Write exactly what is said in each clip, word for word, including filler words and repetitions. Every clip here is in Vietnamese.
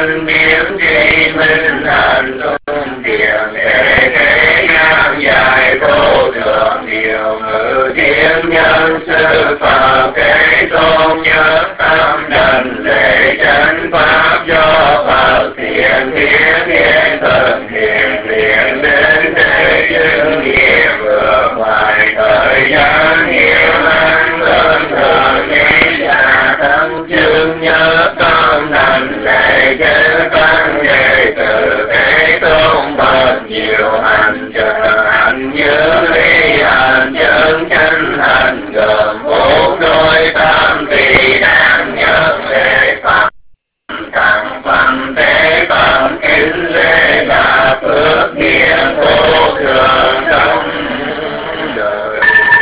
thân biến tri minh hành tung tiền thế thế ngang dài vô thượng điều ngự thiên nhân sư phạm kế tôn nhớ tâm đảnh lễ chánh pháp do Phật thiện thiên thiên thần thiện thiện đến để chứng nghiệm vượt ngoài thời gian nhiều năm lớn thường nghĩ là tâm chứng nhớ tâm đảnh lễ chánh tăng đệ tử Thế Tôn bậc nhiều hành trợ hành nhớ ly hành chân chánh hành gồm bốn đôi tam tỳ đáng nhớ lễ Phật tặng phẩm thế phẩm kính lễ là phước điển vô thường trong đời.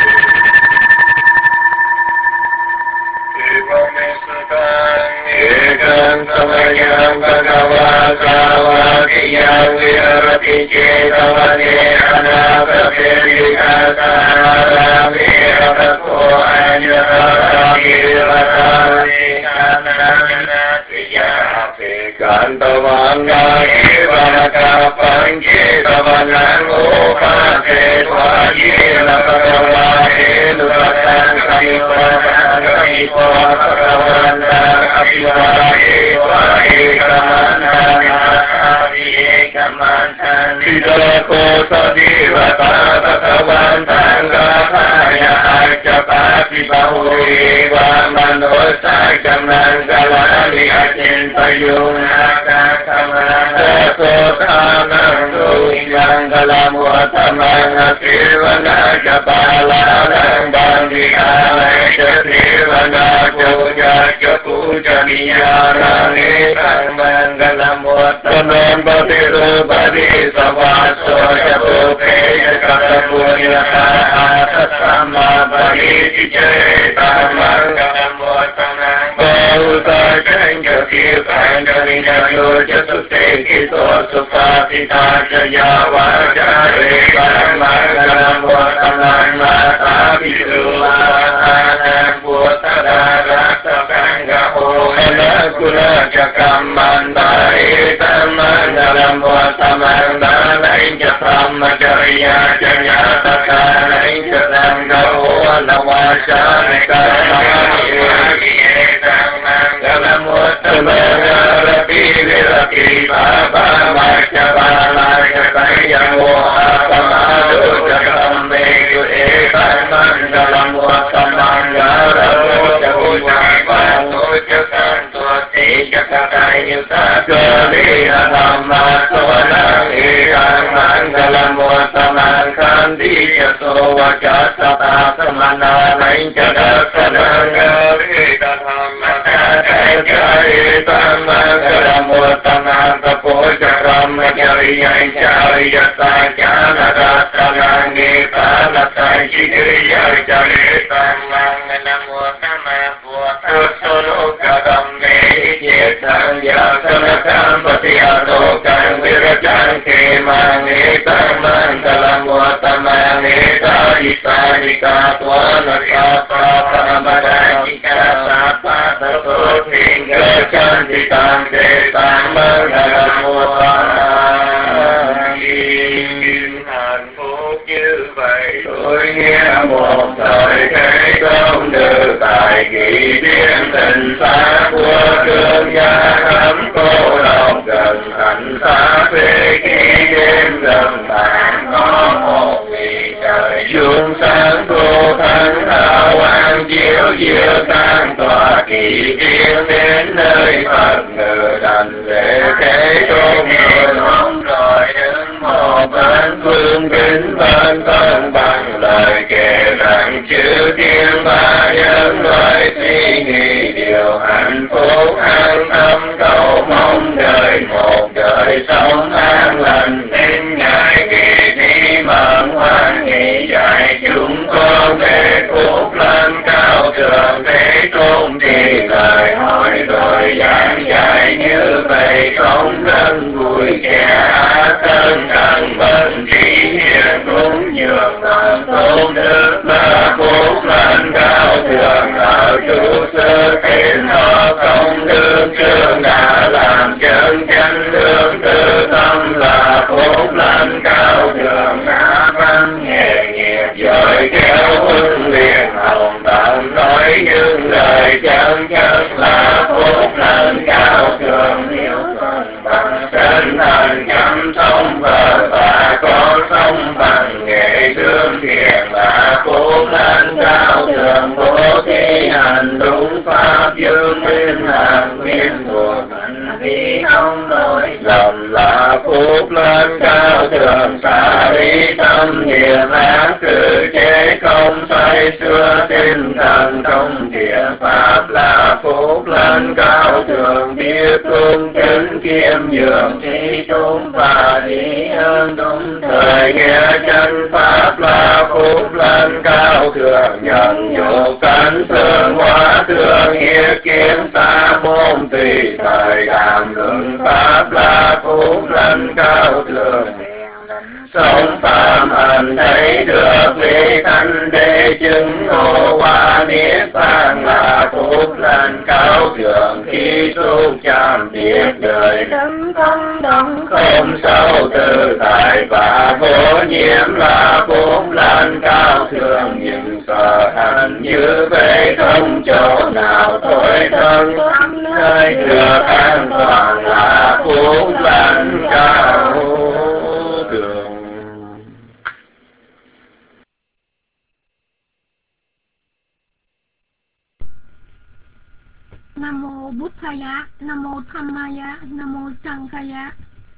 Ekam samayam bhagava savakiyam virati cetavane anapapedikasara viratapo anyaraviravari kananatiyapi kantavangani vanakapankitavanang upasethvajira bhagavane nuratan kamipa bhagavanta Apivahe vahe kamantani kamantani Vidako sadivata bhagavantan gathaya Archapati bahuhi vamanosa kamnangalani achintayung akakamana Sotanam duhimangalam vatamang asirvana japalanang bandhikana jatirvana puja puja niyarane mangalam vatamang bhatirubhadi savaso japupe jakapunyata atasama bhadi jayeta mangalam vatamang bauta janja kirtangani jayo jasute kito supatita jaya vajare mangalam vatamang mata viruvahanam putara Guna jakam mandai tamandalam vatamang danain jatam jaya jaya takanain jatam gawa nawasane karamani tamanggalam vatamang rapi virati baba machabala jatayam vatamadu jakam meyu etamanggalam vatamang garam Jagatayyuta Dhamma Savanang Ekang Mangalam Vatamang Kandi Yaso Vajasata Samananain Jagatanang Garita Dhamma Jagata Mangalam Vatamang Tapojaram Jariyan Jariyata Janadatanang Etanatan Jidriya Jarita Mangalam Vatamang Vatamang Gadam Yetang yasanakam patiyatokam virajang kemang etang mangalam vatamang eta isanika tvanaka paramadanika sapatato tingga cantikang setang mangalam vatamang hạnh phúc như vậy tôi nghe một thời thế công được tại kỳ biến tình xa của thương gia thắm cô độc gần thành xa phê khi đêm gần bạn có một vì trời chuông sáng cô thánh hào quang chiếu chiếu tan tỏa kỳ biến đến nơi Phật ngự đảnh lễ thế tôn người mong rồi đứng một bên phương kính bên thân bằng lời kể rằng chữ thiên ba nhân loại suy nghĩ điều hạnh phúc an tâm cầu mong đời một đời sống an lành nên ngài kỳ thi mộng hoan nghị dạy chúng con để phúc lên cao thượng thế tôn thì lời hỏi rồi giảng dạy như vậy không nên vui kẻ thân cần bệnh trí hiền cũng nhường lòng tôn đức là phúc lên cao thượng ở trụ sở khiến họ công đức chương đã làm cho chân chánh hướng tư tâm là phúc lành cao thượng ngã văn nghề nghiệp giỏi khéo huấn luyện hồng tận nói những lời chân chất là phúc lành cao thượng hiếu thuận bằng chân thành chăm sống vợ và con sống bằng nghệ thương thiện là phúc lành cao thượng bố thí hành đúng pháp dương nguyên hàng nguyên thuộc hành vi không lỗi lầm là phúc lành cao thượng xả lý tâm niệm ác cử chế không say xưa tinh thần không thiện pháp là phúc lành cao thượng biết cung kính kiêm nhường trí tốn và trí ơn đúng thời nghe chân pháp là phúc lành cao thượng nhận nhục cánh thương hóa thương hiệp kiến xa môn tùy thời đàm luận pháp là phúc lành cao thượng sống phạm hành thấy được lý thanh đế chứng ngộ hoa niết bàn là phúc lành cao thượng khi tu chạm biết đời đấng không động không sâu tự tại và vô nhiễm là phúc lành cao thượng những sở hành như vậy không chỗ nào tối thân nơi được an toàn là phúc lành cao thượng. Nam mô Bụt Thaya, Nam mô Dhammaya, Nam mô Sanghaya.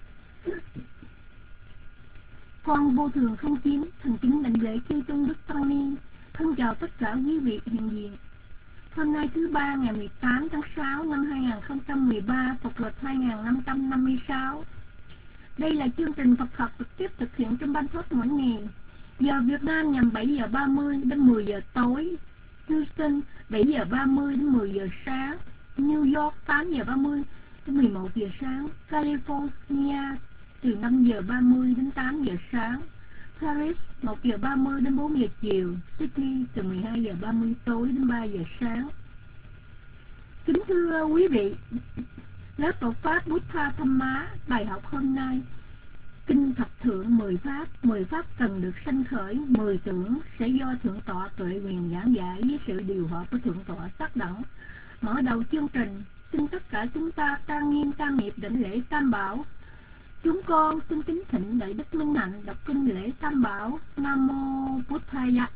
Con vô thường không chín, thành kính đảnh lễ chư tôn đức tăng ni, thân chào tất cả quý vị hiện diện. Hôm nay thứ ba ngày mười tám tháng sáu năm hai nghìn không trăm mười ba, Phật lịch hai nghìn năm trăm năm mươi sáu. Đây là chương trình Phật học trực tiếp thực hiện trong Ban Pháp mỗi ngày. Giờ Việt Nam nhằm bảy giờ ba mươi đến mười giờ tối, Houston bảy giờ ba mươi đến mười giờ sáng, New York tám giờ ba mươi đến mười một giờ sáng, California từ năm giờ ba mươi đến tám giờ sáng, Paris một giờ ba mươi đến bốn giờ chiều, Sydney từ mười hai giờ ba mươi tối đến ba giờ sáng. Kính thưa quý vị, lớp Phật Pháp Buddha Dhamma bài học hôm nay Kinh Thập Thượng mười Pháp, mười Pháp cần được sanh khởi, mười tưởng sẽ do Thượng Tọa Tuệ Quyền giảng dạy với sự điều hợp của Thượng Tọa Tác Đẳng. Mở đầu chương trình, xin tất cả chúng ta trang nghiêm tam nghiệp đảnh lễ Tam Bảo. Chúng con xin kính thỉnh Đại Đức Minh Hạnh đọc kinh lễ Tam Bảo. Nam mô Bụt Thaya.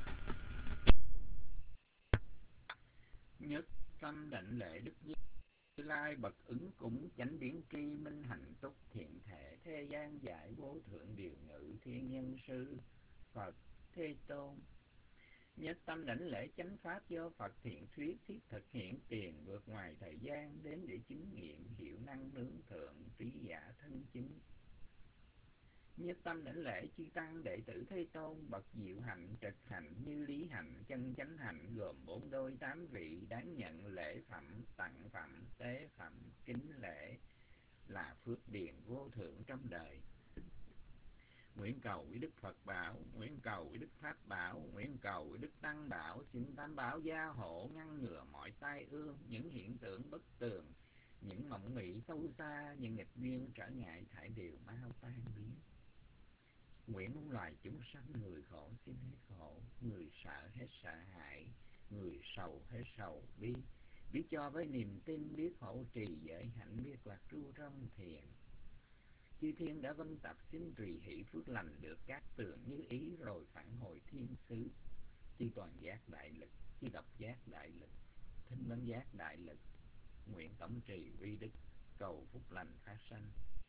Nhất tâm đảnh lễ Đức Như Lai bậc ứng cúng chánh biến tri minh hạnh túc thiện thể thế gian giải vô thượng điều ngự thiên nhân sư Phật Thế Tôn. Nhất tâm đảnh lễ chánh pháp do Phật thiện thuyết thiết thực hiện tiền vượt ngoài thời gian đến để chứng nghiệm hiệu năng nương thượng trí giả thân chính. Nhất tâm đảnh lễ chư tăng đệ tử Thế Tôn bậc diệu hạnh trực hạnh như lý hạnh chân chánh hạnh gồm bốn đôi tám vị đáng nhận lễ phẩm tặng phẩm tế phẩm kính lễ là phước điền vô thượng trong đời. Nguyện cầu với Đức Phật bảo, nguyện cầu với Đức Pháp bảo, nguyện cầu với Đức Tăng bảo, xin Tam Bảo gia hộ ngăn ngừa mọi tai ương, những hiện tượng bất tường, những mộng mị sâu xa, những nghịch duyên trở ngại thải đều mau tan biến. Nguyện muôn loài chúng sanh người khổ xin hết khổ, người sợ hết sợ hãi, người sầu hết sầu bi, biết cho với niềm tin, biết hộ trì giới hạnh, biết lạc tru trong thiền. Chư thiên đã vân tập xin tùy hỷ phước lành được các tường như ý rồi phản hồi thiên xứ. Chư toàn giác đại lực, chư độc giác đại lực, thinh văn giác đại lực, nguyện tổng trì vi đức, cầu phúc lành phát sanh.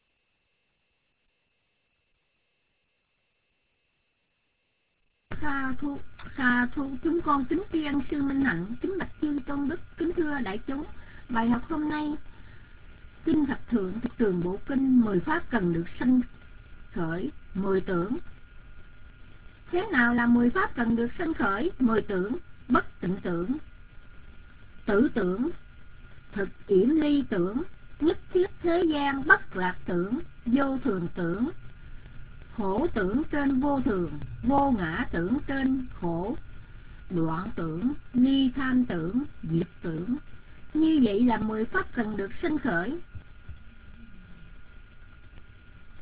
Sa thu, sa thu, chúng con kính tri ân sư Minh Hạnh, kính bạch chư tôn đức, kính thưa đại chúng. Bài học hôm nay Kinh Thập Thượng thuộc tường bộ kinh, mười pháp cần được sanh khởi, mười tưởng. Thế nào là mười pháp cần được sanh khởi? Mười tưởng: bất tịnh tưởng, tử tưởng, thực yểm ly tưởng, nhất thiết thế gian bất lạc tưởng, vô thường tưởng, khổ tưởng trên vô thường, vô ngã tưởng trên khổ, đoạn tưởng, ly tham tưởng, diệt tưởng. Như vậy là mười pháp cần được sanh khởi.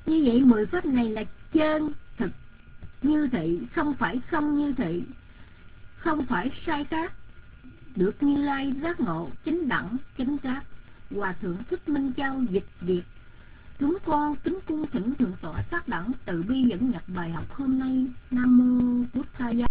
Như vậy mười pháp này là chân thực như thị, không phải không như thị, không phải sai khác, được Như Lai giác ngộ chính đẳng chánh giác. Hòa thượng Thích Minh Châu dịch việt. Chúng con kính cung thỉnh thượng tọa tác đẳng từ bi dẫn nhập bài học hôm nay. Nam mô Bụt Thaya.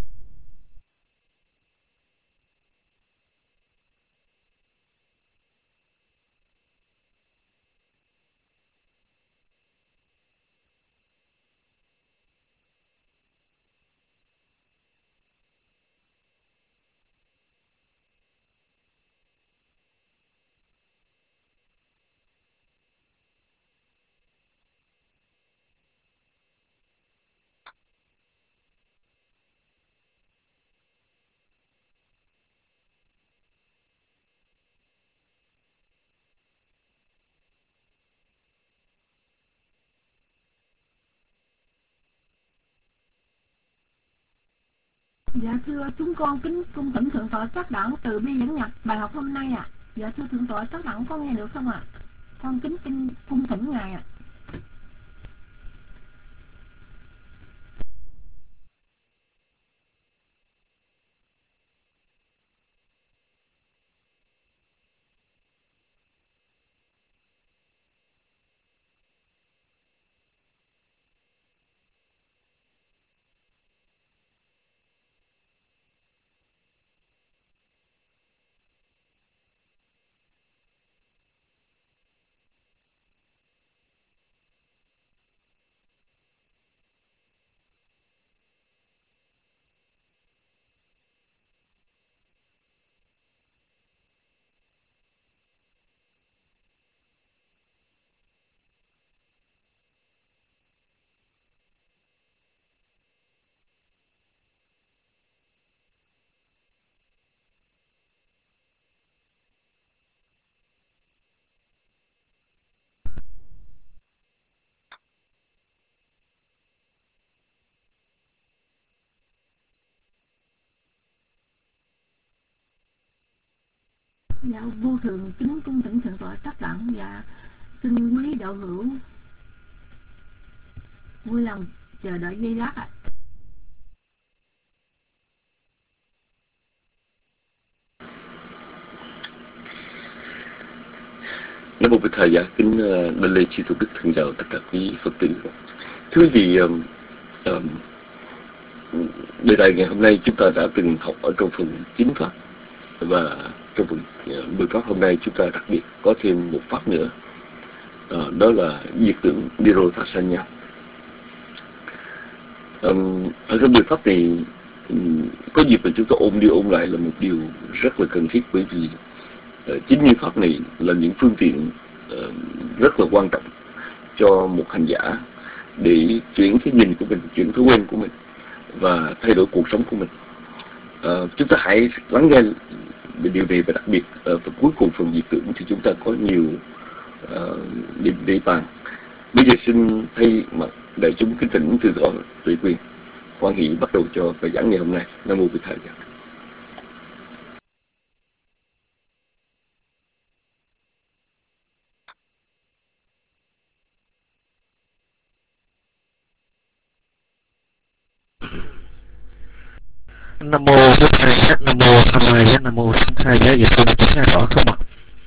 Dạ thưa chúng con kính cung thỉnh thượng tọa tác đẳng từ bi dẫn nhập bài học hôm nay ạ. À. Dạ thưa thượng tọa tác đẳng có nghe được không ạ? À? Con kính kinh cung thỉnh ngài ạ. À. Dạ vô thường kính cung thỉnh thượng tọa tác đẳng. Dạ xin quý đạo hữu vui lòng chờ đợi giây lát ạ. À. Nam mô Bổn Thầy. Dạ kính uh, Đảnh lễ chư Tôn Đức, thân chào tất cả quý Phật tử. Thưa quý vị, um, um, đề tài ngày hôm nay chúng ta đã từng học ở trong phần chín pháp, và trong phần uh, mười pháp hôm nay chúng ta đặc biệt có thêm một pháp nữa, uh, đó là diệt tưởng Nirodhasanya. Um, ở trong mười pháp này um, có dịp mà chúng ta ôn đi ôn lại là một điều rất là cần thiết, bởi vì chính như pháp này là những phương tiện uh, rất là quan trọng cho một hành giả để chuyển cái nhìn của mình, chuyển thói quen của mình và thay đổi cuộc sống của mình. Uh, chúng ta hãy lắng nghe về điều này, và đặc biệt ở uh, phần cuối cùng phần diệt tưởng thì chúng ta có nhiều uh, để, để bàn. Bây giờ xin thay mặt đại chúng kính thỉnh thượng tọa Tuệ Quyền hoan hỷ bắt đầu cho bài giảng ngày hôm nay. Nam mô Bổn Thầy. Nam mô Bổn Thầy. Nam mô Tham Mai. Nam mô Sanh Khai. Dạ tôi được nghe rõ không ạ?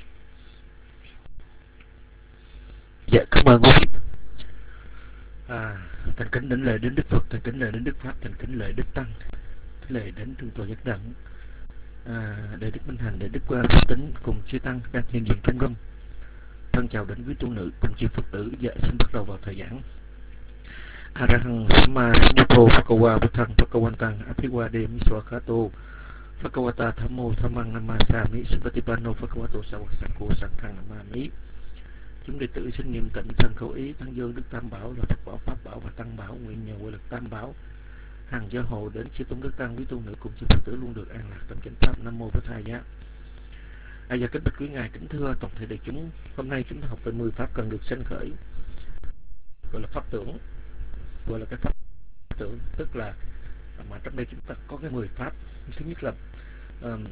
Dạ cảm ơn quý vị. À, thành kính đảnh lễ đến Đức Phật, thành kính lễ đến Đức Pháp, thành kính lễ Đức Tăng, kính lễ đến Thượng tọa Giác Đẳng, à, để Đức Minh Hành, để Đức Pháp Tính cùng chư tăng các hiện diện trong gom. Thân chào đến quý tu nữ cùng chư Phật tử. Dạ xin bắt đầu vào thời giảng. Arahang Samma Sambuddho Bhagava Buddhang Bhagavantang Abhivade Miswakato Bhagavata Thammo Thammang Namasami Supatipanno Bhagavato Sawasako Sanghang Namami. Chúng đệ tử xin niệm tịnh thân khẩu ý tăng dương Đức Tam Bảo là Phật Bảo, Pháp Bảo và Tăng Bảo, nguyện nhờ quy lực Tam Bảo hằng gia hộ đến chư tôn đức tăng quý tu nữ cùng chư Phật tử luôn được an lạc trong chánh pháp. Nam mô Bổn Thầy. Giá ai gia kính bạch quý ngài, kính thưa toàn thể đại chúng. Hôm nay chúng ta học về mười pháp cần được sanh khởi, gọi là pháp tưởng, gọi là cái pháp tưởng, tức là mà trong đây chúng ta có cái mười pháp. Thứ nhất là um,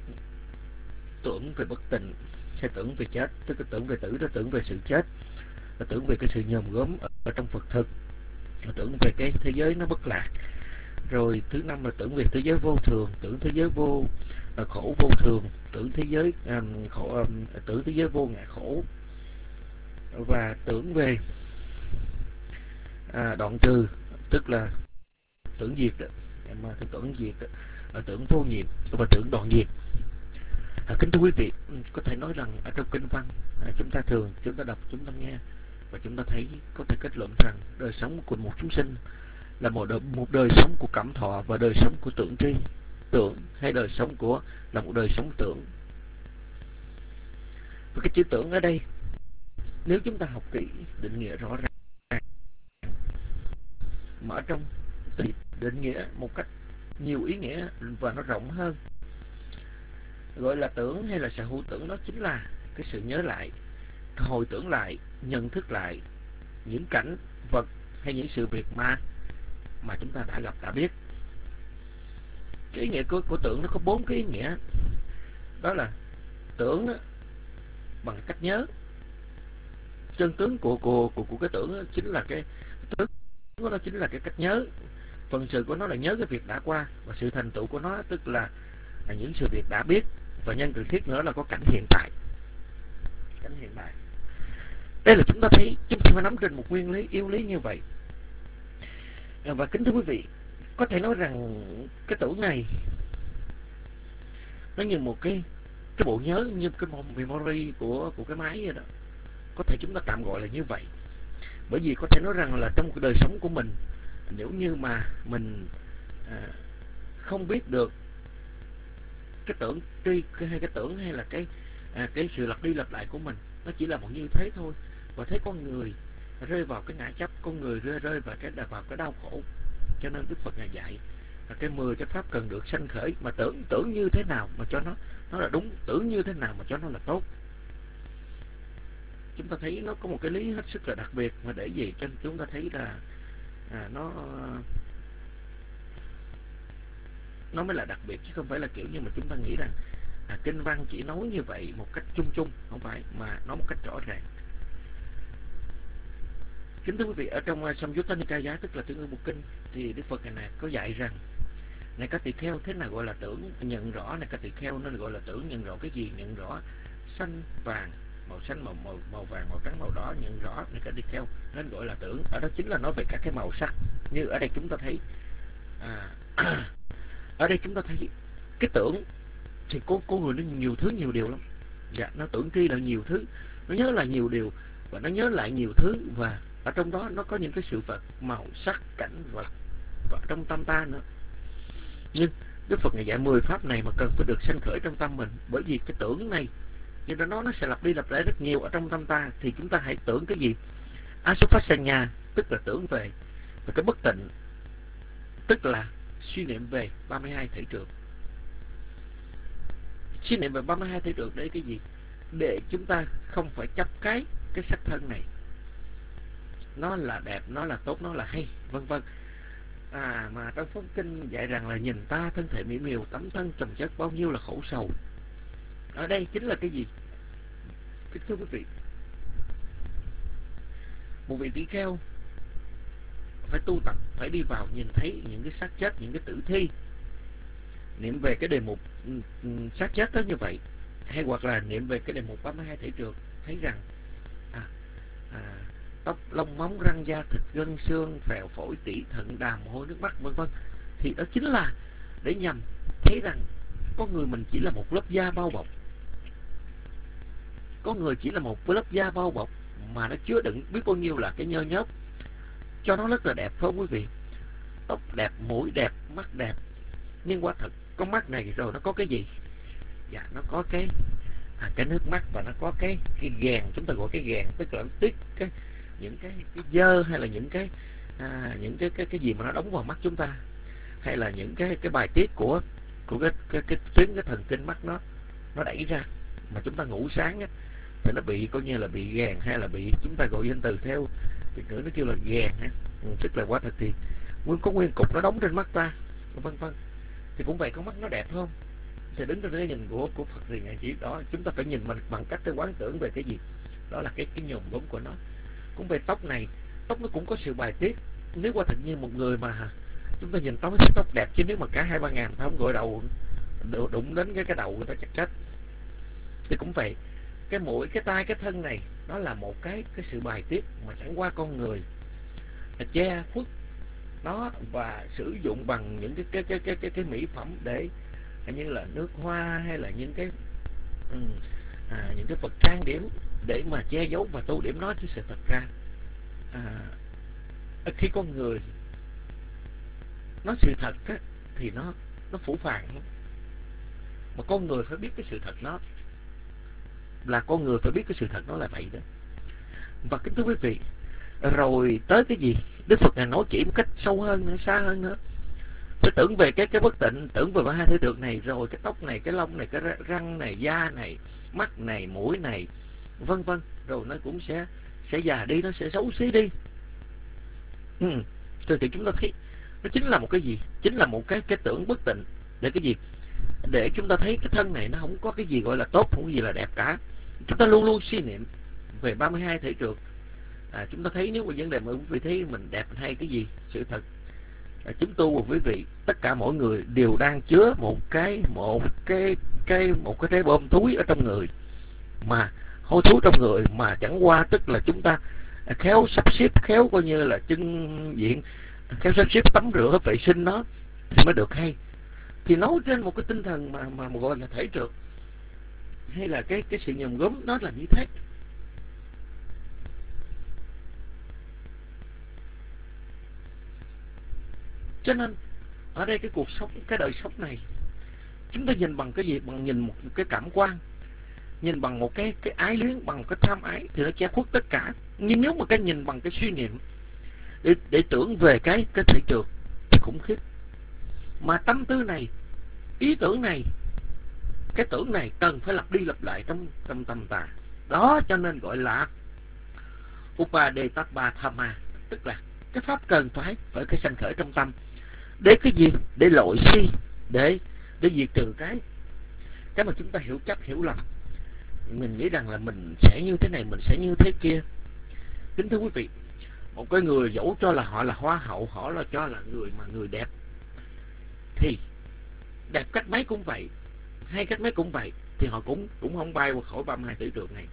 tưởng về bất tịnh, hay tưởng về chết, tức là tưởng về tử, đó tưởng về sự chết. là tưởng về cái sự nhòm gớm ở, ở trong Phật thực, là tưởng về cái thế giới nó bất lạc. Rồi thứ năm là tưởng về thế giới vô thường, tưởng thế giới vô là khổ vô thường, tưởng thế giới um, khổ um, tưởng thế giới vô ngã khổ, và tưởng về à, đoạn trừ, tức là tưởng diệt đó, mà tưởng diệt đó, là tưởng vô nhiệm và tưởng đoạn diệt. À, kính thưa quý vị, có thể nói rằng ở trong kinh văn à, chúng ta thường chúng ta đọc, chúng ta nghe và chúng ta thấy có thể kết luận rằng đời sống của một chúng sinh là một đời, một đời sống của cảm thọ và đời sống của tưởng tri. Tưởng hay đời sống của là một đời sống tưởng. Và cái chữ tưởng ở đây, nếu chúng ta học kỹ định nghĩa rõ ràng, mà ở trong định nghĩa một cách nhiều ý nghĩa và nó rộng hơn, gọi là tưởng hay là sở hữu tưởng, đó chính là cái sự nhớ lại, hồi tưởng lại, nhận thức lại những cảnh vật hay những sự việc mà mà chúng ta đã gặp, đã biết. Cái ý nghĩa của, của tưởng nó có bốn cái ý nghĩa. Đó là tưởng đó, bằng cách nhớ. Chân tướng của của của, của cái tưởng đó chính là cái tướng của nó chính là cái cách nhớ. Phần sự của nó là nhớ cái việc đã qua, và sự thành tựu của nó tức là, là những sự việc đã biết, và nhân cần thiết nữa là có cảnh hiện tại. Cảnh hiện tại. Đây là chúng ta thấy chúng ta phải nắm trên một nguyên lý, yếu lý như vậy. Và kính thưa quý vị, có thể nói rằng cái tưởng này nó như một cái cái bộ nhớ, như cái memory của của cái máy vậy đó. Có thể chúng ta tạm gọi là như vậy. Bởi vì có thể nói rằng là trong cái đời sống của mình, nếu như mà mình à, không biết được cái tưởng tri hay cái tưởng hay là cái à, cái sự lặp đi lặp lại của mình, nó chỉ là một như thế thôi. Và thấy con người rơi vào cái ngã chấp, con người rơi rơi vào cái vào cái đau khổ. Cho nên Đức Phật ngài dạy là cái mười cái pháp cần được sanh khởi, mà tưởng tưởng như thế nào mà cho nó nó là đúng, tưởng như thế nào mà cho nó là tốt. Chúng ta thấy nó có một cái lý hết sức là đặc biệt, mà để gì cho chúng ta thấy là à, nó nó mới là đặc biệt, chứ không phải là kiểu như mà chúng ta nghĩ rằng à, kinh văn chỉ nói như vậy một cách chung chung, không phải, mà nói một cách rõ ràng. Kính thưa quý vị, ở trong Samyutta Nikaya, tức là Tương ưng Bộ Kinh, thì Đức Phật này có dạy rằng này các tỳ kheo, thế nào gọi là tưởng? Nhận rõ này các tỳ kheo, nó gọi là tưởng. Nhận rõ cái gì? Nhận rõ xanh vàng, màu xanh, màu màu màu vàng, màu trắng, màu đỏ. Nhận rõ này các tỳ kheo, nên gọi là tưởng. Ở đó chính là nói về các cái màu sắc. Như ở đây chúng ta thấy à, ở đây chúng ta thấy cái tưởng thì có có người nó nhiều thứ, nhiều điều lắm. Dạ, nó tưởng tri là nhiều thứ, nó nhớ là nhiều điều, và nó nhớ lại nhiều thứ, và ở trong đó nó có những cái sự vật, màu sắc, cảnh vật, và trong tâm ta nữa. Nhưng Đức Phật ngài dạy mười pháp này mà cần phải được sanh khởi trong tâm mình, bởi vì cái tưởng này, như đó nó nó sẽ lặp đi lặp lại rất nhiều ở trong tâm ta. Thì chúng ta hãy tưởng cái gì? Asuphasanya, tức là tưởng về về cái bất tịnh, tức là suy niệm về ba mươi hai thể trượt. Suy niệm về ba mươi hai thể trượt để cái gì? Để chúng ta không phải chấp cái cái sắc thân này, nó là đẹp, nó là tốt, nó là hay, vân vân. À, mà trong Pháp Kinh dạy rằng là nhìn ta thân thể mỹ miều, tấm thân trồng chất, bao nhiêu là khổ sầu. Ở đây chính là cái gì? Kính thưa quý vị, một vị tỷ kheo phải tu tập, phải đi vào nhìn thấy những cái xác chết, những cái tử thi, niệm về cái đề mục xác chết đó như vậy, hay hoặc là niệm về cái đề mục ba mươi hai thể trượt, thấy rằng à, à, tóc, lông, móng, răng, da, thịt, gân, xương, phèo, phổi, tủy, thận, đàm, mồ hôi, nước mắt, vân vân. Thì đó chính là để nhằm thấy rằng con người mình chỉ là một lớp da bao bọc. Con người chỉ là một lớp da bao bọc mà nó chứa đựng biết bao nhiêu là cái nhơ nhớp, cho nó rất là đẹp, phải không quý vị? Tóc đẹp, mũi đẹp, mắt đẹp, nhưng quả thật con mắt này rồi nó có cái gì? Dạ, nó có cái à, cái nước mắt, và nó có cái cái ghèn, chúng ta gọi cái ghèn, tức là tiết cái những cái cái dơ, hay là những cái à, những cái cái cái gì mà nó đóng vào mắt chúng ta, hay là những cái cái bài tiết của của cái cái, cái tuyến cái thần kinh mắt nó nó đẩy ra, mà chúng ta ngủ sáng á, thì nó bị coi như là bị ghèn, hay là bị chúng ta gọi danh từ theo thì ngữ nó kêu là ghèn ha. Ừ, tức là quả thật thì nguyên có nguyên cục nó đóng trên mắt ta, vân vân. Thì cũng vậy, con mắt nó đẹp không? Thì đứng trên cái nhìn của của Phật thì ngài chỉ đó, chúng ta phải nhìn mình bằng cách cái quán tưởng về cái gì? Đó là cái cái nhòm gốm của nó. cũng về tóc này. Tóc nó cũng có sự bài tiết. Nếu quả thật nhiên một người mà chúng ta nhìn tóc thấy tóc đẹp, chứ nếu mà cả hai ba ngàn ta không gội đầu đụng đến cái cái đầu người ta chắc chết. Thì cũng vậy, cái mũi, cái tai, cái thân này nó là một cái cái sự bài tiết mà chẳng qua con người che khuất nó và sử dụng bằng những cái cái cái cái cái, cái mỹ phẩm để như là nước hoa hay là những cái um, à, những cái vật trang điểm để mà che giấu và tô điểm nó, chứ sự thật ra à, khi con người nói sự thật á, thì nó nó phủ phàng lắm. Mà con người phải biết cái sự thật nó là con người phải biết cái sự thật nó là vậy đó. Và kính thưa quý vị, rồi tới cái gì Đức Phật Ngài nói chỉ một cách sâu hơn nữa, xa hơn nữa. Phải tưởng về cái cái bất tịnh, tưởng về hai thứ được này, rồi cái tóc này, cái lông này, cái răng này, da này, mắt này, mũi này, vân vân, rồi nó cũng sẽ sẽ già đi, nó sẽ xấu xí đi. Ừ. Thì, thì chúng ta thấy nó chính là một cái gì? Chính là một cái cái tưởng bất tịnh để cái gì? Để chúng ta thấy cái thân này nó không có cái gì gọi là tốt, không có gì là đẹp cả. Chúng ta luôn luôn suy niệm về ba mươi hai thể trượt. À, chúng ta thấy nếu mà vấn đề mà quý vị thấy mình đẹp hay cái gì, sự thật à, chúng tu và quý vị, tất cả mỗi người đều đang chứa một cái một cái cái một cái trái bom túi ở trong người, mà hôi thối trong người, mà chẳng qua tức là chúng ta khéo sắp xếp, khéo coi như là chân diện, khéo sắp xếp tắm rửa vệ sinh nó thì mới được hay. Thì nói trên một cái tinh thần mà mà gọi là thể trượt hay là cái cái sự nhòm gốm, nó là như thế. Cho nên ở đây cái cuộc sống, cái đời sống này chúng ta nhìn bằng cái gì? Bằng nhìn một cái cảm quan, nhìn bằng một cái cái ái luyến, bằng một cái tham ái thì nó che khuất tất cả. Nhưng nếu mà cái nhìn bằng cái suy niệm để để tưởng về cái cái thể trượt thì khủng khiếp. Mà tâm tư này, ý tưởng này, cái tưởng này cần phải lặp đi lặp lại trong trong tâm ta. Đó cho nên gọi là Upadetapa Thamma, tức là cái pháp cần phải phải cái sanh khởi trong tâm. Để cái gì? Để lội si, để để diệt trừ cái cái mà chúng ta hiểu chắc, hiểu lầm. Mình nghĩ rằng là mình sẽ như thế này, mình sẽ như thế kia. Kính thưa quý vị, một cái người dẫu cho là họ là hoa hậu, họ là cho là người mà người đẹp, thì đẹp cách mấy cũng vậy, hay cách mấy cũng vậy, thì họ cũng cũng không bay qua khỏi ba mươi hai tỷ trượt này,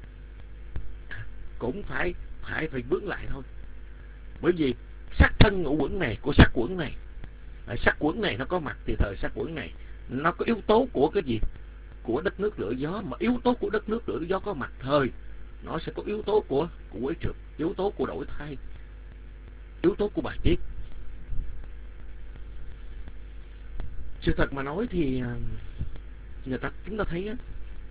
cũng phải phải phải bước lại thôi. Bởi vì sắc thân ngũ quẩn này của sắc quẩn này, sắc quẩn này nó có mặt thì thời sắc quẩn này nó có yếu tố của cái gì? Của đất nước lửa gió. Mà yếu tố của đất nước lửa gió có mặt thời, nó sẽ có yếu tố của của quấy trượt, yếu tố của đổi thay, yếu tố của bài tiết. Sự thật mà nói thì người ta chúng ta thấy á,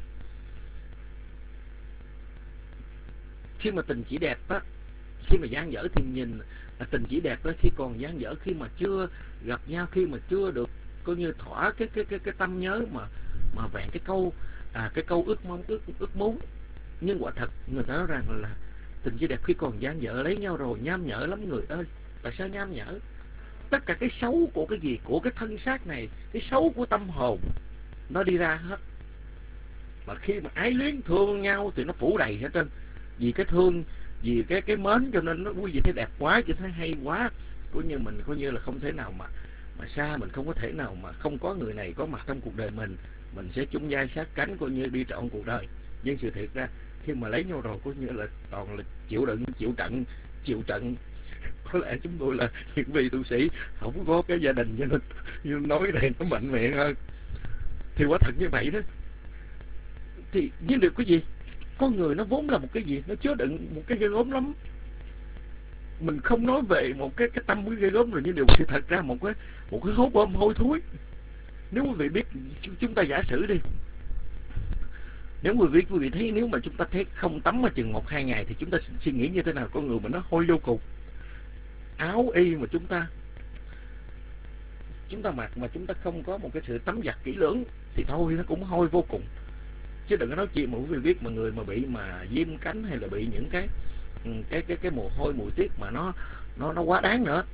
khi mà tình chỉ đẹp á, khi mà dang dở thì nhìn tình chỉ đẹp đó, khi còn dang dở, khi mà chưa gặp nhau, khi mà chưa được coi như thỏa cái cái cái cái tâm nhớ mà mà vẹn cái câu à cái câu ước mong, ước ước muốn. Nhưng quả thật người ta nói rằng là tình chỉ đẹp khi còn dang dở, lấy nhau rồi nham nhở lắm người ơi. Tại sao nham nhở? Tất cả cái xấu của cái gì, của cái thân xác này, cái xấu của tâm hồn nó đi ra hết. Mà khi mà ái luyến thương nhau thì nó phủ đầy hết trên. Vì cái thương, vì cái cái mến cho nên nó quý vị thấy đẹp quá, chỉ thấy hay quá. Cũng như mình coi như là không thể nào mà mà xa, mình không có thể nào mà không có người này có mặt trong cuộc đời mình, mình sẽ chung vai sát cánh coi như đi trọn cuộc đời. Nhưng sự thiệt ra khi mà lấy nhau rồi coi như là toàn là chịu đựng, chịu trận, chịu trận. Có lẽ chúng tôi là những vị tu sĩ không có cái gia đình cho nên như nói này nó mạnh mẽ hơn. Thì quả thật như vậy đó. Thì nhưng được cái gì? Con người nó vốn là một cái gì? Nó chứa đựng một cái ghê gớm lắm. Mình không nói về một cái cái tâm cái ghê gớm rồi, nhưng điều sự thật ra một cái một cái hố bom hôi thối. Nếu quý vị biết, chúng ta giả sử đi, nếu quý vị quý vị thấy nếu mà chúng ta thấy không tắm mà chừng một hai ngày thì chúng ta suy nghĩ như thế nào? Con người mình nó hôi vô cùng. Áo y mà chúng ta chúng ta mặc mà chúng ta không có một cái sự tắm giặt kỹ lưỡng thì thôi nó cũng hôi vô cùng. Chứ đừng có nói chuyện mà quý vị biết mà người mà bị mà viêm cánh hay là bị những cái cái cái cái mồ hôi mùi tiết mà nó nó nó quá đáng nữa.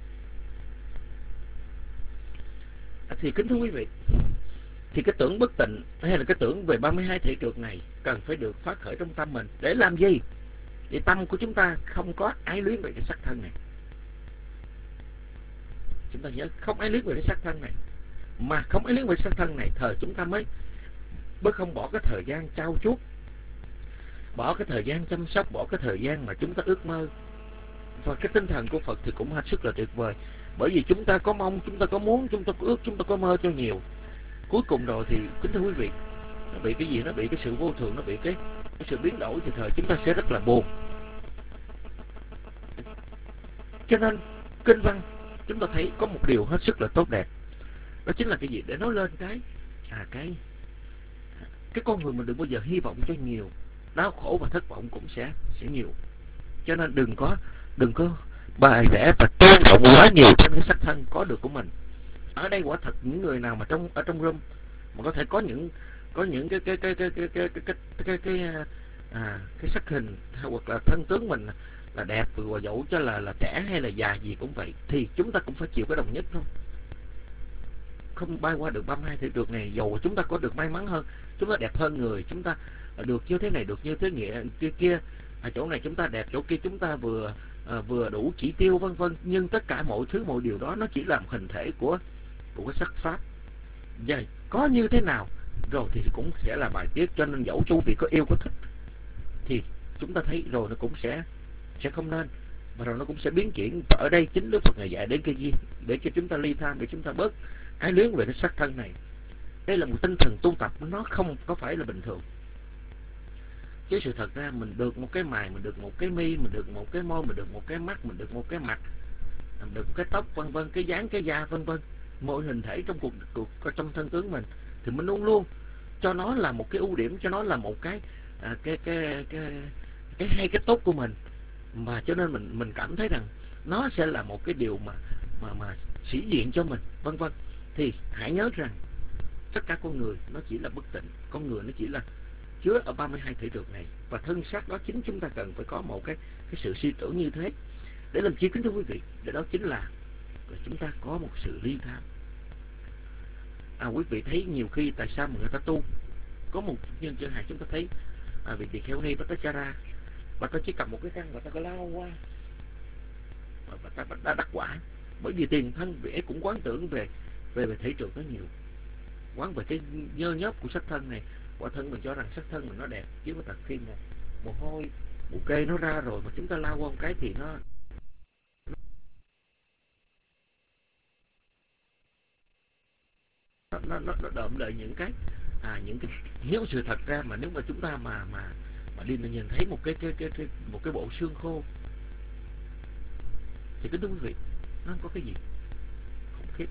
Thì kính thưa quý vị, thì cái tưởng bất tịnh hay là cái tưởng về ba mươi hai thể trượt này cần phải được phát khởi trong tâm mình. Để làm gì? Thì tâm của chúng ta không có ái luyến về cái sắc thân này. Chúng ta nhớ, không ái luyến về cái sắc thân này. Mà không ái luyến về sắc thân này, thời chúng ta mới mới không bỏ cái thời gian trau chuốt, bỏ cái thời gian chăm sóc, bỏ cái thời gian mà chúng ta ước mơ. Và cái tinh thần của Phật thì cũng hết sức là tuyệt vời. Bởi vì chúng ta có mong, chúng ta có muốn, chúng ta có ước, chúng ta có mơ cho nhiều. Cuối cùng rồi thì kính thưa quý vị, nó bị cái gì? Nó bị cái sự vô thường, nó bị cái, cái sự biến đổi, thì thời chúng ta sẽ rất là buồn. Cho nên kinh văn chúng ta thấy có một điều hết sức là tốt đẹp. Đó chính là cái gì? Để nói lên cái à cái cái con người mình đừng bao giờ hy vọng cho nhiều, đau khổ và thất vọng cũng sẽ sẽ nhiều. Cho nên đừng có đừng có bài vẽ và tôn trọng quá nhiều trên cái sắc thân có được của mình. Ở đây quả thật những người nào mà trong ở trong room mà có thể có những có những cái cái cái cái cái cái cái cái cái, cái, à, cái sắc hình hoặc là thân tướng mình là đẹp, và dẫu cho là là trẻ hay là già gì cũng vậy, thì chúng ta cũng phải chịu cái đồng nhất thôi. Không bay qua được ba mươi hai thị trường này, dầu chúng ta có được may mắn hơn, chúng ta đẹp hơn người, chúng ta được như thế này, được như thế nghĩa kia kia, ở chỗ này chúng ta đẹp, chỗ kia chúng ta vừa à, vừa đủ chỉ tiêu vân vân, nhưng tất cả mọi thứ mọi điều đó nó chỉ làm hình thể của của cái sắc pháp. Vậy có như thế nào rồi thì cũng sẽ là bài tiết. Cho nên dẫu chú vị có yêu có thích thì chúng ta thấy rồi nó cũng sẽ sẽ không nên, và rồi nó cũng sẽ biến chuyển. Ở đây chính Đức Phật Ngài dạy đến cái gì? Để cho chúng ta ly tham, để chúng ta bớt ái luyến về cái sắc thân này. Đây là một tinh thần tu tập, nó không có phải là bình thường. Chứ sự thật ra mình được một cái mày, mình được một cái mi, mình được một cái môi, mình được một cái mắt, mình được một cái mặt, mình được một cái tóc vân vân, cái dáng, cái da vân vân, mọi hình thể trong cuộc, cuộc trong thân tướng mình, thì mình luôn luôn cho nó là một cái ưu điểm, cho nó là một cái à, cái, cái cái cái hay, cái tốt của mình. Mà cho nên mình mình cảm thấy rằng nó sẽ là một cái điều mà mà mà sĩ diện cho mình vân vân. Thì hãy nhớ rằng tất cả con người nó chỉ là bất tịnh, con người nó chỉ là chứa ở ba mươi hai thể trượt này, và thân xác đó chính chúng ta cần phải có một cái cái sự suy tưởng như thế. Để làm chi kính thưa quý vị? Để đó chính là chúng ta có một sự ly tham. À, quý vị thấy nhiều khi tại sao mà người ta tu, có một nhân chân hạt chúng ta thấy à, vị tỳ kheo ni Bhattacharya, bà ta chỉ cầm một cái căn và ta có lao qua và bà ta đã đắc quả. Bởi vì tiền thân vị ấy cũng quán tưởng về về về thể trượt nó nhiều, quán về cái nhơ nhớp của sắc thân này. Quả thân mình cho rằng sắc thân mình nó đẹp, chứ mà thật khi mà mồ hôi mồ kê nó ra rồi mà chúng ta lao qua một cái thì nó nó nó, nó đậm lại những cái à những cái nếu sự thật ra mà nếu mà chúng ta mà mà mà đi mà nhìn thấy một cái cái cái, cái một cái bộ xương khô thì kính thưa quý vị, nó có cái gì khủng khiếp.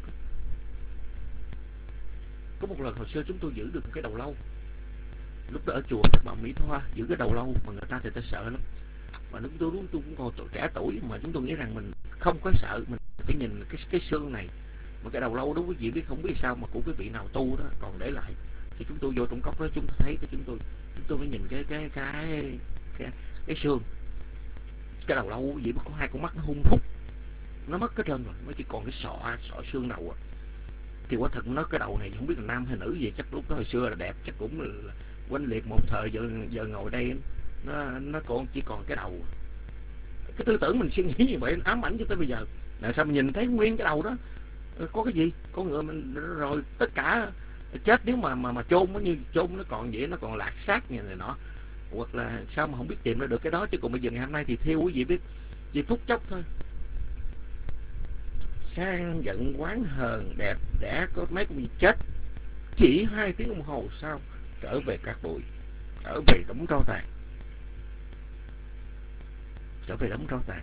Có một lần hồi xưa chúng tôi giữ được một cái đầu lâu, lúc đó ở chùa Bảo Mỹ Thoa, giữ cái đầu lâu mà người ta thì ta sợ lắm. Và lúc tôi tôi cũng còn tuổi trẻ tuổi mà chúng tôi nghĩ rằng mình không có sợ, mình phải nhìn cái cái xương này. Mà cái đầu lâu đó quý vị biết không biết sao mà của cái vị nào tu đó còn để lại. Thì chúng tôi vô trong cốc đó chúng ta thấy cái chúng tôi chúng tôi mới nhìn cái cái cái cái, cái xương, cái đầu lâu quý vị có hai con mắt nó hung hút, nó mất cái trơn rồi, mới chỉ còn cái sọ sọ xương đầu à. Thì quả thật nó cái đầu này không biết là nam hay nữ gì, chắc lúc đó hồi xưa là đẹp, chắc cũng là quanh liệt một thời. Giờ giờ ngồi đây nó nó còn chỉ còn cái đầu. Cái tư tưởng mình suy nghĩ như vậy ám ảnh cho tới bây giờ. Là sao mình nhìn thấy nguyên cái đầu đó có cái gì, con ngựa mình rồi tất cả chết. Nếu mà mà mà chôn nó như chôn nó còn vậy, nó còn lạc xác như này nọ, hoặc là sao mà không biết tìm ra được cái đó. Chứ còn bây giờ ngày hôm nay thì thiêu quý vị biết chỉ phút chốc thôi. Sang giận quán hờn đẹp đẽ có mấy con gì chết, chỉ hai tiếng đồng hồ sau trở về cát bụi, trở về đống tro tàn, trở về đống tro tàn.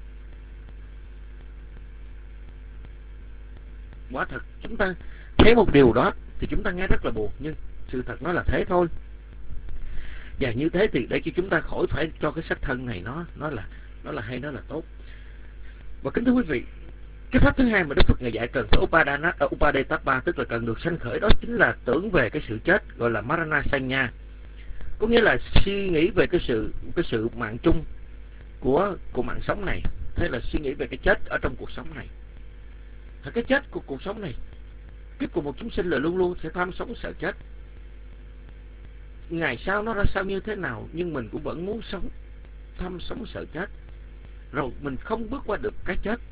Quả thật chúng ta thấy một điều đó thì chúng ta nghe rất là buồn, nhưng sự thật nó là thế thôi. Và như thế thì để cho chúng ta khỏi phải cho cái sắc thân này nó nó là nó là hay, nó là tốt. Và kính thưa quý vị, cái pháp thứ hai mà Đức Phật Ngài dạy cần phải Upadana, uh, Upadetapa, tức là cần được sanh khởi, đó chính là tưởng về cái sự chết, gọi là Marana Sanya. Có nghĩa là suy nghĩ về cái sự cái sự mạng chung của của mạng sống này, hay là suy nghĩ về cái chết ở trong cuộc sống này. Và cái chết của cuộc sống này, kiếp của một chúng sinh là luôn luôn sẽ tham sống sợ chết. Ngày sau nó ra sao như thế nào, nhưng mình cũng vẫn muốn sống. tham sống sợ chết, rồi mình không bước qua được cái chết.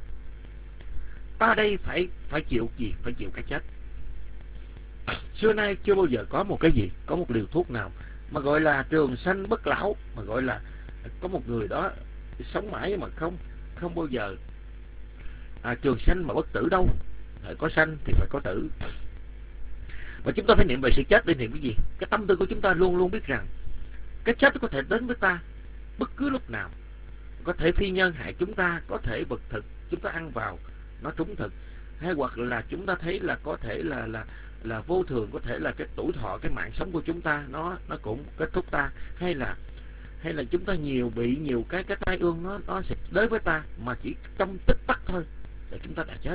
Ta đây phải phải chịu gì? Phải chịu cái chết. Xưa nay chưa bao giờ có một cái gì, có một liều thuốc nào mà gọi là trường sanh bất lão, mà gọi là có một người đó sống mãi mà không không bao giờ à, trường sanh mà bất tử đâu. Phải có sanh thì phải có tử. Và chúng ta phải niệm về sự chết để niệm cái gì? Cái tâm tư của chúng ta luôn luôn biết rằng cái chết có thể đến với ta bất cứ lúc nào. Có thể phi nhân hại chúng ta, có thể vật thực chúng ta ăn vào nó trúng thực, hay hoặc là chúng ta thấy là có thể là là là vô thường, có thể là cái tuổi thọ, cái mạng sống của chúng ta nó nó cũng kết thúc ta, hay là hay là chúng ta nhiều bị nhiều cái cái tai ương nó nó sẽ đến với ta mà chỉ trong tích tắc thôi là chúng ta đã chết.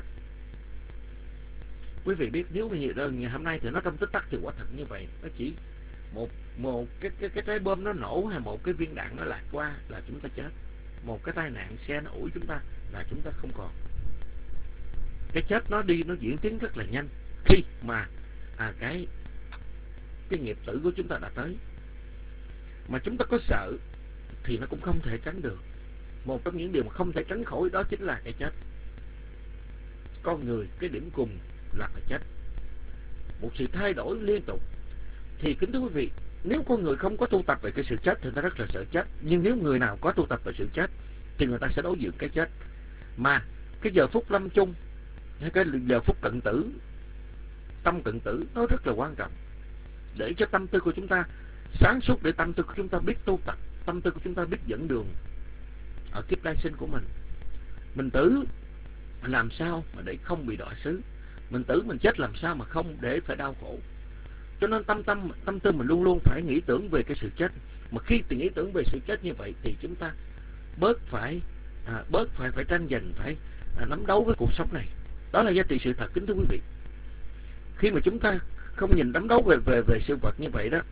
Quý vị biết nếu mà ngày hôm nay thì nó trong tích tắc thì quả thật như vậy, nó chỉ một một cái cái cái trái bom nó nổ hay một cái viên đạn nó lạc qua là chúng ta chết. Một cái tai nạn xe nó ủi chúng ta là chúng ta không còn. Cái chết nó đi, nó diễn tiến rất là nhanh khi mà à, cái cái nghiệp tử của chúng ta đã tới. Mà chúng ta có sợ thì nó cũng không thể tránh được. Một trong những điều mà không thể tránh khỏi đó chính là cái chết. Con người cái điểm cùng là phải chết. Một sự thay đổi liên tục. Thì kính thưa quý vị, nếu con người không có tu tập về cái sự chết thì ta rất là sợ chết. Nhưng nếu người nào có tu tập về sự chết thì người ta sẽ đối diện cái chết. Mà cái giờ phút lâm chung hay cái giờ phút cận tử, tâm cận tử nó rất là quan trọng, để cho tâm tư của chúng ta sáng suốt, để tâm tư của chúng ta biết tu tập, tâm tư của chúng ta biết dẫn đường ở kiếp lai sinh của mình. Mình tử làm sao mà để không bị đọa xứ, mình tử mình chết làm sao mà không để phải đau khổ. Cho nên tâm tâm tâm tư mình luôn luôn phải nghĩ tưởng về cái sự chết. Mà khi thì nghĩ tưởng về sự chết như vậy thì chúng ta bớt phải à, bớt phải phải tranh giành, phải à, nắm đấu với cuộc sống này. Đó là giá trị sự thật, kính thưa quý vị. Khi mà chúng ta không nhìn nắm đấu về về về sự vật như vậy đó,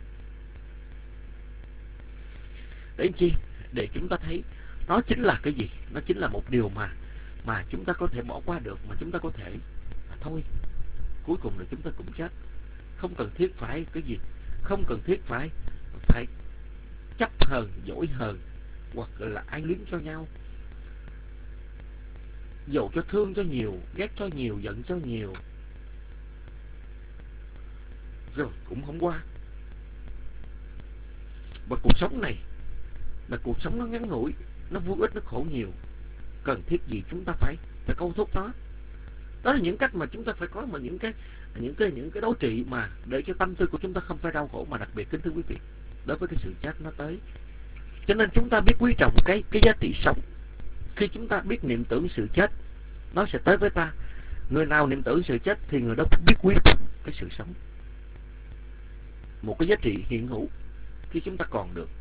để chi? Để chúng ta thấy nó chính là cái gì? Nó chính là một điều mà mà chúng ta có thể bỏ qua được, mà chúng ta có thể à, thôi, cuối cùng là chúng ta cũng chết. Không cần thiết phải cái gì, không cần thiết phải phải chấp hờn, dỗi hờn, hoặc là ai liếm cho nhau. Dầu cho thương cho nhiều, ghét cho nhiều, giận cho nhiều, rồi cũng không qua. Và cuộc sống này là cuộc sống nó ngắn ngủi, nó vô ích, nó khổ nhiều. Cần thiết gì chúng ta phải phải câu thúc nó. Đó là những cách mà chúng ta phải có, mà những cái những cái những cái đối trị mà để cho tâm tư của chúng ta không phải đau khổ. Mà đặc biệt kính thưa quý vị, đối với cái sự chết nó tới, cho nên chúng ta biết quý trọng cái cái giá trị sống. Khi chúng ta biết niệm tưởng sự chết nó sẽ tới với ta, người nào niệm tưởng sự chết thì người đó biết quý trọng cái sự sống, một cái giá trị hiện hữu khi chúng ta còn được.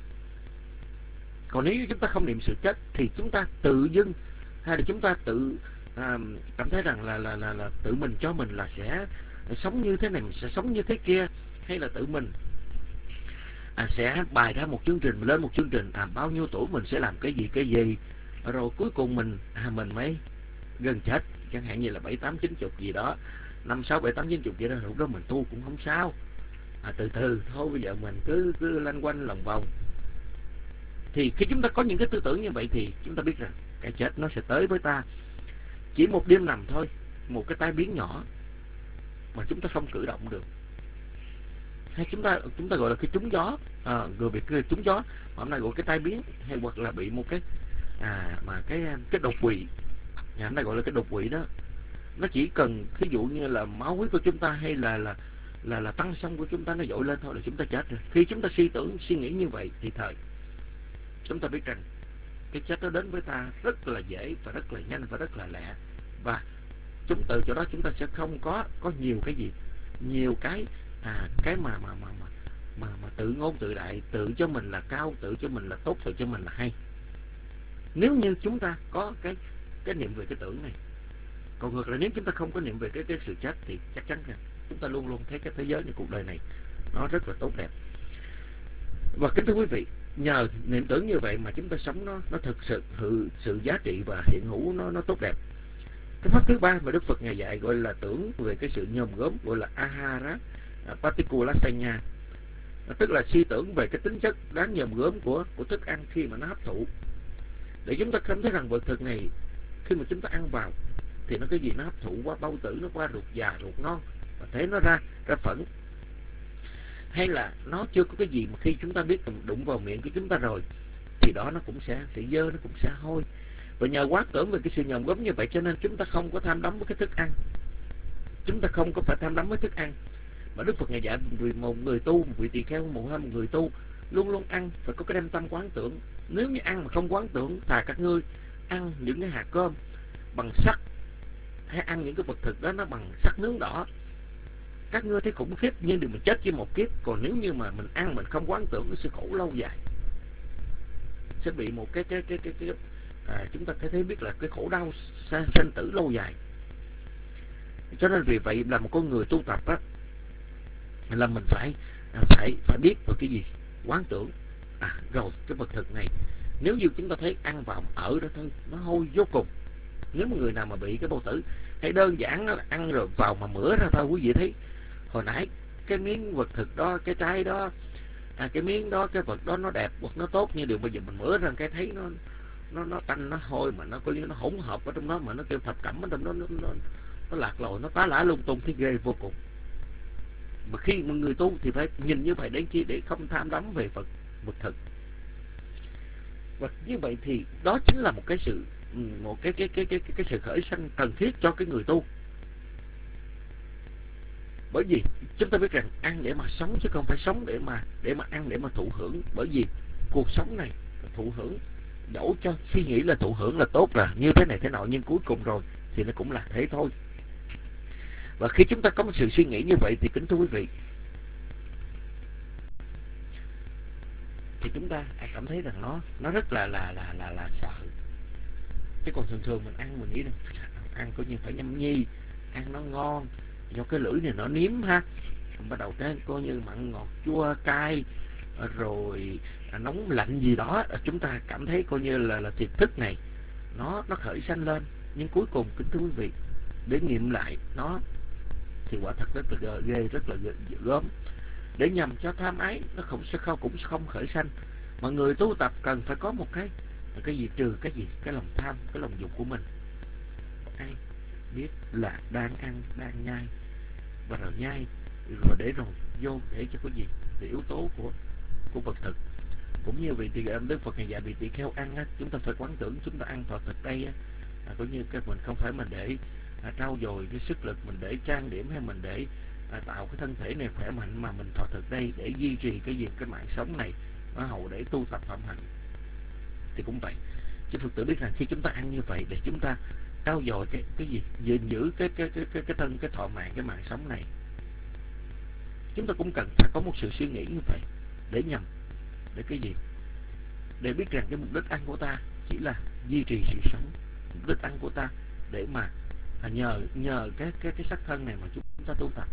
Còn nếu như chúng ta không niệm sự chết thì chúng ta tự dưng, hay là chúng ta tự à, cảm thấy rằng là, là là là tự mình cho mình là sẽ sống như thế này, mình sẽ sống như thế kia, hay là tự mình à, sẽ bài ra một chương trình, lên một chương trình à, bao nhiêu tuổi mình sẽ làm cái gì cái gì, rồi cuối cùng mình à, mình mới gần chết, chẳng hạn như là bảy tám chín chục gì đó, năm sáu bảy tám chín chục gì đó, lúc đó mình tu cũng không sao, à, từ từ thôi, bây giờ mình cứ cứ lanh quanh lòng vòng. Thì khi chúng ta có những cái tư tưởng như vậy thì chúng ta biết rằng cái chết nó sẽ tới với ta. Chỉ một đêm nằm thôi, một cái tai biến nhỏ mà chúng ta không cử động được, hay chúng ta chúng ta gọi là cái trúng gió, à, người bị cái trúng gió, mà hôm nay gọi cái tai biến, hay hoặc là bị một cái à mà cái cái đột quỵ, ngày hôm nay gọi là cái đột quỵ đó. Nó chỉ cần ví dụ như là máu huyết của chúng ta hay là là là là tăng xâm của chúng ta nó dội lên thôi là chúng ta chết rồi. Khi chúng ta suy tưởng suy nghĩ như vậy thì thời chúng ta biết rằng cái chết nó đến với ta rất là dễ và rất là nhanh và rất là lẹ, và chúng từ chỗ đó chúng ta sẽ không có có nhiều cái gì, nhiều cái à cái mà mà mà mà mà, mà tự ngôn tự đại, tự cho mình là cao, tự cho mình là tốt, tự cho mình là hay. Nếu như chúng ta có cái cái niệm về cái tưởng này. Còn ngược lại, nếu chúng ta không có niệm về cái cái sự chết thì chắc chắn rằng chúng ta luôn luôn thấy cái thế giới này, cuộc đời này nó rất là tốt đẹp. Và kính thưa quý vị, nhờ niệm tưởng như vậy mà chúng ta sống nó nó thực sự sự, sự giá trị và hiện hữu nó nó tốt đẹp. Cái pháp thứ ba mà Đức Phật ngài dạy gọi là tưởng về cái sự nhòm gớm, gọi là ahara paticulasanya. tức là suy tưởng về cái tính chất đáng nhòm gớm của của thức ăn khi mà nó hấp thụ, để chúng ta cảm thấy rằng vật thực này khi mà chúng ta ăn vào thì nó cái gì nó hấp thụ qua bao tử, nó qua ruột già, ruột non và thấy nó ra ra phẫn, hay là nó chưa có cái gì mà khi chúng ta biết đụng vào miệng của chúng ta rồi thì đó nó cũng sẽ sẽ dơ, nó cũng sẽ hôi. Và nhờ quá tưởng về cái sự nhòm gớm như vậy cho nên chúng ta không có tham đắm với cái thức ăn, chúng ta không có phải tham đắm với thức ăn. Mà Đức Phật Ngài dạy vì một người tu, một vị tỳ kheo, một hay một người tu luôn luôn ăn phải có cái đem tâm quán tưởng. Nếu như ăn mà không quán tưởng, thà các ngươi ăn những cái hạt cơm bằng sắt, hay ăn những cái vật thực đó nó bằng sắt nướng đỏ, các ngươi thấy khủng khiếp nhưng đừng mình chết chỉ một kiếp. Còn nếu như mà mình ăn mình không quán tưởng, nó sẽ khổ lâu dài, sẽ bị một cái cái cái cái, cái à, chúng ta thấy biết là cái khổ đau sanh tử lâu dài. Cho nên vì vậy là một con người tu tập á, là mình phải phải phải biết vào cái gì quán tưởng. À rồi cái vật thực này nếu như chúng ta thấy ăn vào ở đó thôi nó hôi vô cùng. Nếu mà người nào mà bị cái bao tử, hay đơn giản là ăn rồi vào mà mửa ra thôi, quý vị thấy hồi nãy cái miếng vật thực đó, cái trái đó, à, cái miếng đó, cái vật đó nó đẹp hoặc nó tốt, như điều bây giờ mình mửa ra cái thấy nó nó nó tanh, nó hôi, mà nó có như nó hỗn hợp ở trong đó, mà nó kêu thập cẩm ở trong đó, nó nó, nó lạc lòi, nó tá lả lung tung, thấy ghê vô cùng. Mà khi một người tu thì phải nhìn như vậy đến chi, để không tham đắm về vật vật thực. Và như vậy thì đó chính là một cái sự một cái cái cái cái cái, cái sự khởi sanh cần thiết cho cái người tu. Bởi vì chúng ta biết rằng ăn để mà sống chứ không phải sống để mà để mà ăn để mà thụ hưởng. Bởi vì cuộc sống này thụ hưởng, dẫu cho suy nghĩ là thụ hưởng là tốt, là như thế này thế nọ, nhưng cuối cùng rồi thì nó cũng là thế thôi. Và khi chúng ta có một sự suy nghĩ như vậy thì kính thưa quý vị, thì chúng ta cảm thấy rằng nó nó rất là là là là là sợ. Chứ còn thường thường mình ăn mình nghĩ rằng ăn coi như phải nhâm nhi, ăn nó ngon, do cái lưỡi này nó nếm ha, bắt đầu cái coi như mặn ngọt chua cay rồi nóng lạnh gì đó, chúng ta cảm thấy coi như là là tiềm thức này nó nó khởi sanh lên. Nhưng cuối cùng kính thưa quý vị, để nghiệm lại nó thì quả thật rất là ghê, rất là gớm. Để nhằm cho tham ái nó không sẽ không cũng không khởi sanh. Mà người tu tập cần phải có một cái cái gì trừ cái gì, cái lòng tham, cái lòng dục của mình. Ai biết là đang ăn, đang nhai, và rồi nhai rồi để rồi vô để cho cái gì, để yếu tố của của vật thực. Cũng như vị tỳ Đức Phật Ngài dạy vị tỳ kheo ăn á, chúng ta phải quán tưởng chúng ta ăn thọ thực đây á, à, cũng như cái mình không phải mình để à, trau dồi cái sức lực, mình để trang điểm, hay mình để à, tạo cái thân thể này khỏe mạnh, mà mình thọ thực đây để duy trì cái gì, cái mạng sống này nó hầu để tu tập phạm hạnh. Thì cũng vậy, chứ Phật tử biết rằng khi chúng ta ăn như vậy để chúng ta trau dồi cái cái gì, gìn giữ cái cái cái cái cái thân, cái thọ mạng, cái mạng sống này, chúng ta cũng cần phải có một sự suy nghĩ như vậy. Để nhằm để cái gì, để biết rằng cái mục đích ăn của ta chỉ là duy trì sự sống. Mục đích ăn của ta để mà à, nhờ nhờ cái cái cái sắc thân này mà chúng ta tu tập.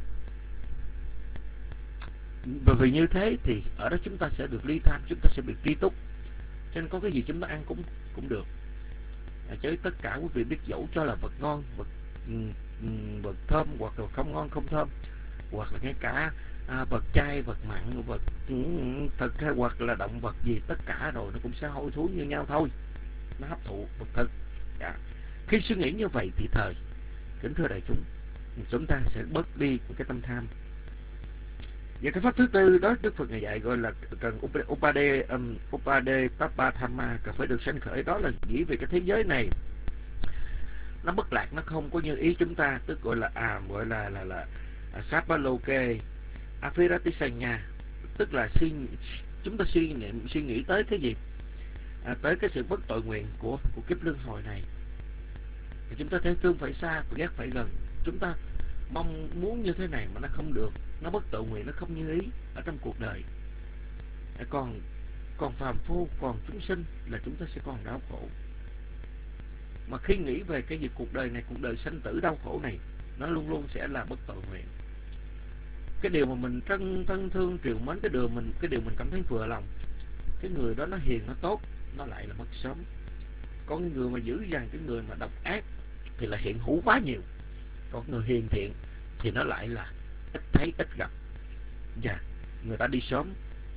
Và vì như thế thì ở đó chúng ta sẽ được ly tham, chúng ta sẽ bị tri túc. Cho nên có cái gì chúng ta ăn cũng cũng được. À, chứ tất cả quý vị biết, dẫu cho là vật ngon, vật vật thơm, hoặc là không ngon không thơm, hoặc là ngay cả à, vật chay, vật mặn, vật thực, hay hoặc là động vật gì, tất cả rồi nó cũng sẽ hôi thối như nhau thôi, nó hấp thụ vật thực. Dạ. Khi suy nghĩ như vậy thì thời kính thưa đại chúng, chúng ta sẽ bớt đi cái tâm tham. Và cái pháp thứ tư đó Đức Phật Ngài dạy gọi là cần upade um, upade papadhamma, cần phải được sanh khởi. Đó là nghĩ về cái thế giới này nó bất lạc, nó không có như ý chúng ta, tức gọi là à gọi là là là sapaloke aphiratisanya, tức là suy chúng ta suy nghĩ suy nghĩ tới cái gì, à, tới cái sự bất tội nguyện của của kiếp luân hồi này. Thì chúng ta thấy thương phải xa, ghét phải gần. Chúng ta mong muốn như thế này mà nó không được, nó bất tội nguyện, nó không như ý ở trong cuộc đời. Còn còn phàm phu, còn chúng sinh là chúng ta sẽ còn đau khổ. Mà khi nghĩ về cái gì cuộc đời này, cuộc đời sanh tử đau khổ này, nó luôn luôn sẽ là bất tội nguyện. Cái điều mà mình trân thân thương triều mến, cái điều mình cái điều mình cảm thấy vừa lòng, cái người đó nó hiền, nó tốt, nó lại là mất sớm. Còn cái người mà dữ dằn, cái người mà độc ác thì là hiện hữu quá nhiều. Còn người hiền thiện thì nó lại là ít thấy, ít gặp. Dạ. người ta đi sớm.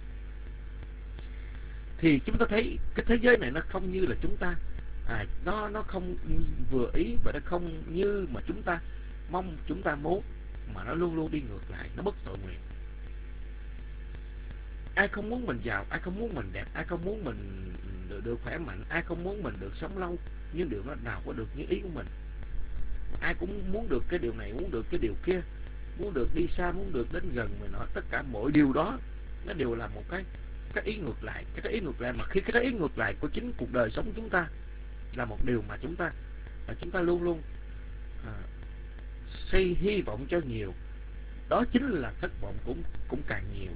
Thì chúng ta thấy cái thế giới này nó không như là chúng ta, à, nó nó không vừa ý và nó không như mà chúng ta mong, chúng ta muốn, mà nó luôn luôn đi ngược lại, nó bất tội nguyện. Ai không muốn mình giàu, ai không muốn mình đẹp, ai không muốn mình được, được khỏe mạnh, ai không muốn mình được sống lâu, nhưng điều nó nào có được như ý của mình. Ai cũng muốn được cái điều này, muốn được cái điều kia, muốn được đi xa, muốn được đến gần mình nói. Tất cả mọi điều đó nó đều là một cái cái ý ngược lại, cái, cái ý ngược lại mà khi cái ý ngược lại của chính cuộc đời sống chúng ta là một điều mà chúng ta là chúng ta luôn luôn à, xây hy vọng cho nhiều, đó chính là thất vọng cũng cũng càng nhiều.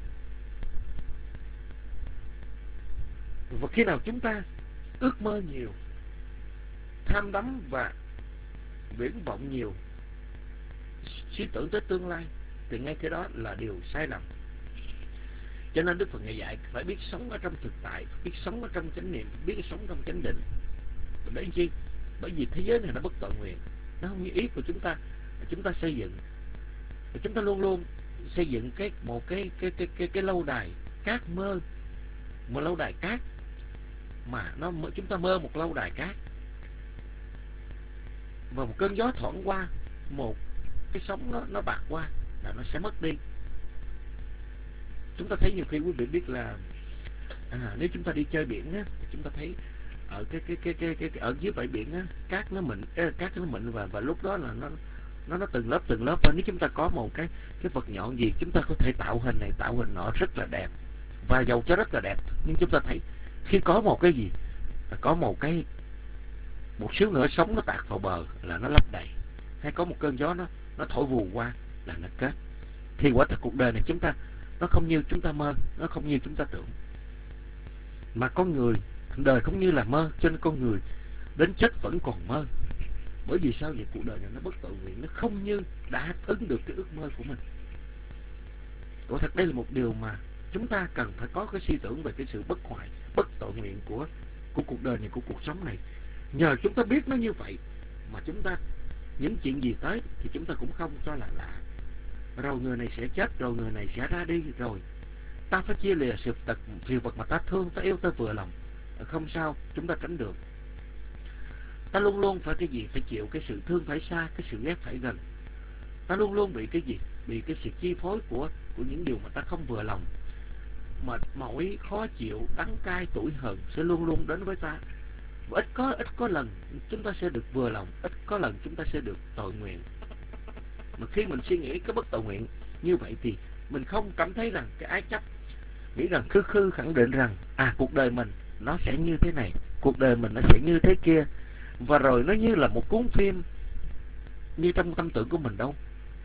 Và khi nào chúng ta ước mơ nhiều, tham đắm và viễn vọng nhiều, suy tưởng tới tương lai, thì ngay cái đó là điều sai lầm. Cho nên Đức Phật Ngài dạy phải biết sống ở trong thực tại, biết sống ở trong chánh niệm, biết sống trong chánh định. Để chi? Bởi vì thế giới này nó bất tội nguyện, nó không như ý của chúng ta. Chúng ta xây dựng, chúng ta luôn luôn xây dựng cái một cái cái cái cái, cái lâu đài cát mơ, một lâu đài cát mà nó chúng ta mơ một lâu đài cát, và một cơn gió thoảng qua, một cái sóng nó nó bạc qua là nó sẽ mất đi. Chúng ta thấy nhiều khi quý vị biết là à, nếu chúng ta đi chơi biển á, thì chúng ta thấy ở cái cái cái cái, cái, cái ở dưới bãi biển á, cát nó mịn, cát nó mịn và và lúc đó là nó nó nó từng lớp từng lớp. Và nếu chúng ta có một cái cái vật nhọn gì, chúng ta có thể tạo hình này tạo hình nọ rất là đẹp, và dầu cho rất là đẹp, nhưng chúng ta thấy khi có một cái gì, có một cái một xíu nữa sóng nó tạt vào bờ là nó lấp đầy, hay có một cơn gió nó nó thổi vù qua là nó kết. Thì quả thật cuộc đời này chúng ta nó không như chúng ta mơ, nó không như chúng ta tưởng. Mà con người, đời không như là mơ, cho nên con người đến chết vẫn còn mơ. Bởi vì sao vậy? Cuộc đời này nó bất tội nguyện, nó không như đã đáp ứng được cái ước mơ của mình. Quả thật đây là một điều mà chúng ta cần phải có cái suy tưởng về cái sự bất hoại, bất tội nguyện của của cuộc đời này, của cuộc sống này. Nhờ chúng ta biết nó như vậy mà chúng ta những chuyện gì tới thì chúng ta cũng không cho là lạ. Rồi người này sẽ chết, rồi người này sẽ ra đi, rồi ta phải chia lìa sự tật sự vật mà ta thương, ta yêu, ta vừa lòng. Không sao, chúng ta tránh được. Ta luôn luôn phải cái gì? Phải chịu cái sự thương phải xa, cái sự ghét phải gần. Ta luôn luôn bị cái gì? Bị cái sự chi phối của của những điều mà ta không vừa lòng. Mệt mỏi, khó chịu, đắng cay, tủi hờn sẽ luôn luôn đến với ta. Và ít có ít có lần chúng ta sẽ được vừa lòng, ít có lần chúng ta sẽ được tội nguyện. Mà khi mình suy nghĩ cái bất tội nguyện như vậy thì mình không cảm thấy rằng cái ái chấp, nghĩ rằng khư khư khẳng định rằng à cuộc đời mình nó sẽ như thế này, cuộc đời mình nó sẽ như thế kia, và rồi nó như là một cuốn phim như trong tâm tưởng của mình đâu,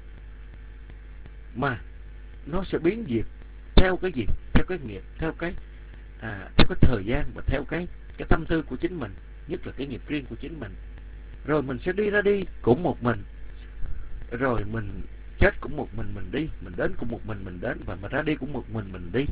mà nó sẽ biến diệt theo cái gì? Theo cái nghiệp, theo cái à, theo cái thời gian và theo cái cái tâm tư của chính mình, nhất là cái nghiệp riêng của chính mình. Rồi mình sẽ đi ra đi cũng một mình, rồi mình chết cũng một mình mình đi, mình đến cũng một mình mình đến, và mình ra đi cũng một mình mình đi.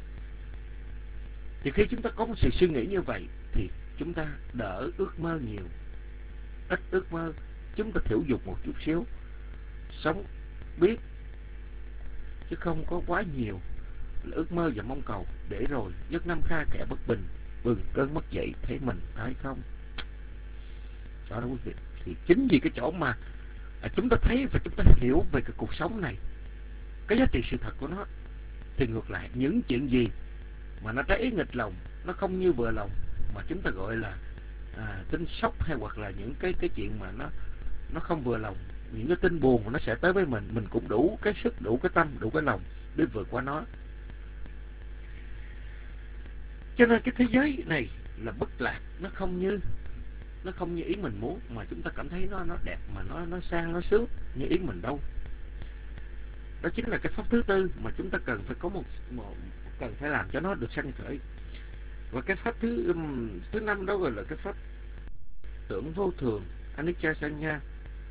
Thì khi chúng ta có một sự suy nghĩ như vậy thì chúng ta đỡ ước mơ nhiều, ít ước mơ, chúng ta thiểu dục một chút xíu, sống biết chứ không có quá nhiều là ước mơ và mong cầu, để rồi giấc năm kha kẻ bất bình, bừng cơn mất dậy thấy mình phải không? Đó là quý vị. Thì chính vì cái chỗ mà à, chúng ta thấy và chúng ta hiểu về cái cuộc sống này, cái giá trị sự thật của nó, thì ngược lại những chuyện gì mà nó trái ý nghịch lòng, nó không như vừa lòng, mà chúng ta gọi là à, tin sốc, hay hoặc là những cái cái chuyện mà nó nó không vừa lòng, những cái tin buồn mà nó sẽ tới với mình, mình cũng đủ cái sức, đủ cái tâm, đủ cái lòng để vượt qua nó. Cho nên cái thế giới này là bất lạc, nó không như nó không như ý mình muốn, mà chúng ta cảm thấy nó nó đẹp, mà nó nó sang, nó sướng như ý mình đâu. Đó chính là cái pháp thứ tư mà chúng ta cần phải có một, một cần phải làm cho nó được sanh khởi. Và cái pháp thứ um, thứ năm đó gọi là cái pháp tưởng vô thường, anicca sanya.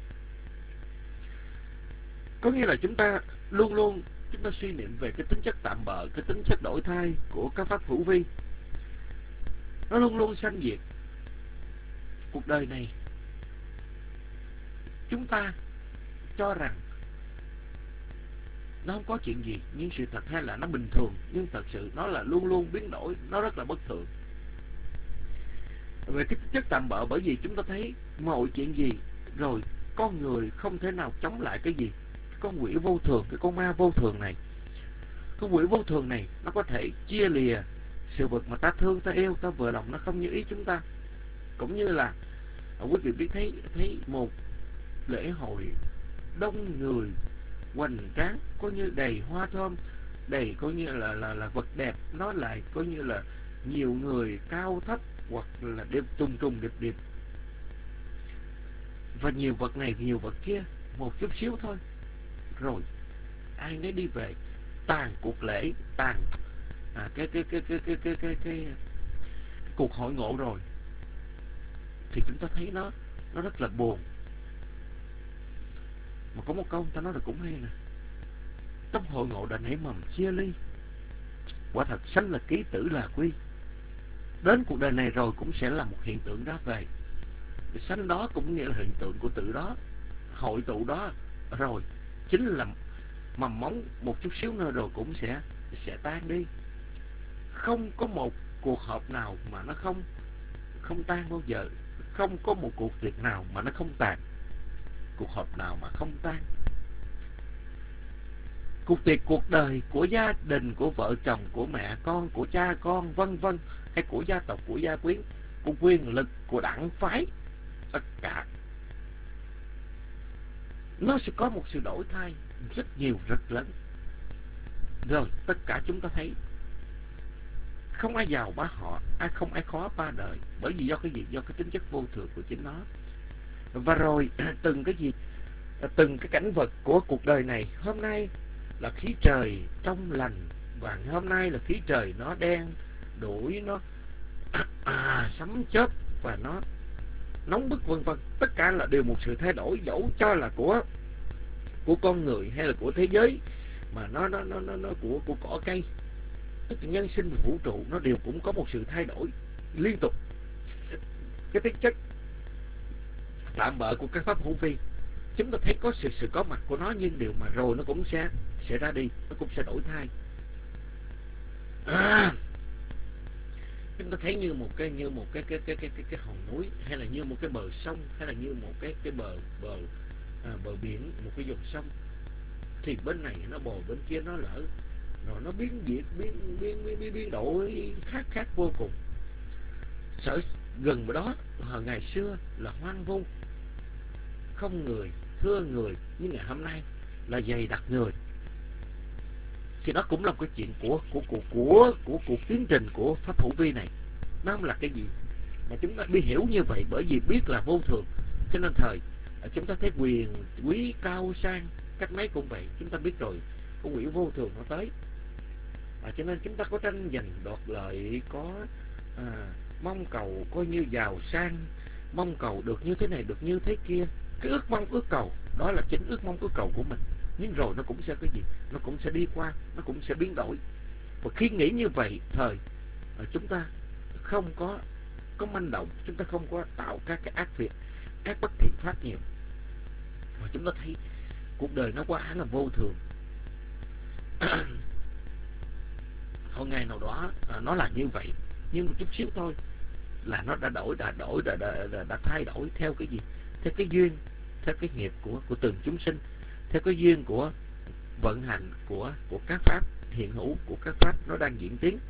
Có nghĩa là chúng ta luôn luôn chúng ta suy niệm về cái tính chất tạm bợ, cái tính chất đổi thay của các pháp hữu vi. Nó luôn luôn sanh diệt. Cuộc đời này chúng ta cho rằng nó không có chuyện gì, nhưng sự thật hay là nó bình thường, nhưng thật sự nó là luôn luôn biến đổi, nó rất là bất thường. Về cái chất tạm bợ, bởi vì chúng ta thấy mọi chuyện gì rồi con người không thể nào chống lại cái gì. Cái con quỷ vô thường, cái con ma vô thường này, con quỷ vô thường này nó có thể chia lìa sự vật mà ta thương, ta yêu, ta vừa lòng, nó không như ý chúng ta. Cũng như là quý vị biết thấy thấy một lễ hội đông người hoành tráng, có như đầy hoa thơm, đầy có như là là là vật đẹp, nó lại có như là nhiều người cao thấp hoặc là đêm trùng trùng điệp điệp, và nhiều vật này nhiều vật kia, một chút xíu thôi rồi ai nấy đi về, tàn cuộc lễ, tàn à, cái, cái, cái, cái, cái, cái, cái, cái, cái cuộc hội ngộ rồi, thì chúng ta thấy nó nó rất là buồn. Mà có một câu người ta nói là cũng hay nè: trong hội ngộ đã nảy mầm chia ly, quả thật sanh là ký, tử là quy. Đến cuộc đời này rồi cũng sẽ là một hiện tượng ra về. Cái sanh đó cũng nghĩa là hiện tượng của tử đó, hội tụ đó rồi chính là mầm móng, một chút xíu nữa rồi cũng sẽ sẽ tan đi. Không có một cuộc họp nào mà nó không không tan bao giờ, không có một cuộc tiệc nào mà nó không tàn, cuộc họp nào mà không tan. Cuộc tiệc cuộc đời của gia đình, của vợ chồng, của mẹ con, của cha con, vân vân, hay của gia tộc, của gia quyến, của quyền lực, của đảng phái, tất cả nó sẽ có một sự đổi thay rất nhiều, rất lớn. Rồi tất cả chúng ta thấy không ai giàu bá họ, ai không ai khó ba đời. Bởi vì do cái gì? Do cái tính chất vô thường của chính nó. Và rồi từng cái gì, từng cái cảnh vật của cuộc đời này, hôm nay là khí trời trong lành, và hôm nay là khí trời nó đen đuổi, nó à, sấm chớp và nó nóng bức vân vân. Tất cả là đều một sự thay đổi, dẫu cho là của của con người hay là của thế giới, mà nó nó nó nó, nó của của cỏ cây, tất cả nhân sinh và vũ trụ, nó đều cũng có một sự thay đổi liên tục. Cái tính chất tạm bợ của các pháp hữu vi, chúng ta thấy có sự sự có mặt của nó, nhưng điều mà rồi nó cũng sẽ sẽ ra đi, nó cũng sẽ đổi thay. À, chúng ta thấy như một cái như một cái cái cái cái cái, cái hòn núi, hay là như một cái bờ sông, hay là như một cái cái bờ bờ à, bờ biển, một cái dòng sông, thì bên này nó bồi, bên kia nó lỡ, rồi nó biến biến biến biến biến, biến, biến đổi khác khác vô cùng. Sở gần với đó hồi ngày xưa là hoang vu, không người, thưa người, nhưng ngày hôm nay là dày đặc người. Thì đó cũng là một cái chuyện của của của của của cuộc tiến trình của pháp hữu vi này. Nó không là cái gì mà chúng ta biết hiểu như vậy, bởi vì biết là vô thường, cho nên thời chúng ta thấy quyền quý cao sang cách mấy cũng vậy. Chúng ta biết rồi có quỷ vô thường nó tới, à, cho nên chúng ta có tranh giành đoạt lợi, có à, mong cầu coi như giàu sang, mong cầu được như thế này, được như thế kia. Cái ước mong ước cầu đó là chính ước mong ước cầu của mình, nhưng rồi nó cũng sẽ cái gì, nó cũng sẽ đi qua, nó cũng sẽ biến đổi. Và khi nghĩ như vậy, thời à, chúng ta không có có manh động, chúng ta không có tạo các cái ác việc, các bất thiện pháp nhiều. Và chúng ta thấy cuộc đời nó quá là vô thường. Hồi ngày nào đó à, nó là như vậy, nhưng một chút xíu thôi là nó đã đổi, đã đổi, đã, đã, đã, đã thay đổi theo cái gì? Theo cái duyên, theo cái nghiệp của của từng chúng sinh, theo cái duyên của vận hành của của các pháp hiện hữu, của các pháp nó đang diễn tiến.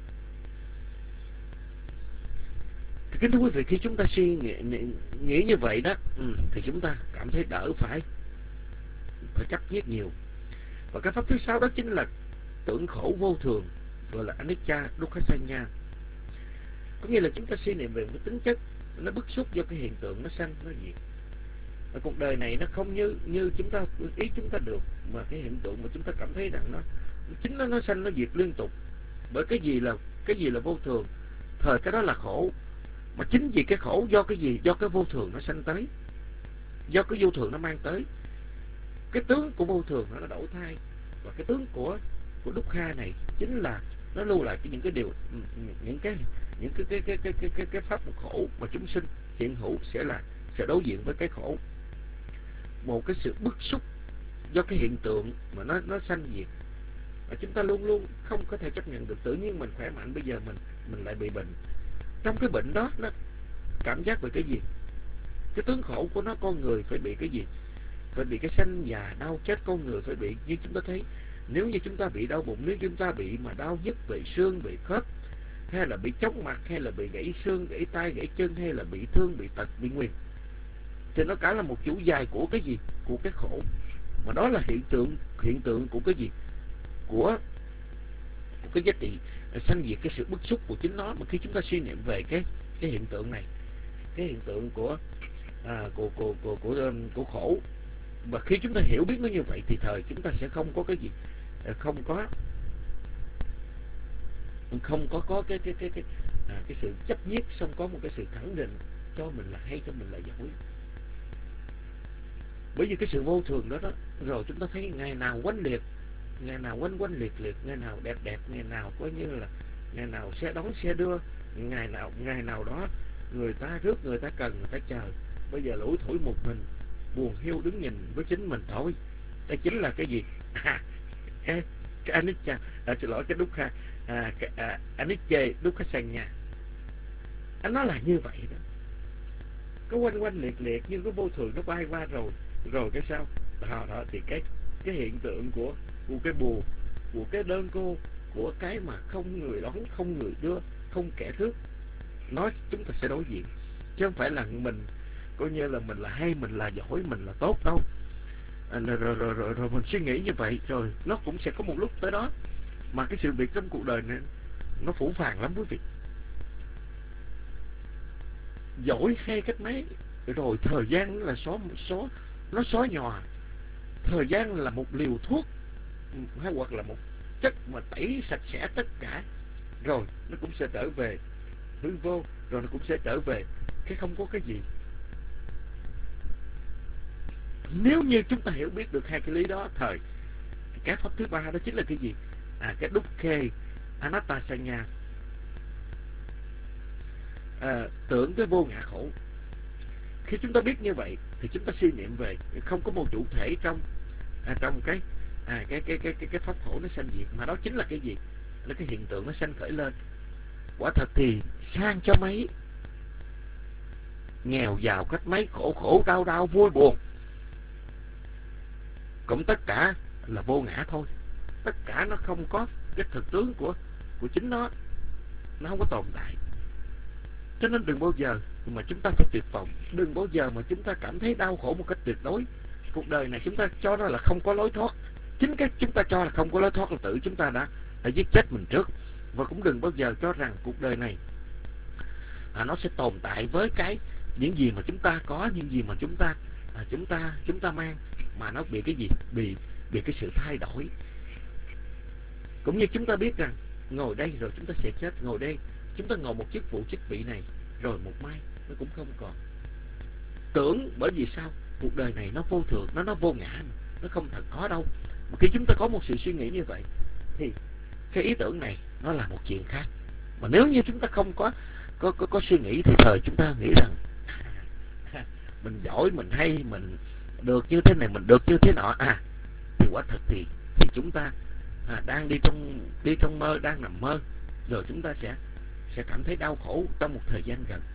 Thì kính thưa quý vị, khi chúng ta suy nghĩ, nghĩ như vậy đó, ừ, thì chúng ta cảm thấy đỡ phải phải chấp nhiết nhiều. Và cái pháp thứ sáu đó chính là tưởng khổ vô thường, gọi là anicca dukkha. Có nghĩa là chúng ta suy niệm về cái tính chất nó bức xúc do cái hiện tượng nó sanh nó diệt. Ở cuộc đời này nó không như như chúng ta ý chúng ta được, mà cái hiện tượng mà chúng ta cảm thấy rằng nó chính nó nó sanh nó diệt liên tục. Bởi cái gì là cái gì là vô thường, thời cái đó là khổ. Mà chính vì cái khổ do cái gì? Do cái vô thường nó sanh tới, do cái vô thường nó mang tới. Cái tướng của vô thường nó đổi thay, và cái tướng của của dukkha này chính là nó lưu lại cái những cái điều, những cái những cái cái cái cái cái cái, cái pháp khổ mà chúng sinh hiện hữu sẽ là sẽ đối diện với cái khổ. Một cái sự bức xúc do cái hiện tượng mà nó nó sanh diệt, và chúng ta luôn luôn không có thể chấp nhận được. Tự nhiên mình khỏe mạnh, bây giờ mình mình lại bị bệnh. Trong cái bệnh đó nó cảm giác về cái gì? Cái tướng khổ của nó, con người phải bị cái gì? Phải bị cái sanh già đau chết, con người phải bị. Như chúng ta thấy, nếu như chúng ta bị đau bụng, nếu chúng ta bị mà đau nhức về xương, bị khớp, hay là bị chóng mặt, hay là bị gãy xương, gãy tay, gãy chân, hay là bị thương, bị tật, bị nguyền, thì nó cả là một chủ dài của cái gì? Của cái khổ. Mà đó là hiện tượng hiện tượng của cái gì? Của, của cái giá trị sanh diệt, cái sự bức xúc của chính nó. Mà khi chúng ta suy niệm về cái cái hiện tượng này, cái hiện tượng của à, của, của, của, của, của, của khổ, và khi chúng ta hiểu biết nó như vậy thì thời chúng ta sẽ không có cái gì, không có không có có cái cái cái cái à, cái sự chấp nhiết, xong có một cái sự khẳng định cho mình là hay, cho mình là giỏi. Bởi vì cái sự vô thường đó đó, rồi chúng ta thấy ngày nào quanh liệt, ngày nào quanh quanh liệt liệt, ngày nào đẹp đẹp, ngày nào coi như là ngày nào xe đón xe đưa, ngày nào ngày nào đó người ta rước, người ta cần, người ta chờ. Bây giờ lủi thủi một mình, buồn hiu đứng nhìn với chính mình thôi. Đây chính là cái gì? À, cái cái anicca, à, xin lỗi, cái dukkha, à, cái à, anicca dukkha sanya. Anh nói là như vậy đó. Có quanh quanh liệt liệt, nhưng cái vô thường nó bay qua rồi, rồi cái sao? Đó, đó thì cái cái hiện tượng của của cái buồn, của cái đơn cô, của cái mà không người đón, không người đưa, không kẻ rước, nói chúng ta sẽ đối diện, chứ không phải là mình coi như là mình là hay, mình là giỏi, mình là tốt đâu. À, rồi, rồi, rồi, rồi, rồi mình suy nghĩ như vậy, rồi nó cũng sẽ có một lúc tới đó mà cái sự việc trong cuộc đời này nó phủ phàng lắm quý vị. Giỏi hay cách mấy, rồi thời gian là xóa, xóa, nó xóa nhòa. Thời gian là một liều thuốc, hay hoặc là một chất mà tẩy sạch sẽ tất cả, rồi nó cũng sẽ trở về hư vô, rồi nó cũng sẽ trở về cái không có cái gì. Nếu như chúng ta hiểu biết được hai cái lý đó, thời cái pháp thứ ba đó chính là cái gì? À, cái dukkha anatta sanya, à, tưởng cái vô ngã khổ. Khi chúng ta biết như vậy thì chúng ta suy niệm về không có một chủ thể trong à, trong cái à, cái, cái cái cái cái pháp khổ nó sanh diệt, mà đó chính là cái gì? Là cái hiện tượng nó sanh khởi lên. Quả thật thì sang cho mấy, nghèo giàu cách mấy, khổ khổ đau đau, vui buồn, cũng tất cả là vô ngã thôi. Tất cả nó không có cái thực tướng của của chính nó, nó không có tồn tại. Cho nên đừng bao giờ mà chúng ta phải tuyệt vọng, đừng bao giờ mà chúng ta cảm thấy đau khổ một cách tuyệt đối. Cuộc đời này chúng ta cho nó là không có lối thoát. Chính cái chúng ta cho là không có lối thoát là tự chúng ta đã, đã giết chết mình trước. Và cũng đừng bao giờ cho rằng cuộc đời này à, nó sẽ tồn tại với cái những gì mà chúng ta có, những gì mà chúng ta à, chúng ta chúng ta mang, mà nó bị cái gì? Bị bị cái sự thay đổi. Cũng như chúng ta biết rằng ngồi đây rồi chúng ta sẽ chết, ngồi đây chúng ta ngồi một chức vụ chức vị này, rồi một mai nó cũng không còn. Tưởng, bởi vì sao? Cuộc đời này nó vô thường, nó nó vô ngã, nó không thật có đâu. Mà khi chúng ta có một sự suy nghĩ như vậy thì cái ý tưởng này nó là một chuyện khác. Mà nếu như chúng ta không có có có, có suy nghĩ thì thời chúng ta nghĩ rằng à, mình giỏi, mình hay, mình được như thế này, mình được như thế nọ, à thì quả thật thì thì chúng ta à, đang đi trong đi trong mơ, đang nằm mơ, rồi chúng ta sẽ sẽ cảm thấy đau khổ trong một thời gian gần.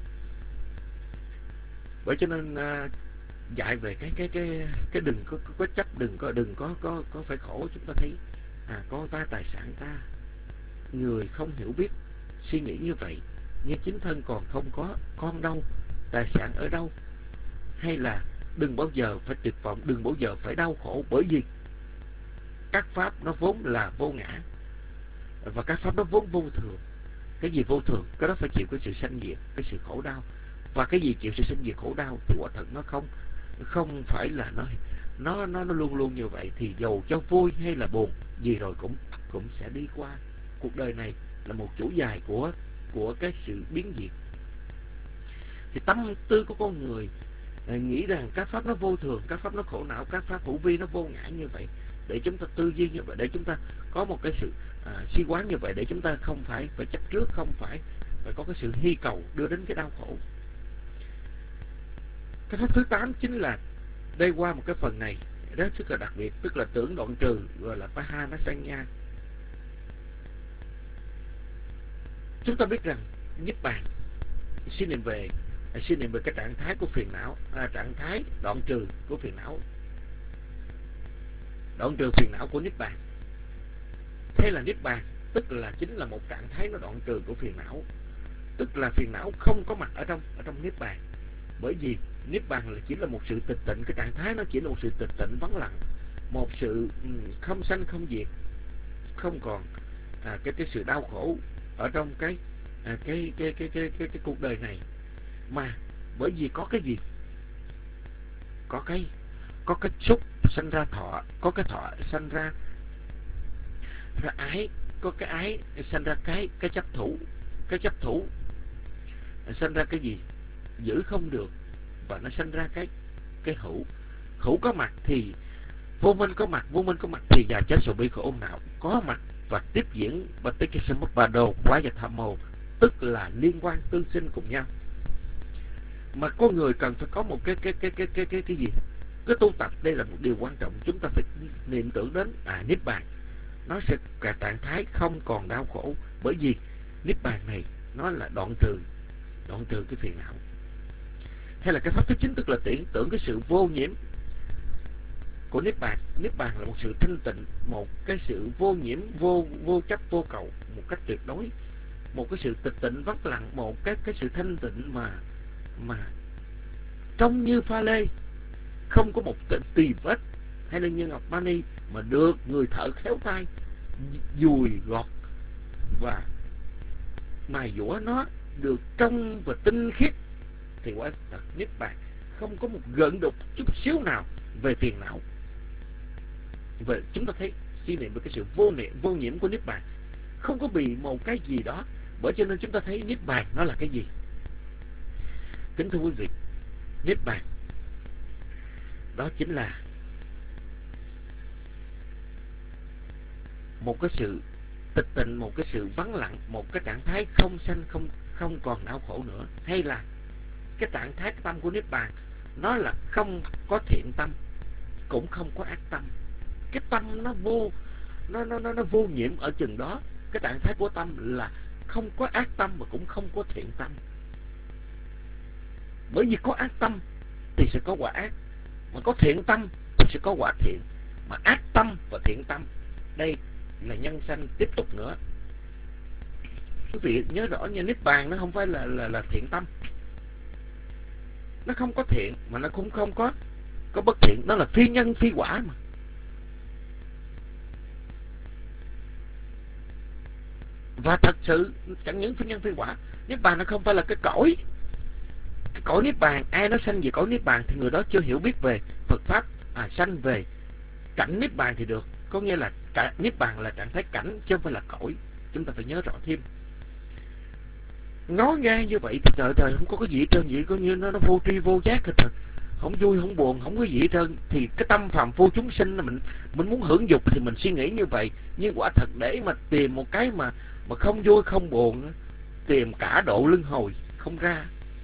Bởi cho nên à, dạy về cái cái cái cái đừng có có chấp, đừng có đừng có có có phải khổ. Chúng ta thấy à, con ta, tài sản ta, người không hiểu biết suy nghĩ như vậy, nhưng chính thân còn không có, con đâu, tài sản ở đâu. Hay là đừng bao giờ phải tuyệt vọng, đừng bao giờ phải đau khổ, bởi vì các pháp nó vốn là vô ngã, và các pháp nó vốn vô thường. Cái gì vô thường, cái đó phải chịu cái sự sanh diệt, cái sự khổ đau. Và cái gì chịu sự sanh diệt khổ đau thì quả thật nó không không phải là nó nó nó nó luôn luôn như vậy. Thì dầu cho vui hay là buồn gì rồi cũng cũng sẽ đi qua. Cuộc đời này là một chuỗi dài của của cái sự biến diệt. Thì tâm tư của con người nghĩ rằng các pháp nó vô thường, các pháp nó khổ não, các pháp hữu vi nó vô ngã như vậy, để chúng ta tư duy như vậy, để chúng ta có một cái sự à, suy quán như vậy, để chúng ta không phải phải chấp trước, không phải phải có cái sự hy cầu đưa đến cái đau khổ. Cái pháp thứ tám chính là đây, qua một cái phần này đó rất là đặc biệt, tức là tưởng đoạn trừ, gọi là Pahanasanya. Chúng ta biết rằng niết bàn, xin niệm về xin niệm về cái trạng thái của phiền não, à, trạng thái đoạn trừ của phiền não, đoạn trừ phiền não của niết bàn. Thế là niết bàn tức là chính là một trạng thái nó đoạn trừ của phiền não, tức là phiền não không có mặt ở trong ở trong niết bàn. Bởi vì niết bàn là chỉ là một sự tịch tịnh, cái trạng thái nó chỉ là một sự tịch tịnh vắng lặng, một sự không sanh không diệt, không còn à, cái cái sự đau khổ ở trong cái à, cái, cái, cái, cái, cái, cái cuộc đời này. Mà bởi vì có cái gì? Có cái có cái xúc sanh ra thọ, có cái thọ sanh ra ra ái, có cái ái sanh ra cái cái chấp thủ, cái chấp thủ sanh ra cái gì? Giữ không được, và nó sanh ra cái cái hữu. Hữu có mặt thì vô minh có mặt, vô minh có mặt thì già chết sầu bi khổ ôm não có mặt, và tiếp diễn và tích cái sâm bà đồ quá và tham mô, tức là liên quan tương sinh cùng nhau. Mà con người cần phải có một cái cái cái cái cái cái cái gì? Cái tu tập đây là một điều quan trọng. Chúng ta phải niệm tưởng đến à niết bàn, nó sẽ cả trạng thái không còn đau khổ, bởi vì niết bàn này nó là đoạn trừ, đoạn trừ cái phiền não. Hay là cái pháp thứ chín, tức là tưởng tưởng cái sự vô nhiễm của niết bàn. Niết bàn là một sự thanh tịnh, một cái sự vô nhiễm, vô vô chấp, vô cầu một cách tuyệt đối, một cái sự tịch tịnh vắng lặng, một cái cái sự thanh tịnh mà mà trông như pha lê, không có một tì vết hay là như ngọc mani, mà được người thợ khéo tay dùi gọt và mài dũa nó được trong và tinh khiết, thì quả thật niết bàn không có một gợn đục chút xíu nào về phiền não. Vậy chúng ta thấy suy niệm về cái sự vô niệm, vô nhiễm của niết bàn, không có bị một cái gì đó. Bởi cho nên chúng ta thấy niết bàn nó là cái gì? Kính thưa quý vị, niết bàn đó chính là một cái sự tịch tịnh, một cái sự vắng lặng, một cái trạng thái không sanh không không còn đau khổ nữa. Hay là cái trạng thái cái tâm của niết bàn, nó là không có thiện tâm, cũng không có ác tâm. Cái tâm nó vô nó nó nó, nó vô nhiễm ở chừng đó. Cái trạng thái của tâm là không có ác tâm mà cũng không có thiện tâm. Bởi vì có ác tâm thì sẽ có quả ác, mà có thiện tâm thì sẽ có quả thiện. Mà ác tâm và thiện tâm, đây là nhân sanh tiếp tục nữa. Quý vị nhớ rõ nha, niết bàn nó không phải là là là thiện tâm, nó không có thiện mà nó cũng không có có bất thiện, nó là phi nhân phi quả mà. Và thật sự chẳng những phi nhân phi quả, niết bàn nó không phải là cái cõi. Cái cõi niết bàn, ai nó sanh về cõi niết bàn thì người đó chưa hiểu biết về Phật pháp. À, sanh về cảnh niết bàn thì được, có nghĩa là cả niết bàn là trạng thái cảnh chứ không phải là cõi. Chúng ta phải nhớ rõ thêm. Nói nghe như vậy thì trời trời không có cái gì hết trơn, vậy có như nó nó vô tri vô giác hết rồi, không vui không buồn, không có gì hết trơn. Thì cái tâm phàm phu chúng sinh là mình mình muốn hưởng dục thì mình suy nghĩ như vậy, nhưng quả thật để mà tìm một cái mà mà không vui không buồn, tìm cả độ luân hồi không ra.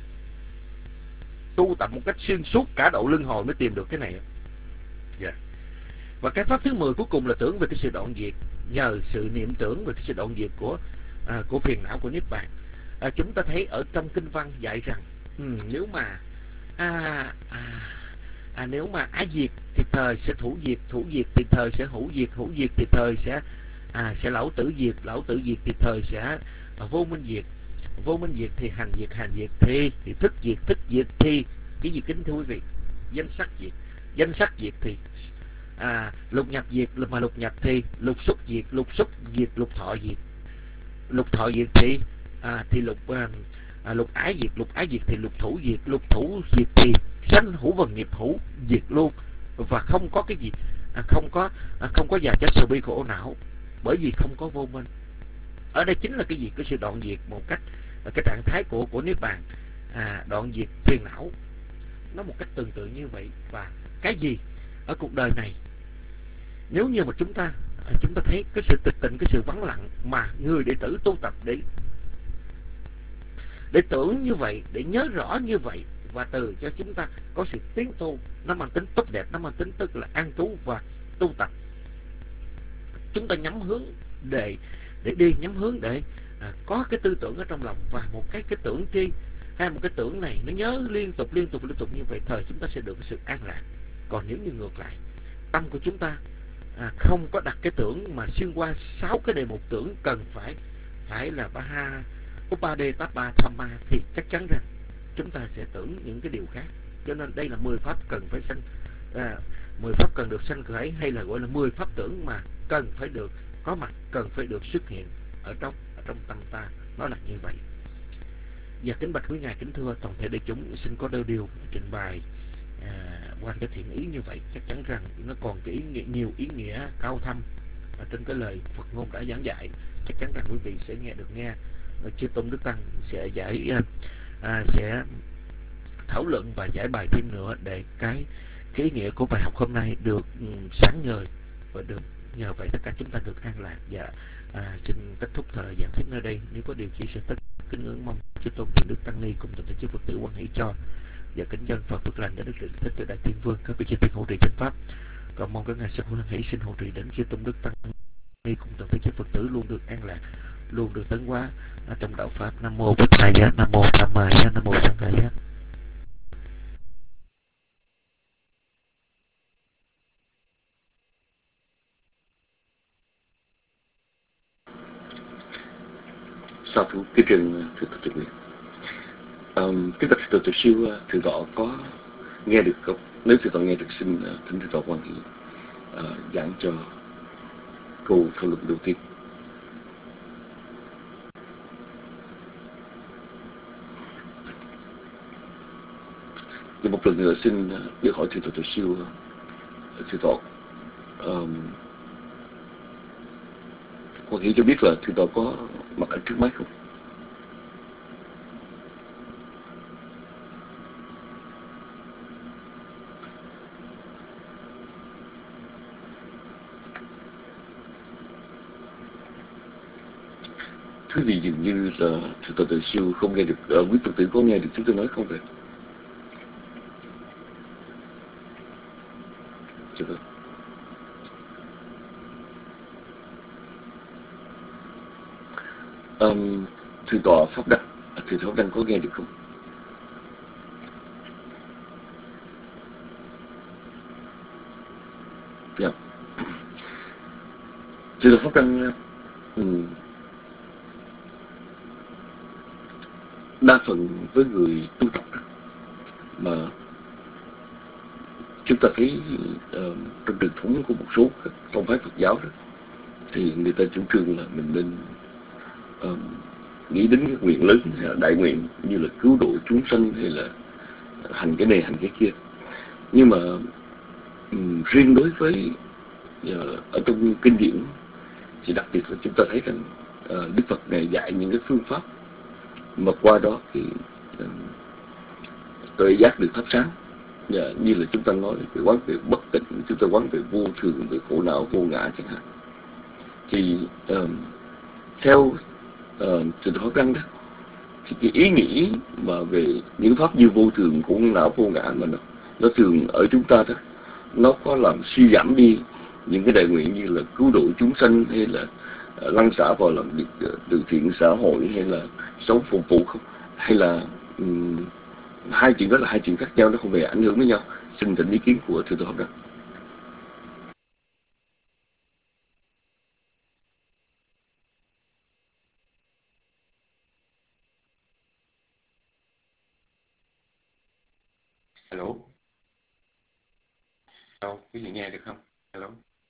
Tu tập một cách xuyên suốt cả độ luân hồi mới tìm được cái này. Yeah. Và cái pháp thứ mười cuối cùng là tưởng về cái sự đoạn diệt. Nhờ sự niệm tưởng về cái sự đoạn diệt của à, của phiền não của niết bàn, à, chúng ta thấy ở trong kinh văn dạy rằng um, nếu mà à, à, à, nếu mà ái diệt thì thời sẽ thủ diệt, thủ diệt thì thời sẽ hữu diệt, hữu diệt thì thời sẽ à, sẽ lão tử diệt, lão tử diệt thì thời sẽ à, vô minh diệt, vô minh diệt thì hành diệt, hành diệt thì, thì thức diệt, thức diệt thì cái gì kính thưa quý vị? Danh sắc diệt, danh sắc diệt thì à, lục nhập diệt, mà lục nhập thì lục xúc diệt, lục xúc diệt lục thọ diệt, lục thọ diệt thì à, thì lục à, à, lục ái diệt, lục ái diệt thì lục thủ diệt, lục thủ diệt thì sanh hữu và nghiệp hữu diệt luôn. Và không có cái gì à, không có à, không có già chết sầu bi khổ não, bởi vì không có vô minh. Ở đây chính là cái gì? Cái sự đoạn diệt một cách cái trạng thái của của niết bàn, à, đoạn diệt phiền não nó một cách tương tự như vậy. Và cái gì ở cuộc đời này, nếu như mà chúng ta chúng ta thấy cái sự tịch tịnh, cái sự vắng lặng mà người đệ tử tu tập để để tưởng như vậy, để nhớ rõ như vậy, và từ cho chúng ta có sự tiến tu. Nó mang tính tốt đẹp, nó mang tính tức là an trú và tu tập. Chúng ta nhắm hướng để để đi, nhắm hướng để à, có cái tư tưởng ở trong lòng, và một cái cái tưởng chi hay một cái tưởng này nó nhớ liên tục liên tục liên tục như vậy, thời chúng ta sẽ được sự an lạc. Còn nếu như ngược lại, tâm của chúng ta à, không có đặt cái tưởng mà xuyên qua sáu cái đề mục tưởng cần phải phải là ba ha Upada Tapa Thamma, thì chắc chắn rằng chúng ta sẽ tưởng những cái điều khác. Cho nên đây là mười pháp cần phải sanh à, mười pháp cần được sanh khởi, hay là gọi là mười pháp tưởng mà cần phải được có mặt, cần phải được xuất hiện ở trong ở trong tâm ta. Nó là như vậy. Và kính bạch quý ngài, kính thưa toàn thể đại chúng, xin có đôi điều trình bày à, qua cái thiện ý như vậy. Chắc chắn rằng nó còn cái ý nghĩa, nhiều ý nghĩa cao thâm ở trên cái lời Phật ngôn đã giảng dạy. Chắc chắn rằng quý vị sẽ nghe được nghe Chư Tôn Đức Tăng sẽ giải à, sẽ thảo luận và giải bài thêm nữa, để cái cái ý nghĩa của bài học hôm nay được um, sáng ngời, và được nhờ vậy tất cả chúng ta được an lạc. Và à, xin kết thúc thời giảng thuyết nơi đây. Nếu có điều chi sẽ tất kính ngưỡng mong Chư Tôn Hiền Đức Tăng Ni cùng toàn thể chư Phật tử quan hỷ cho, và kính dân Phật phước lành đã được định thích từ Đại Thiên Vương các vị chư tiên hộ trì chánh pháp. Còn mong các ngài sẽ hoan hỷ xin hộ trì đến Chư Tôn Đức Tăng Ni cùng toàn thể chư Phật tử luôn được an lạc, luôn được tấn hóa ở trong đạo pháp. Nam mô Bích Thầy Giá, Nam mô Tham Ma Giá, Nam mô Sang Khai Giá. Sau thủ cái trường thượng tọa Tịnh Nguyện, um, cái bạch thượng tọa siêu thượng tọa có nghe được không? Nếu thượng tọa nghe được, xin uh, thỉnh thượng tọa quan hỷ uh, giảng cho câu thảo luận đầu tiên. Và một lần nữa xin uh, được hỏi thượng tọa siêu uh, thượng tọa um, quan hỷ cho biết là thượng tọa có mặt ở trước máy không? Thứ gì dường như là thượng tọa Từ Siêu không nghe được. Uh, quý Phật tử có nghe được chúng tôi nói không vậy? Chưa vâng. Um, thượng tọa Pháp Đăng, thượng tọa Pháp Đăng có nghe được không? Dạ. Yeah. Thượng tọa Pháp Đăng um, đa phần với người tu tập đó, mà chúng ta thấy uh, trong truyền thống của một số tông phái Phật giáo đó, thì người ta chủ trương là mình nên uh, nghĩ đến cái nguyện lớn, đại nguyện như là cứu độ chúng sanh hay là hành cái này hành cái kia. Nhưng mà um, riêng đối với uh, ở trong kinh điển thì đặc biệt là chúng ta thấy rằng uh, Đức Phật này dạy những cái phương pháp mà qua đó thì uh, tuệ giác được thắp sáng. Yeah, như là chúng ta nói về quán về bất tịnh, chúng ta quán về vô thường, về khổ não vô ngã chẳng hạn. Thì uh, theo uh, Thượng tọa Pháp Đăng đó, thì cái ý nghĩ mà về những pháp như vô thường, khổ não vô ngã mà nó, nó thường ở chúng ta đó, nó có làm suy giảm đi những cái đại nguyện như là cứu độ chúng sanh hay là uh, lăn xả vào làm việc uh, từ thiện xã hội hay là sống phục vụ không? Hay là um, hai chuyện đó là hai chuyện khác nhau, nó không hề ảnh hưởng với nhau? Xin thỉnh ý kiến của Thượng tọa Pháp Đăng. Hello. Hello, quý vị nghe được không? Hello.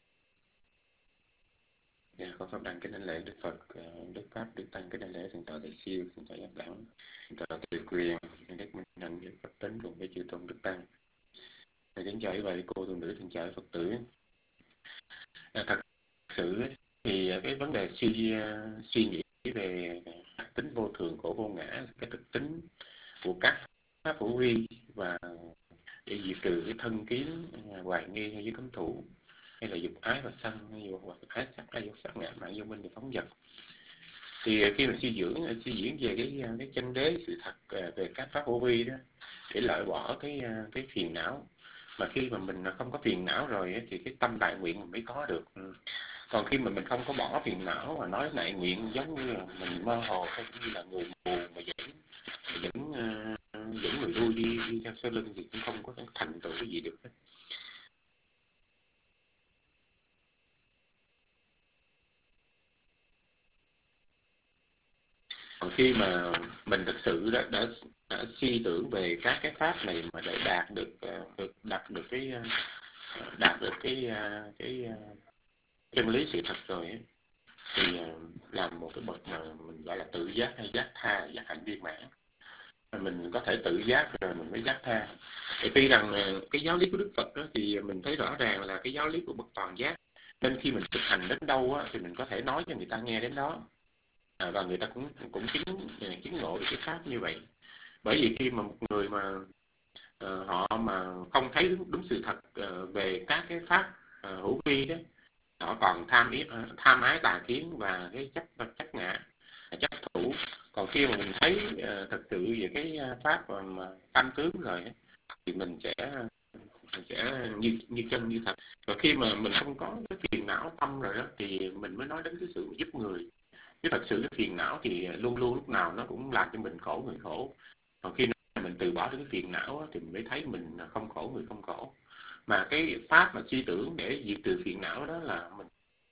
Dạ, con Pháp Đăng kính đảnh lễ Đức Phật, Đức Pháp, Đức Tăng, kính đảnh lễ Thượng tọa Từ Siêu, Thượng tọa Giác Đẳng, Thượng tọa Từ Quyền, Đức Minh Hạnh, Đức Phật Tính cùng với Chư Tôn Đức Tăng. Kính chào quý vị cô tu nữ, kính chào Phật tử. À, thật sự thì cái vấn đề suy suy nghĩ về tính vô thường, khổ vô ngã, cái thực tính của các pháp phổ vi và để diệt trừ cái thân kiến, hoài nghi hay dưới cấm thủ, hay là dục ái và sân, hay dục hoặc ái sắc, hay dục sắc ngã mạng vô minh và phóng dật. Thì khi mà suy dưỡng suy diễn về cái cái chân đế sự thật về các pháp phổ vi đó, để loại bỏ cái cái phiền não. Mà khi mà mình không có phiền não rồi thì cái tâm đại nguyện mình mới có được. Còn khi mà mình không có bỏ phiền não mà nói đại nguyện, giống như là mình mơ hồ hay như là người mù mà dẫn dẫn uh, dẫn người đuôi đi đi theo sau lưng thì cũng không có thành tựu cái gì được hết. Còn khi mà mình thực sự đã, đã, đã suy tưởng về các cái pháp này mà để đạt được được đạt được cái đạt được cái cái chân lý sự thật rồi ấy, thì làm một cái bậc mà mình gọi là tự giác hay giác tha, giác hạnh viên mãn. Mình có thể tự giác rồi mình mới giác tha. Thì tuy rằng cái giáo lý của Đức Phật đó, thì mình thấy rõ ràng là cái giáo lý của bậc toàn giác, nên khi mình thực hành đến đâu á, thì mình có thể nói cho người ta nghe đến đó. À, và người ta cũng cũng chứng chứng ngộ được cái pháp như vậy. Bởi vì khi mà một người mà uh, họ mà không thấy đúng, đúng sự thật uh, về các cái pháp uh, hữu vi đó, họ còn tham ý, uh, tham ái tà kiến và cái chấp chấp ngã, chấp thủ. Còn khi mà mình thấy uh, thật sự về cái pháp mà, mà tâm tướng rồi ấy, thì mình sẽ mình sẽ như như chân như thật. Và khi mà mình không có cái phiền não tâm rồi đó, thì mình mới nói đến cái sự giúp người. Chứ thật sự cái phiền não thì luôn luôn lúc nào nó cũng làm cho mình khổ người khổ. Còn khi mình từ bỏ cái phiền não thì mình mới thấy mình không khổ người không khổ. Mà cái pháp mà suy tưởng để diệt trừ phiền não đó là mình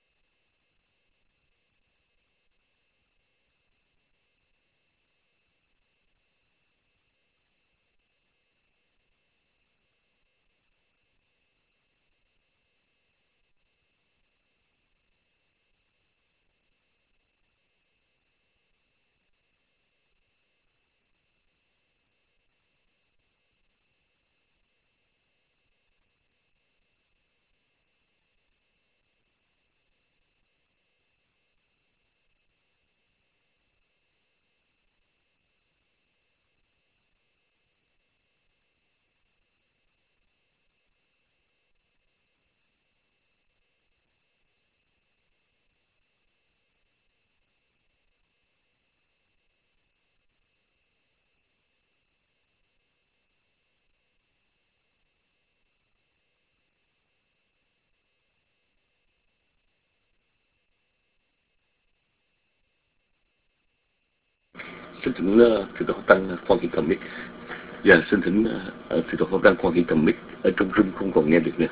Xin thỉnh uh, Sư Tổ Tăng Quan Hiện cầm mic. Dạ, xin thỉnh uh, Sư Tổ Tăng Quan Hiện cầm mic. Ở trong room không còn nghe được nữa.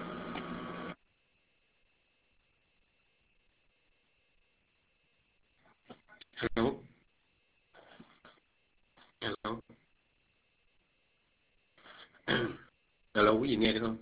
Hello. Hello. Hello, quý vị nghe được không?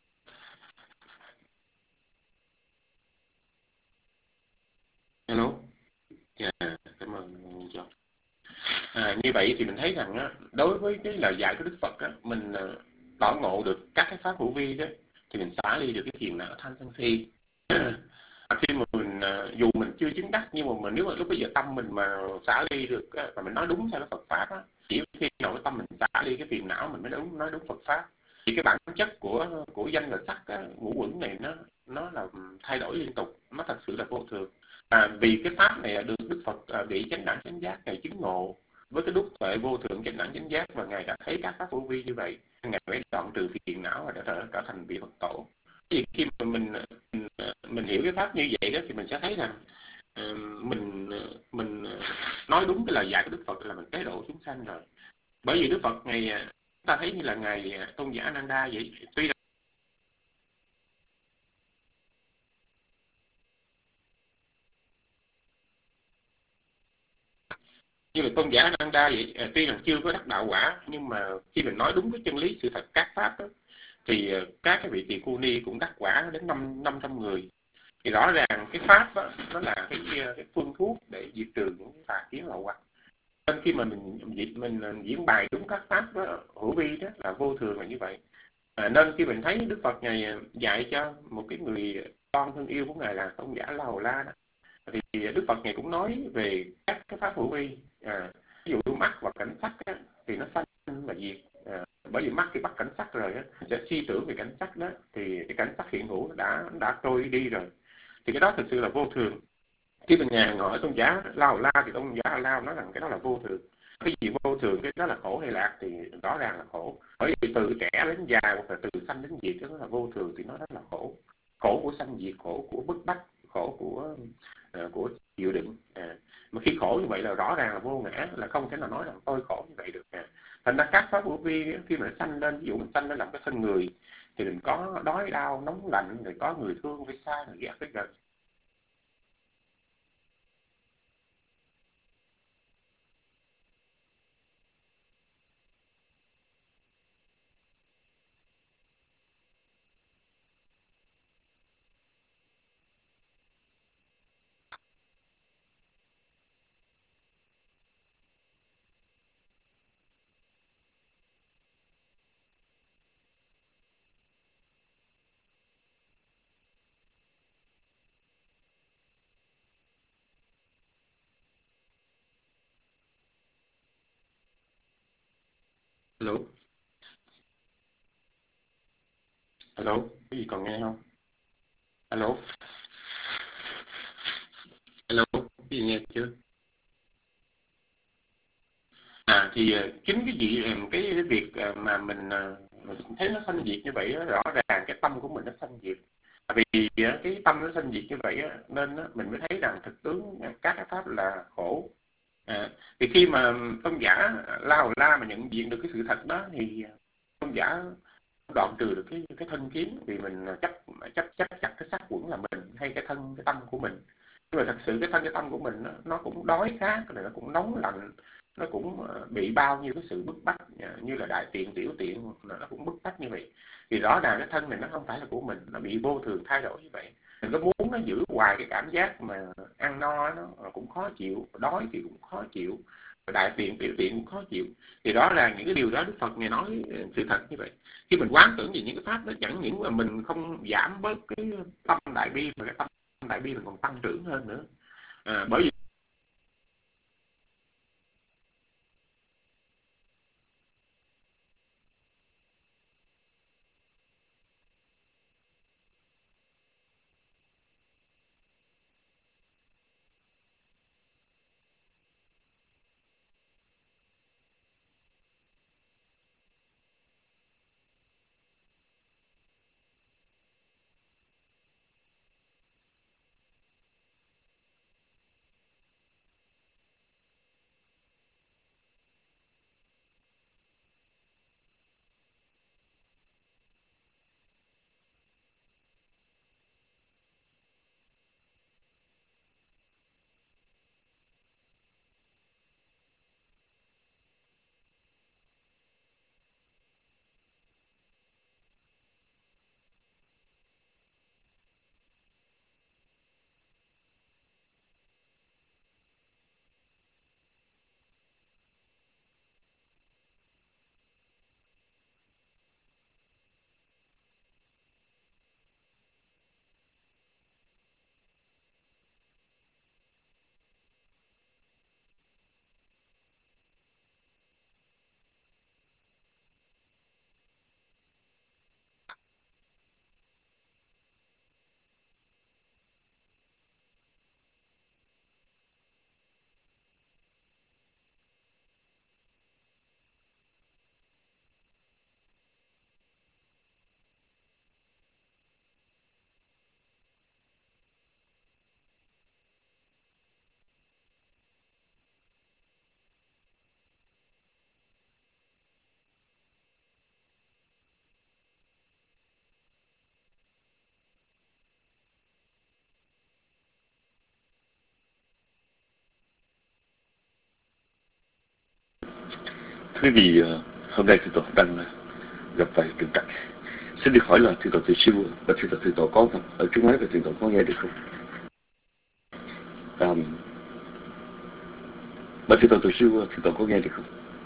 Hello. Dạ, yeah, cảm ơn cho. À, như vậy thì mình thấy rằng á, đối với cái lời dạy của Đức Phật á, mình uh, tỏ ngộ được các cái pháp hữu vi đó, thì mình xả ly được cái phiền não tham sân si. Khi mà mình uh, dù mình chưa chứng đắc, nhưng mà mình nếu mà lúc bây giờ tâm mình mà xả ly được uh, và mình nói đúng theo cái Phật pháp á, chỉ khi nào cái tâm mình xả ly cái phiền não mình mới đúng nói đúng Phật pháp. Thì cái bản chất của của danh và sắc á, ngũ uẩn này nó nó là thay đổi liên tục, nó thật sự là vô thường. À, vì cái pháp này được Đức Phật à, vị chánh đẳng chánh giác này chứng ngộ với cái đúc tuệ vô thượng chánh đẳng chánh giác, và ngài đã thấy các pháp vô vi như vậy, ngài mới đoạn trừ phiền não và đã trở, trở thành vị Phật tổ. Vì khi mà mình, mình mình hiểu cái pháp như vậy đó, thì mình sẽ thấy rằng uh, mình mình nói đúng cái lời dạy của Đức Phật là mình kế độ chúng sanh rồi. Bởi vì Đức Phật ngày ta thấy như là ngài tôn giả Ananda vậy, tuy là như là tôn giả Ananda vậy, tuy rằng chưa có đắc đạo quả, nhưng mà khi mình nói đúng cái chân lý sự thật các pháp đó, thì các cái vị tỳ khu ni cũng đắc quả đến năm năm trăm người. Thì rõ ràng cái pháp đó, nó là cái, cái phương thuốc để diệt trừ những tà kiến lậu hoặc. Nên khi mà mình mình, mình diễn bài đúng các pháp đó, hữu vi đó là vô thường là như vậy. À, nên khi mình thấy Đức Phật ngài dạy cho một cái người con thân yêu của ngài là tôn giả La Hầu La đó, thì Đức Phật ngài cũng nói về các cái pháp hữu vi. À, ví dụ mắt và cảnh sắc á, thì nó sanh và diệt. À, bởi vì mắt khi bắt cảnh sắc rồi á, sẽ suy tưởng về cảnh sắc đó, thì cái cảnh sắc hiện hữu đã đã trôi đi rồi, thì cái đó thực sự là vô thường. Khi mình nhà hỏi tôn giả La Hầu La thì tôn giả La Hầu nói rằng cái đó là vô thường. cái gì vô thường cái đó là khổ hay lạc thì rõ ràng là khổ. Bởi vì từ trẻ đến già hoặc là từ sanh đến diệt đó là vô thường thì nó rất là khổ. Khổ của sanh diệt, khổ của bức bách, khổ của uh, của chịu đựng. À, mà khi khổ như vậy là rõ ràng là vô ngã, là không thể nào nói rằng tôi khổ như vậy được. À, thành ra các pháp vô vi khi mà nó sanh lên, ví dụ mình sanh lên làm cái thân người thì mình có đói đau nóng lạnh, rồi có người thương với xa, người ghét với gần. Hello, hello, cái gì còn nghe không? Hello, hello, cái gì nghe chưa? À thì chính cái gì cái, cái việc mà mình, mình thấy nó sanh diệt như vậy đó, rõ ràng cái tâm của mình nó sanh diệt. Vì cái tâm nó sanh diệt như vậy đó, nên đó, mình mới thấy rằng thực tướng các cái pháp là khổ. À, thì khi mà tôn giả lao la mà nhận diện được cái sự thật đó thì tôn giả đoạn trừ được cái cái thân kiến, vì mình chấp chấp chấp chặt cái xác quẩn là mình hay cái thân cái tâm của mình. Nhưng mà thật sự cái thân cái tâm của mình nó, nó cũng đói khát, nó cũng nóng lạnh, nó cũng bị bao nhiêu cái sự bức bách, như là đại tiện tiểu tiện, nó cũng bức bách như vậy. Thì rõ ràng cái thân này nó không phải là của mình, nó bị vô thường thay đổi như vậy. Mình có muốn nó giữ hoài cái cảm giác mà ăn no nó cũng khó chịu, đói thì cũng khó chịu, đại tiện tiểu tiện cũng khó chịu. Thì rõ ràng những cái điều đó Đức Phật Ngài nói sự thật như vậy. Khi mình quán tưởng về những cái pháp đó, chẳng những mà mình không giảm bớt cái tâm đại bi, mà cái tâm đại bi mình còn tăng trưởng hơn nữa. À, bởi vì Thế vì uh, hôm nay thầy tổ đang uh, gặp phải trục trặc. Xin được hỏi là thầy tổ thầy siêu và thầy tổ thầy tổ có ở trước máy và thầy tổ có nghe được không? Um, và thầy tổ thầy siêu thầy tổ có nghe được không?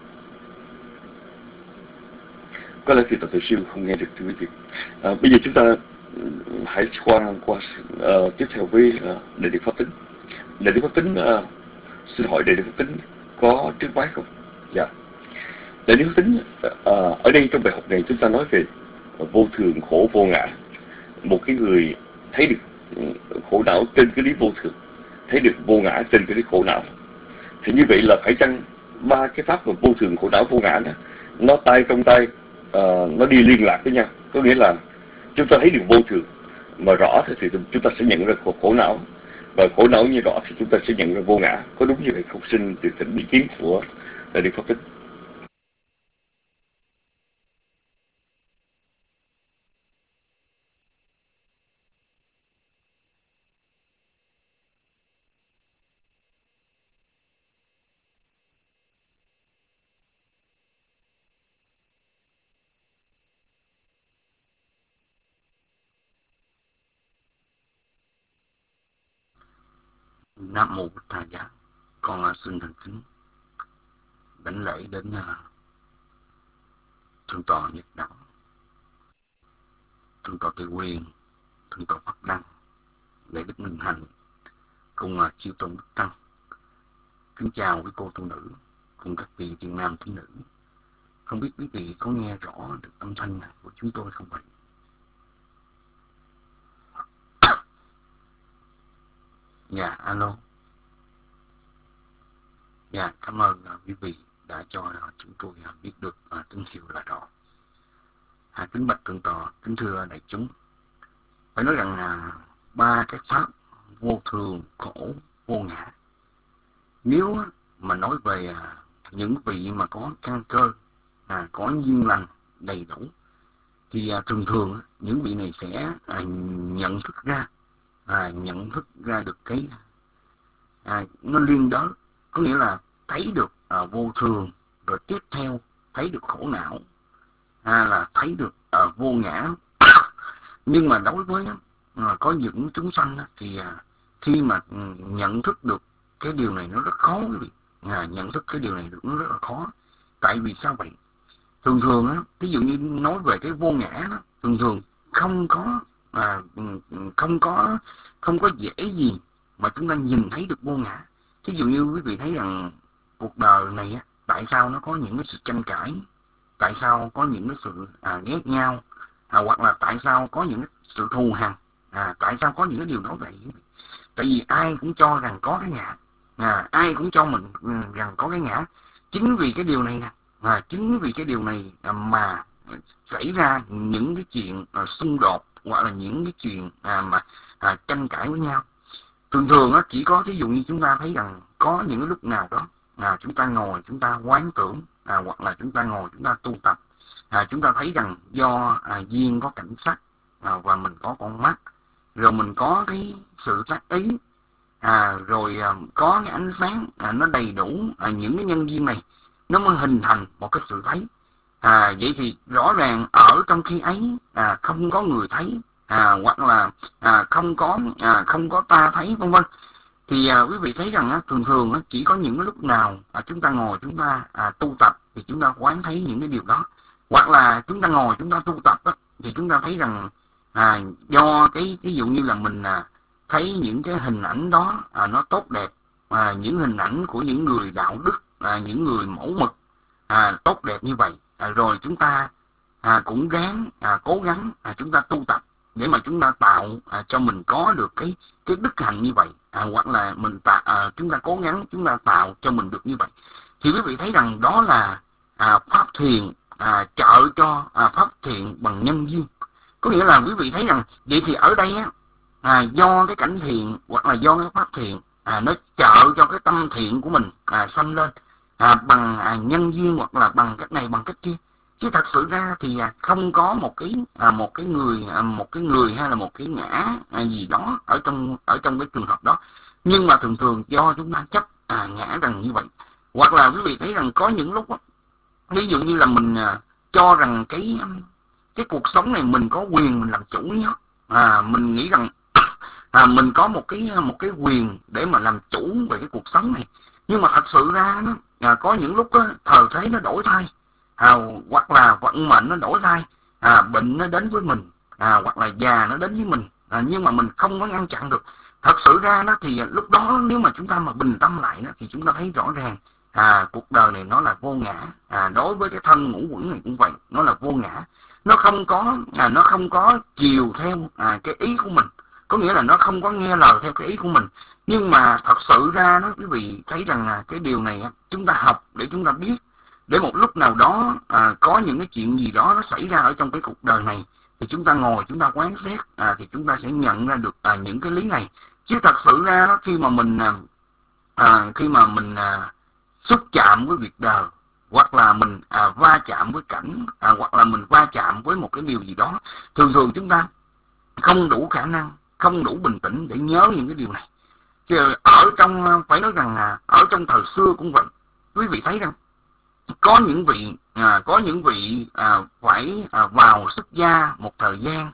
Có lẽ thầy tổ thầy siêu không nghe được thưa quý vị. À, bây giờ chúng ta hãy qua qua uh, tiếp theo với uh, đại đức Pháp Tính. Đại đức Pháp Tính, uh, xin hỏi đại đức Pháp Tính có trước máy không? Dạ. Yeah. Đại đức Pháp Tính, uh, ở đây trong bài học này chúng ta nói về uh, vô thường, khổ, vô ngã. Một cái người thấy được uh, khổ não trên cái lý vô thường, thấy được vô ngã trên cái lý khổ não. Thì như vậy là phải chăng ba cái pháp mà vô thường, khổ não, vô ngã đó, nó tay trong tay, uh, nó đi liên lạc với nhau. Có nghĩa là chúng ta thấy được vô thường mà rõ thì chúng ta sẽ nhận ra khổ, khổ não, và khổ não như rõ thì chúng ta sẽ nhận ra vô ngã. Có đúng như vậy không? Xin được thỉnh ý kiến của Đại Đức Pháp Thích. Nam mô Bụt Thầy Giá. Con xin thành kính đảnh lễ đến uh, Thượng tọa Nhất Đạo, Thượng tọa Tây Quyền, Thượng tọa Pháp Đăng, Lễ Đức Minh Hạnh, cùng uh, chư tôn Đức Tăng. Kính chào quý cô tu nữ cùng các vị thiện nam tín nữ. Không biết quý vị có nghe rõ được âm thanh của chúng tôi không vậy? Dạ, alo. Dạ, cảm ơn uh, quý vị đã cho uh, chúng tôi uh, biết được uh, tín hiệu là rõ. À, kính bạch thượng tọa, kính thưa đại chúng. Phải nói rằng uh, ba cái pháp vô thường, khổ, vô ngã, nếu uh, mà nói về uh, những vị mà có căn cơ, à, có duyên lành đầy đủ, thì uh, thường thường uh, những vị này sẽ uh, nhận thức ra, à, nhận thức ra được cái à, nó liên đới, có nghĩa là thấy được à, vô thường, rồi tiếp theo thấy được khổ não, à, là thấy được à, vô ngã. Nhưng mà đối với à, có những chúng sanh thì à, khi mà nhận thức được cái điều này nó rất khó, à, nhận thức cái điều này được nó rất là khó. Tại vì sao vậy? Thường thường á, ví dụ như nói về cái vô ngã đó, thường thường không có à, không có không có dễ gì mà chúng ta nhìn thấy được vô ngã. Ví dụ như quý vị thấy rằng cuộc đời này á, tại sao nó có những cái sự tranh cãi, tại sao có những cái sự à, ghét nhau, à, hoặc là tại sao có những cái sự thù hằn, à, tại sao có những cái điều đó vậy? Tại vì ai cũng cho rằng có cái ngã, à, ai cũng cho mình rằng có cái ngã. Chính vì cái điều này nè, à, chính vì cái điều này mà xảy ra những cái chuyện à, xung đột, hoặc là những cái chuyện à, mà à, tranh cãi với nhau. Thường thường á, chỉ có ví dụ như chúng ta thấy rằng có những cái lúc nào đó à, chúng ta ngồi chúng ta quán tưởng, à, hoặc là chúng ta ngồi chúng ta tu tập, à, chúng ta thấy rằng do à, duyên có cảnh sắc, à, và mình có con mắt, rồi mình có cái sự tác ý, à, rồi à, có cái ánh sáng, à, nó đầy đủ, à, những cái nhân duyên này nó mới hình thành một cái sự thấy. À, vậy thì rõ ràng ở trong khi ấy à, không có người thấy, à, hoặc là à, không có à, không có ta thấy, vân vân. Thì à, quý vị thấy rằng á, thường thường á, chỉ có những lúc nào à, chúng ta ngồi chúng ta à, tu tập thì chúng ta quán thấy những cái điều đó, hoặc là chúng ta ngồi chúng ta tu tập á, thì chúng ta thấy rằng à, do cái ví dụ như là mình à, thấy những cái hình ảnh đó à, nó tốt đẹp, à, những hình ảnh của những người đạo đức, à, những người mẫu mực à, tốt đẹp như vậy, à, rồi chúng ta à, cũng gắng à, cố gắng à, chúng ta tu tập để mà chúng ta tạo à, cho mình có được cái cái đức hạnh như vậy, à, hoặc là mình tạo à, chúng ta cố gắng chúng ta tạo cho mình được như vậy. Thì quý vị thấy rằng đó là à, pháp thiền à, trợ cho à, pháp thiện bằng nhân duyên. Có nghĩa là quý vị thấy rằng vậy thì ở đây á, à, do cái cảnh thiện hoặc là do cái pháp thiện à, nó trợ cho cái tâm thiện của mình à, sanh lên à, bằng à, nhân duyên hoặc là bằng cách này bằng cách kia. Chứ thật sự ra thì à, không có một cái à, một cái người à, một cái người hay là một cái ngã à, gì đó ở trong ở trong cái trường hợp đó. Nhưng mà thường thường do chúng ta chấp à, ngã rằng như vậy, hoặc là quý vị thấy rằng có những lúc đó, ví dụ như là mình à, cho rằng cái cái cuộc sống này mình có quyền mình làm chủ nhá, à, mình nghĩ rằng à, mình có một cái một cái quyền để mà làm chủ về cái cuộc sống này. Nhưng mà thật sự ra nó à, có những lúc đó, thời thế nó đổi thay, à, hoặc là vận mệnh nó đổi thay, à, bệnh nó đến với mình, à, hoặc là già nó đến với mình, à, nhưng mà mình không có ngăn chặn được. Thật sự ra đó thì lúc đó nếu mà chúng ta mà bình tâm lại đó, thì chúng ta thấy rõ ràng à, cuộc đời này nó là vô ngã, à, đối với cái thân ngũ quẩn này cũng vậy, nó là vô ngã, nó không có à, nó không có chiều theo à, cái ý của mình, có nghĩa là nó không có nghe lời theo cái ý của mình. Nhưng mà thật sự ra đó quý vị thấy rằng là cái điều này chúng ta học để chúng ta biết, để một lúc nào đó à, có những cái chuyện gì đó nó xảy ra ở trong cái cuộc đời này thì chúng ta ngồi chúng ta quán xét, à, thì chúng ta sẽ nhận ra được à, những cái lý này. Chứ thật sự ra đó, khi mà mình à, à, khi mà mình à, xúc chạm với việc đời, hoặc là mình à, va chạm với cảnh, à, hoặc là mình va chạm với một cái điều gì đó, thường thường chúng ta không đủ khả năng, không đủ bình tĩnh để nhớ những cái điều này. Chứ ở trong, phải nói rằng là ở trong thời xưa cũng vậy, quý vị thấy rằng có những vị à, có những vị à, phải à, vào xuất gia một thời gian,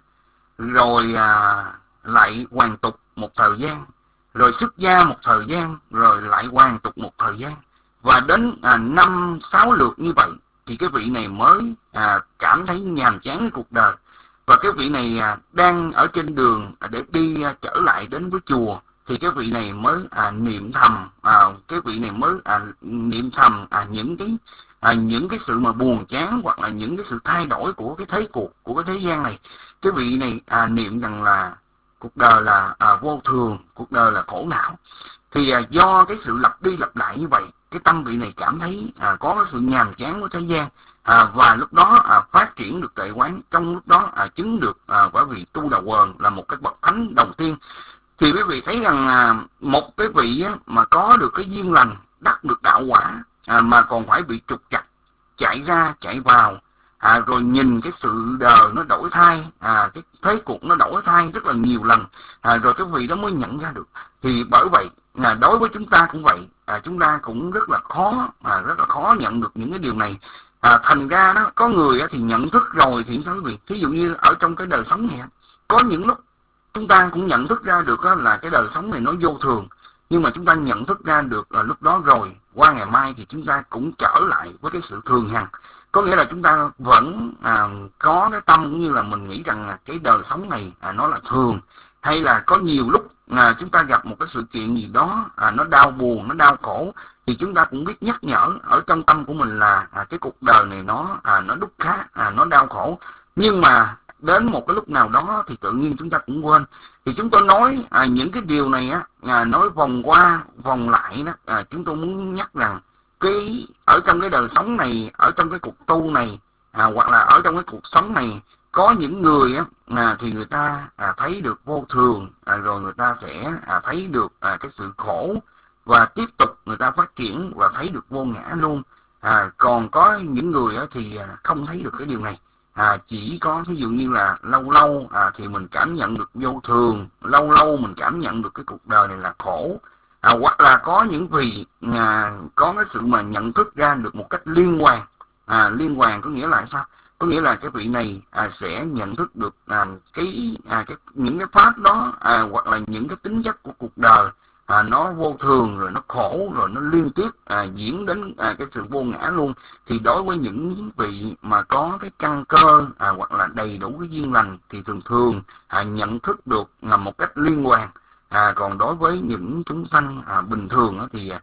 rồi à, lại hoàn tục một thời gian, rồi xuất gia một thời gian, rồi lại hoàn tục một thời gian, và đến à, năm sáu lượt như vậy thì cái vị này mới à, cảm thấy nhàm chán với cuộc đời. Và cái vị này à, đang ở trên đường à, để đi à, trở lại đến với chùa, thì cái vị này mới à, niệm thầm, à, cái vị này mới à, niệm thầm à, những cái à, những cái sự mà buồn chán, hoặc là những cái sự thay đổi của cái thế cuộc, của cái thế gian này. Cái vị này à, niệm rằng là cuộc đời là à, vô thường, cuộc đời là khổ não. Thì à, do cái sự lặp đi lặp lại như vậy, cái tâm vị này cảm thấy à, có cái sự nhàm chán của thế gian, à, và lúc đó à, phát triển được tuệ quán. Trong lúc đó à, chứng được à, bởi vì Tu Đà Quần là một cái bậc thánh đầu tiên. Thì quý vị thấy rằng à, một cái vị á, mà có được cái duyên lành, đắc được đạo quả, à, mà còn phải bị trục trặc, chạy ra chạy vào, à, rồi nhìn cái sự đời nó đổi thay, à, cái thế cuộc nó đổi thay rất là nhiều lần, à, rồi cái vị đó mới nhận ra được. Thì bởi vậy là đối với chúng ta cũng vậy, à, chúng ta cũng rất là khó, à, rất là khó nhận được những cái điều này. À, thành ra đó, có người thì nhận thức rồi thì sao quý vị? Thí dụ như ở trong cái đời sống này, có những lúc chúng ta cũng nhận thức ra được là cái đời sống này nó vô thường, nhưng mà chúng ta nhận thức ra được là lúc đó rồi, qua ngày mai thì chúng ta cũng trở lại với cái sự thường hằng. Có nghĩa là chúng ta vẫn à, có cái tâm cũng như là mình nghĩ rằng là cái đời sống này à, nó là thường. Hay là có nhiều lúc à, chúng ta gặp một cái sự kiện gì đó à, nó đau buồn, nó đau khổ, thì chúng ta cũng biết nhắc nhở ở trong tâm của mình là à, cái cuộc đời này nó à, nó đúc khá, à, nó đau khổ. Nhưng mà đến một cái lúc nào đó thì tự nhiên chúng ta cũng quên. Thì chúng tôi nói à, những cái điều này á, à, nói vòng qua vòng lại đó, à, chúng tôi muốn nhắc rằng cái ở trong cái đời sống này, ở trong cái cuộc tu này, à, hoặc là ở trong cái cuộc sống này, có những người á, à, thì người ta à, thấy được vô thường, à, rồi người ta sẽ à, thấy được à, cái sự khổ, và tiếp tục người ta phát triển và thấy được vô ngã luôn. À, còn có những người á, thì à, không thấy được cái điều này. À, chỉ có ví dụ như là lâu lâu à, thì mình cảm nhận được vô thường, lâu lâu mình cảm nhận được cái cuộc đời này là khổ, à, hoặc là có những vị à, có cái sự mà nhận thức ra được một cách liên hoàn. À, liên hoàn có nghĩa là sao? Có nghĩa là cái vị này à, sẽ nhận thức được à, cái, à, cái những cái pháp đó, à, hoặc là những cái tính chất của cuộc đời à, nó vô thường, rồi nó khổ, rồi nó liên tiếp à, diễn đến à, cái sự vô ngã luôn. Thì đối với những vị mà có cái căn cơ à, hoặc là đầy đủ cái duyên lành thì thường thường à, nhận thức được là một cách liên hoàn. À, còn đối với những chúng sanh à, bình thường á, thì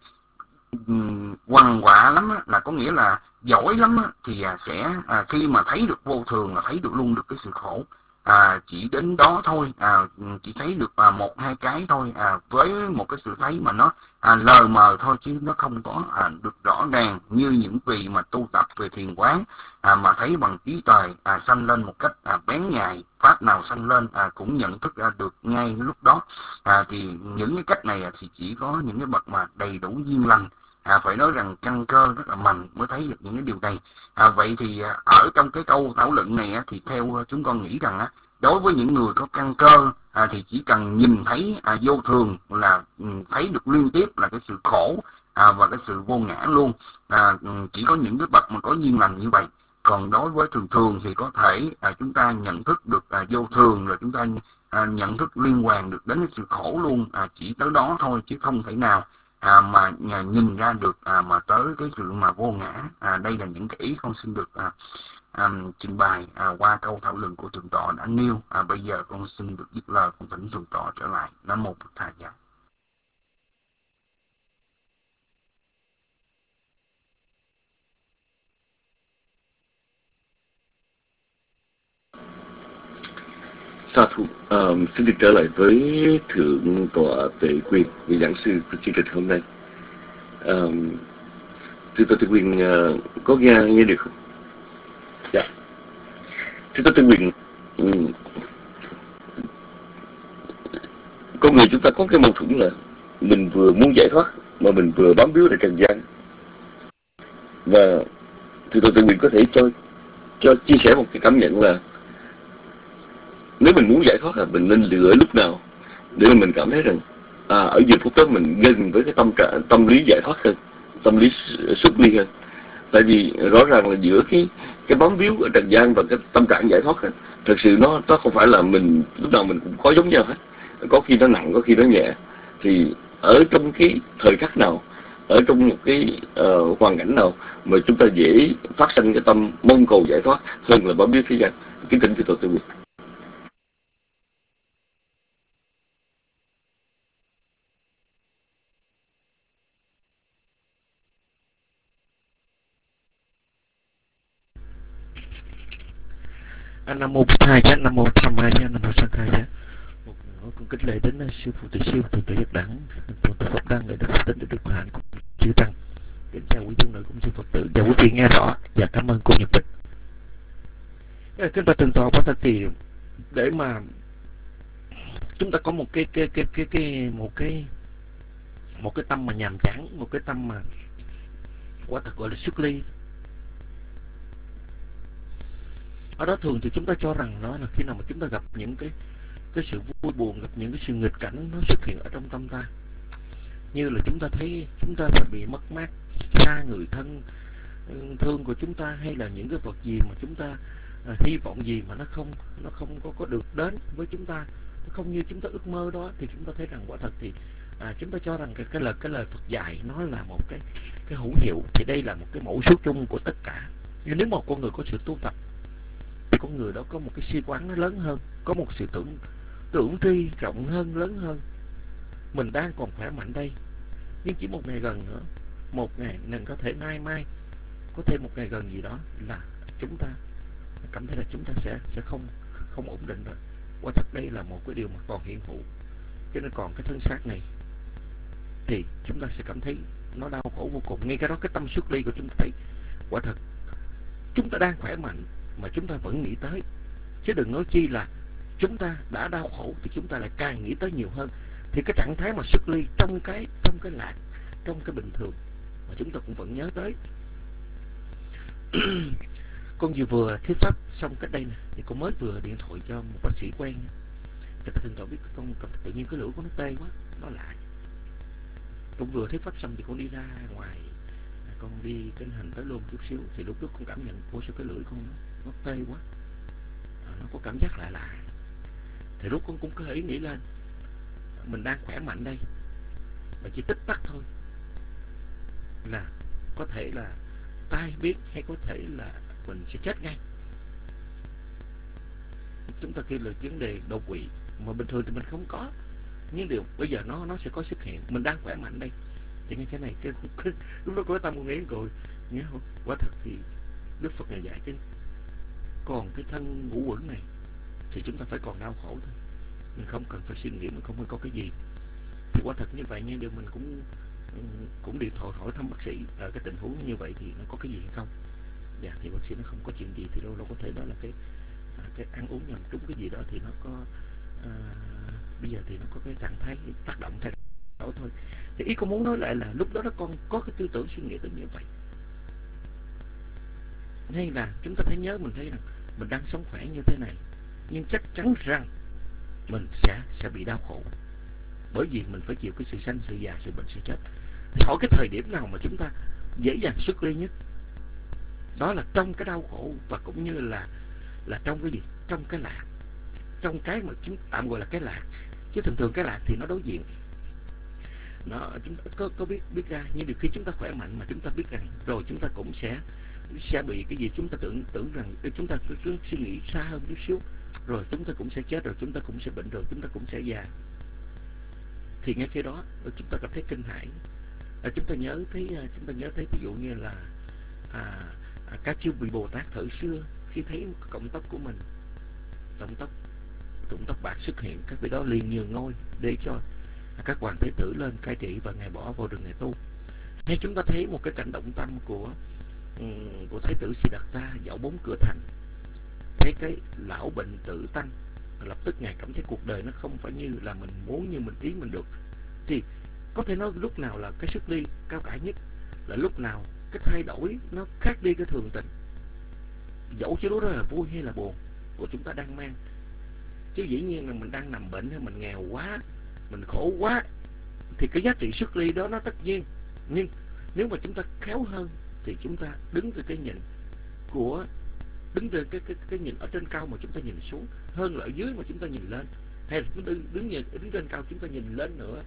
um, quằn quạ lắm á, là có nghĩa là giỏi lắm á, thì à, sẽ à, khi mà thấy được vô thường là thấy được luôn được cái sự khổ. À, chỉ đến đó thôi, à, chỉ thấy được à, một hai cái thôi, à, với một cái sự thấy mà nó à, lờ mờ thôi, chứ nó không có à, được rõ ràng như những vị mà tu tập về thiền quán, à, mà thấy bằng trí tuệ à, sanh lên một cách à, bén nhạy, pháp nào sanh lên à, cũng nhận thức ra được ngay lúc đó. À, thì những cái cách này thì chỉ có những cái bậc mà đầy đủ duyên lành, à, phải nói rằng căn cơ rất là mạnh mới thấy được những cái điều này. À, vậy thì à, ở trong cái câu thảo luận này á, thì theo chúng con nghĩ rằng á, đối với những người có căn cơ à, thì chỉ cần nhìn thấy à, vô thường là ừ, thấy được liên tiếp là cái sự khổ à, và cái sự vô ngã luôn. À, chỉ có những cái bậc mà có duyên lành như vậy. Còn đối với thường thường thì có thể à, chúng ta nhận thức được à, vô thường, rồi chúng ta à, nhận thức liên hoàn được đến cái sự khổ luôn, à, chỉ tới đó thôi, chứ không thể nào à, mà à, nhìn ra được à, mà tới cái sự mà vô ngã. À, đây là những cái ý con xin được à, à, trình bày à, qua câu thảo luận của thượng tọa đã nêu. À, bây giờ con xin được dứt lời, con thỉnh thượng tọa trở lại. Nam mô Phật Thầy. Sa thú, um, xin được trở lại với thượng tọa Tuệ Quyền, vị giảng sư của chương trình hôm nay. Um, thượng tọa Tuệ Quyền uh, có nghe nghe được không? Dạ. Thượng tọa Tuệ Quyền, um, con người chúng ta có cái mâu thuẫn là mình vừa muốn giải thoát mà mình vừa bám víu tại trần gian. Và thượng tọa Tuệ Quyền có thể cho cho chia sẻ một cái cảm nhận là nếu mình muốn giải thoát là mình nên lựa lúc nào để mà mình cảm thấy rằng à, ở giờ phút đó mình gần với cái tâm trạng tâm lý giải thoát hơn, tâm lý xuất ly hơn. Tại vì rõ ràng là giữa cái cái bám víu ở trần gian và cái tâm trạng giải thoát ấy, thật sự nó nó không phải là mình lúc nào mình cũng có giống nhau hết. Có khi nó nặng, có khi nó nhẹ. Thì ở trong cái thời khắc nào, ở trong một cái uh, hoàn cảnh nào mà chúng ta dễ phát sinh cái tâm mong cầu giải thoát hơn là bám víu thế gian? Kính thỉnh thưa Tổ Tư Quyền. Nam mô Bụt Thầy, Nam mô Tham Mai, Nam mô Sang Khai. Một lần con kính lễ đến sư phụ Từ Siêu, thượng tọa Giác Đẳng, thượng tọa Pháp Đăng, để được Phật tịnh, để được hạnh cùng chư tăng. Kính chào quý chúng nội cũng sư Phật tử và quý vị nghe rõ và cảm ơn cô Nhật Tịch. Kính bạch thượng tọa, quả thật thì để mà chúng ta có một cái cái cái cái cái một cái một cái tâm mà nhàm chán, một cái tâm mà quả thật gọi là xuất ly. Ở đó thường thì chúng ta cho rằng đó là khi nào mà chúng ta gặp những cái cái sự vui buồn, gặp những cái sự nghịch cảnh nó xuất hiện ở trong tâm ta, như là chúng ta thấy chúng ta phải bị mất mát xa người thân thương của chúng ta, hay là những cái vật gì mà chúng ta à, hy vọng gì mà nó không nó không có có được đến với chúng ta, nó không như chúng ta ước mơ đó, thì chúng ta thấy rằng quả thật thì à, chúng ta cho rằng cái cái lời cái lời Phật dạy nó là một cái cái hữu hiệu. Thì đây là một cái mẫu số chung của tất cả. Nhưng nếu một con người có sự tu tập thì con người đó có một cái suy quán nó lớn hơn, có một sự tưởng tưởng tri rộng hơn, lớn hơn. Mình đang còn khỏe mạnh đây, nhưng chỉ một ngày gần nữa, một ngày nên có thể nay mai có thêm một ngày gần gì đó là chúng ta cảm thấy là chúng ta sẽ sẽ không không ổn định rồi. Quả thật đây là một cái điều mà còn hiện hữu. Cho nên còn cái thân xác này thì chúng ta sẽ cảm thấy nó đau khổ vô cùng. Ngay cái đó, cái tâm xuất ly của chúng ta thấy quả thật chúng ta đang khỏe mạnh mà chúng ta vẫn nghĩ tới, chứ đừng nói chi là chúng ta đã đau khổ thì chúng ta lại càng nghĩ tới nhiều hơn. Thì cái trạng thái mà xuất ly trong cái trong cái lạc, trong cái bình thường mà chúng ta cũng vẫn nhớ tới. Con vừa vừa thuyết pháp xong cách đây nè, thì con mới vừa điện thoại cho một bác sĩ quen. Người ta thỉnh thoảng biết con tự nhiên cái lưỡi của nó tê quá, nó lạ. Con vừa thuyết pháp xong thì con đi ra ngoài, con đi kinh hành tới luôn chút xíu, thì lúc trước con cảm nhận ôi sao cái lưỡi con nó, nó tê quá, à, nó có cảm giác lạ lạ. Thì lúc con cũng có ý nghĩ lên, mình đang khỏe mạnh đây, mà chỉ tích tắc thôi là có thể là tai biến, hay có thể là mình sẽ chết ngay. Chúng ta kêu là vấn đề đột quỵ, mà bình thường thì mình không có. Nhưng điều bây giờ nó nó sẽ có xuất hiện. Mình đang khỏe mạnh đây, thì ngay cái này cái, cái lúc đó có tâm con nghĩ rồi, nhớ không? Quả thật thì Đức Phật này dạy chứ, còn cái thân ngũ uẩn này thì chúng ta phải còn đau khổ thôi, mình không cần phải suy nghĩ, mình không có cái gì. Thì quả thật như vậy, nhưng điều mình cũng cũng điện thoại hỏi thăm bác sĩ ở cái tình huống như vậy thì nó có cái gì hay không. Dạ thì bác sĩ nó không có chuyện gì, thì đâu đâu có thể đó là cái cái ăn uống nhầm trúng cái gì đó thì nó có à, bây giờ thì nó có cái trạng thái tác động thay đổi thôi. Thì ý con muốn nói lại là lúc đó nó còn có cái tư tưởng suy nghĩ tới như vậy, hay là chúng ta thấy nhớ mình thấy rằng mình đang sống khỏe như thế này, nhưng chắc chắn rằng mình sẽ sẽ bị đau khổ, bởi vì mình phải chịu cái sự sanh, sự già, sự bệnh, sự chết. Thì hỏi cái thời điểm nào mà chúng ta dễ dàng xuất ly nhất? Đó là trong cái đau khổ, và cũng như là là trong cái gì? Trong cái lạc, trong cái mà chúng tạm gọi là cái lạc. Chứ thường thường cái lạc thì nó đối diện, nó chúng ta có, có biết biết ra. Nhưng điều khi chúng ta khỏe mạnh mà chúng ta biết rằng rồi chúng ta cũng sẽ sẽ bị cái gì, chúng ta tưởng tưởng rằng chúng ta cứ, cứ suy nghĩ xa hơn chút xíu, rồi chúng ta cũng sẽ chết, rồi chúng ta cũng sẽ bệnh, rồi chúng ta cũng sẽ già. Thì ngay khi đó chúng ta cảm thấy kinh hãi. À, chúng ta nhớ thấy chúng ta nhớ thấy ví dụ như là à, à, các chư vị Bồ Tát thời xưa khi thấy cộng tóc của mình, cộng tóc tụng tóc bạc xuất hiện, các vị đó liền nhường ngôi để cho các hoàng thế tử lên cai trị, và ngài bỏ vào rừng ngài tu. Hay chúng ta thấy một cái cảnh động tâm của của thái tử Siddhartha dạo bốn cửa thành, thấy cái lão bệnh tử tăng, lập tức ngài cảm thấy cuộc đời nó không phải như là mình muốn, như mình ý mình được. Thì có thể nói lúc nào là cái xuất ly cao cả nhất, là lúc nào cái thay đổi nó khác đi cái thường tình, dẫu cho đó là vui hay là buồn của chúng ta đang mang. Chứ dĩ nhiên là mình đang nằm bệnh hay mình nghèo quá, mình khổ quá, thì cái giá trị xuất ly đó nó tất nhiên. Nhưng nếu mà chúng ta khéo hơn thì chúng ta đứng từ cái nhìn của đứng từ cái cái cái nhìn ở trên cao mà chúng ta nhìn xuống, hơn là ở dưới mà chúng ta nhìn lên, hay là chúng ta đứng nhìn đứng trên cao chúng ta nhìn lên nữa,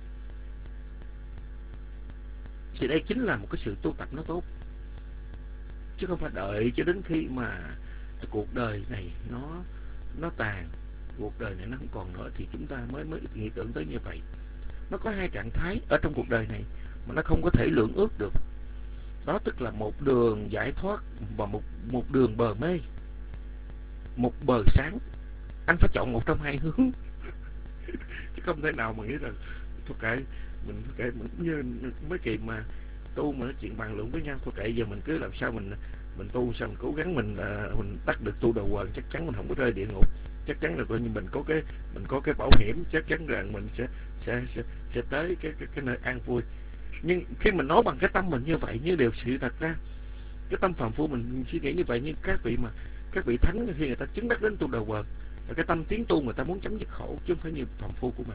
thì đây chính là một cái sự tu tập nó tốt. Chứ không phải đợi cho đến khi mà cuộc đời này nó nó tàn, cuộc đời này nó không còn nữa thì chúng ta mới mới nghĩ tưởng tới như vậy. Nó có hai trạng thái ở trong cuộc đời này mà nó không có thể lượng ước được. Đó tức là một đường giải thoát và một một đường bờ mê, một bờ sáng. Anh phải chọn một trong hai hướng chứ không thể nào mà nghĩ rằng thôi kệ mình thôi kệ mình như mấy kỳ mà tu mà nói chuyện bàn luận với nhau, thôi kệ giờ mình cứ làm sao mình mình tu sao mình cố gắng mình uh, mình tắt được tu đầu quần, chắc chắn mình không có rơi địa ngục, chắc chắn là coi như mình có cái mình có cái bảo hiểm, chắc chắn rằng mình sẽ sẽ sẽ, sẽ tới cái, cái cái nơi an vui. Nhưng khi mình nói bằng cái tâm mình như vậy, như điều sự thật ra cái tâm phàm phu mình suy nghĩ như vậy, nhưng các vị mà các vị thánh khi người ta chứng đắc đến tu đầu quần, cái tâm tiến tu người ta muốn chấm dứt khổ chứ không phải như phàm phu của mình.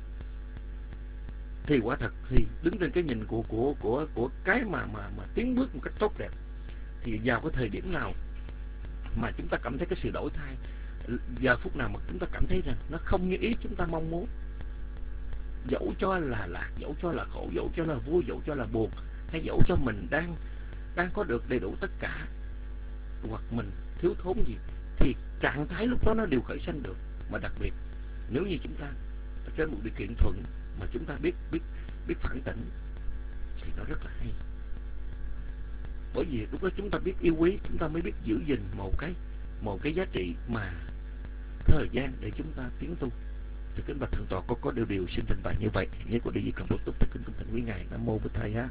Thì quả thật thì đứng trên cái nhìn của của của của cái mà mà mà tiến bước một cách tốt đẹp, thì vào cái thời điểm nào mà chúng ta cảm thấy cái sự đổi thay, giờ phút nào mà chúng ta cảm thấy rằng nó không như ý chúng ta mong muốn, dẫu cho là lạc, dẫu cho là khổ, dẫu cho là vui, dẫu cho là buồn, hay dẫu cho mình đang đang có được đầy đủ tất cả, hoặc mình thiếu thốn gì, thì trạng thái lúc đó nó đều khởi sanh được. Mà đặc biệt nếu như chúng ta ở trên một điều kiện thuận mà chúng ta biết biết biết phản tỉnh thì nó rất là hay. Bởi vì lúc đó chúng ta biết yêu quý, chúng ta mới biết giữ gìn một cái một cái giá trị mà thời gian để chúng ta tiến tu. Thì kính bạch thượng tọa có có điều điều xin trình bày như vậy. Nhớ của điều gì cần bổ túc thì kính cung thành quý ngài. Nam mô Bổn Thầy ha.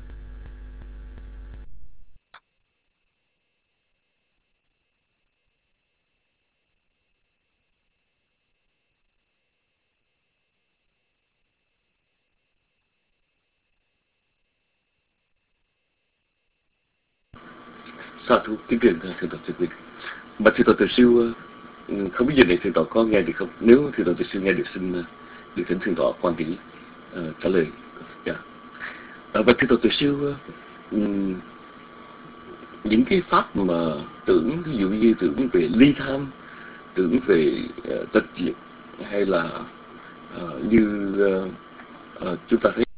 Sa thú kính truyền thượng tọa Trần Quý. Bạch thượng tọa Từ Siêu, không biết giờ này thượng tọa có nghe được không? Nếu thượng tọa Từ Siêu nghe được, xin được thỉnh thượng tọa quan hỷ uh, trả lời. Yeah. Uh, bạch thượng tọa Từ Siêu, um, những cái pháp mà tưởng, ví dụ như tưởng về ly tham, tưởng về uh, tịch diệt, hay là uh, như uh, uh, chúng ta thấy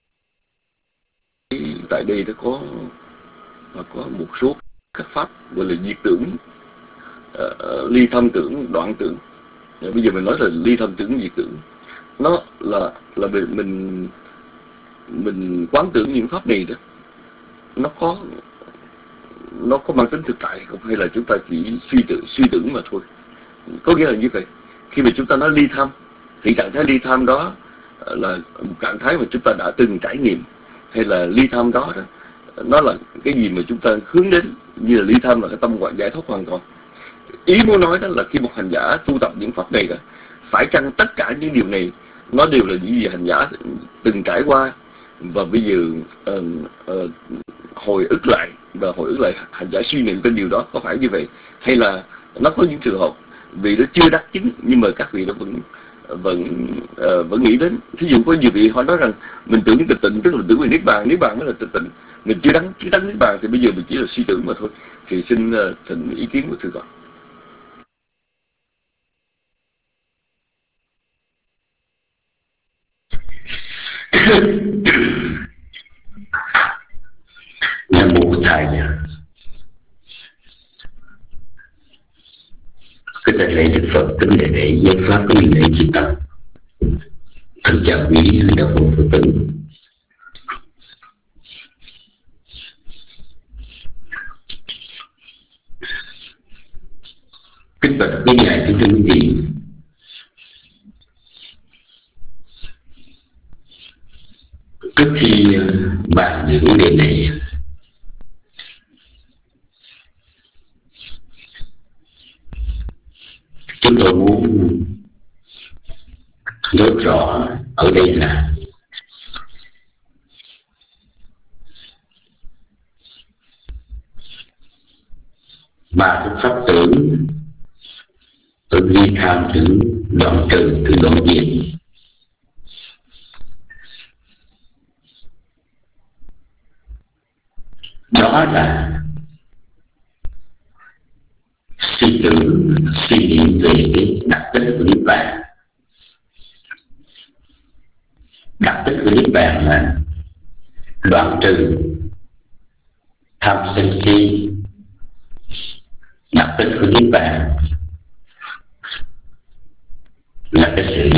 tại đây nó có và có một số các pháp gọi là diệt tưởng, uh, ly tham tưởng, đoạn tưởng. Uh, bây giờ mình nói là ly tham tưởng, diệt tưởng, nó là là mình mình mình quán tưởng những pháp này đó, nó có nó có mang tính thực tại không, hay là chúng ta chỉ suy tưởng suy tưởng mà thôi. Có nghĩa là như vậy. Khi mà chúng ta nói ly tham thì trạng thái ly tham đó là một trạng thái mà chúng ta đã từng trải nghiệm, hay là ly tham đó, đó nó là cái gì mà chúng ta hướng đến, như là ly tham là cái tâm gọi giải thoát hoàn toàn. Ý muốn nói đó là khi một hành giả tu tập những pháp này đó, phải chăng tất cả những điều này nó đều là những gì hành giả từng trải qua, và bây giờ uh, uh, hồi ức lại và hồi ức lại hành giả suy niệm trên điều đó, có phải như vậy? Hay là nó có những trường hợp vì nó chưa đắc chứng nhưng mà các vị nó vẫn vẫn uh, vẫn nghĩ đến. Thí dụ có nhiều vị họ nói rằng mình tưởng tịch tịnh tức là tưởng về niết bàn, niết bàn mới là tịch tịnh, mình chưa đắc chưa đắc niết bàn thì bây giờ mình chỉ là suy tưởng mà thôi. Thì xin uh, thỉnh ý kiến của thượng tọa. Nam mô Bổn Thầy. Kính đại lễ Đức Phật, kính đại lễ giáo pháp, kính lễ chư tăng. Thân chào quý đạo hữu Phật tử. Kính bạch quý ngài, kính thưa quý vị, bàn về vấn đề này. Chúng tôi muốn nói rõ ở đây là ba cái pháp tưởng từ ly tham tưởng đoạn trừ từ đoạn diệt. Đó là suy tưởng, suy nghĩ về cái đặc tính của Niết Bàn. Đặc tính của Niết Bàn là đoạn trừ tham sân si. Đặc tính của Niết Bàn là cái sự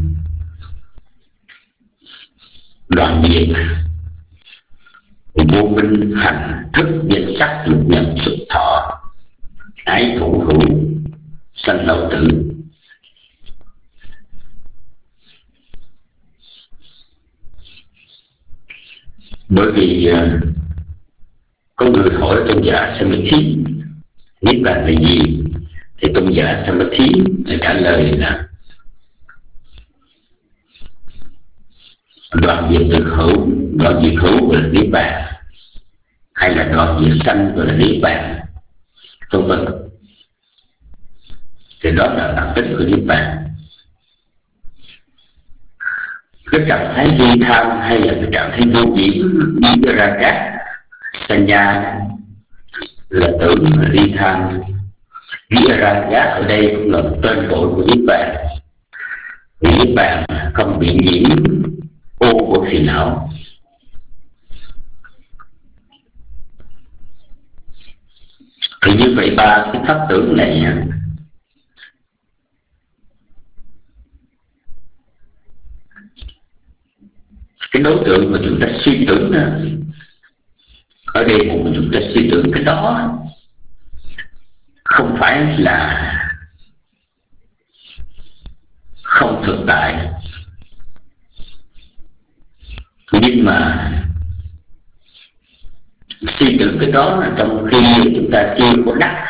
đoạn diệt vô minh hành thức danh sắc lục nhận xuất thọ ái thủ hữu sanh lão tử. Bởi vì uh, có người hỏi tôn giả Samatthi Niết Bàn là gì, thì tôn giả Samatthi trả lời là đoạn diệt thực hữu, đoạn diệt hữu gọi là Niết Bàn, hay là đoạn diệt sanh gọi là Niết Bàn, vân vân. Thì đó là đặc tính của Niết Bàn. Cái trạng thái ly tham hay là cái trạng thái vô nhiễm đi ra các sanya là tưởng là ly tham. Viraga ở đây cũng là tên gọi của Niết Bàn. Vì Niết Bàn không bị nhiễm ô của phiền não. Thì như vậy ba cái pháp tưởng này cái đối tượng mà chúng ta suy tưởng ở đây mà chúng ta suy tưởng cái đó không phải là không thực tại, nhưng mà suy tưởng cái đó là trong khi chúng ta chưa có đắc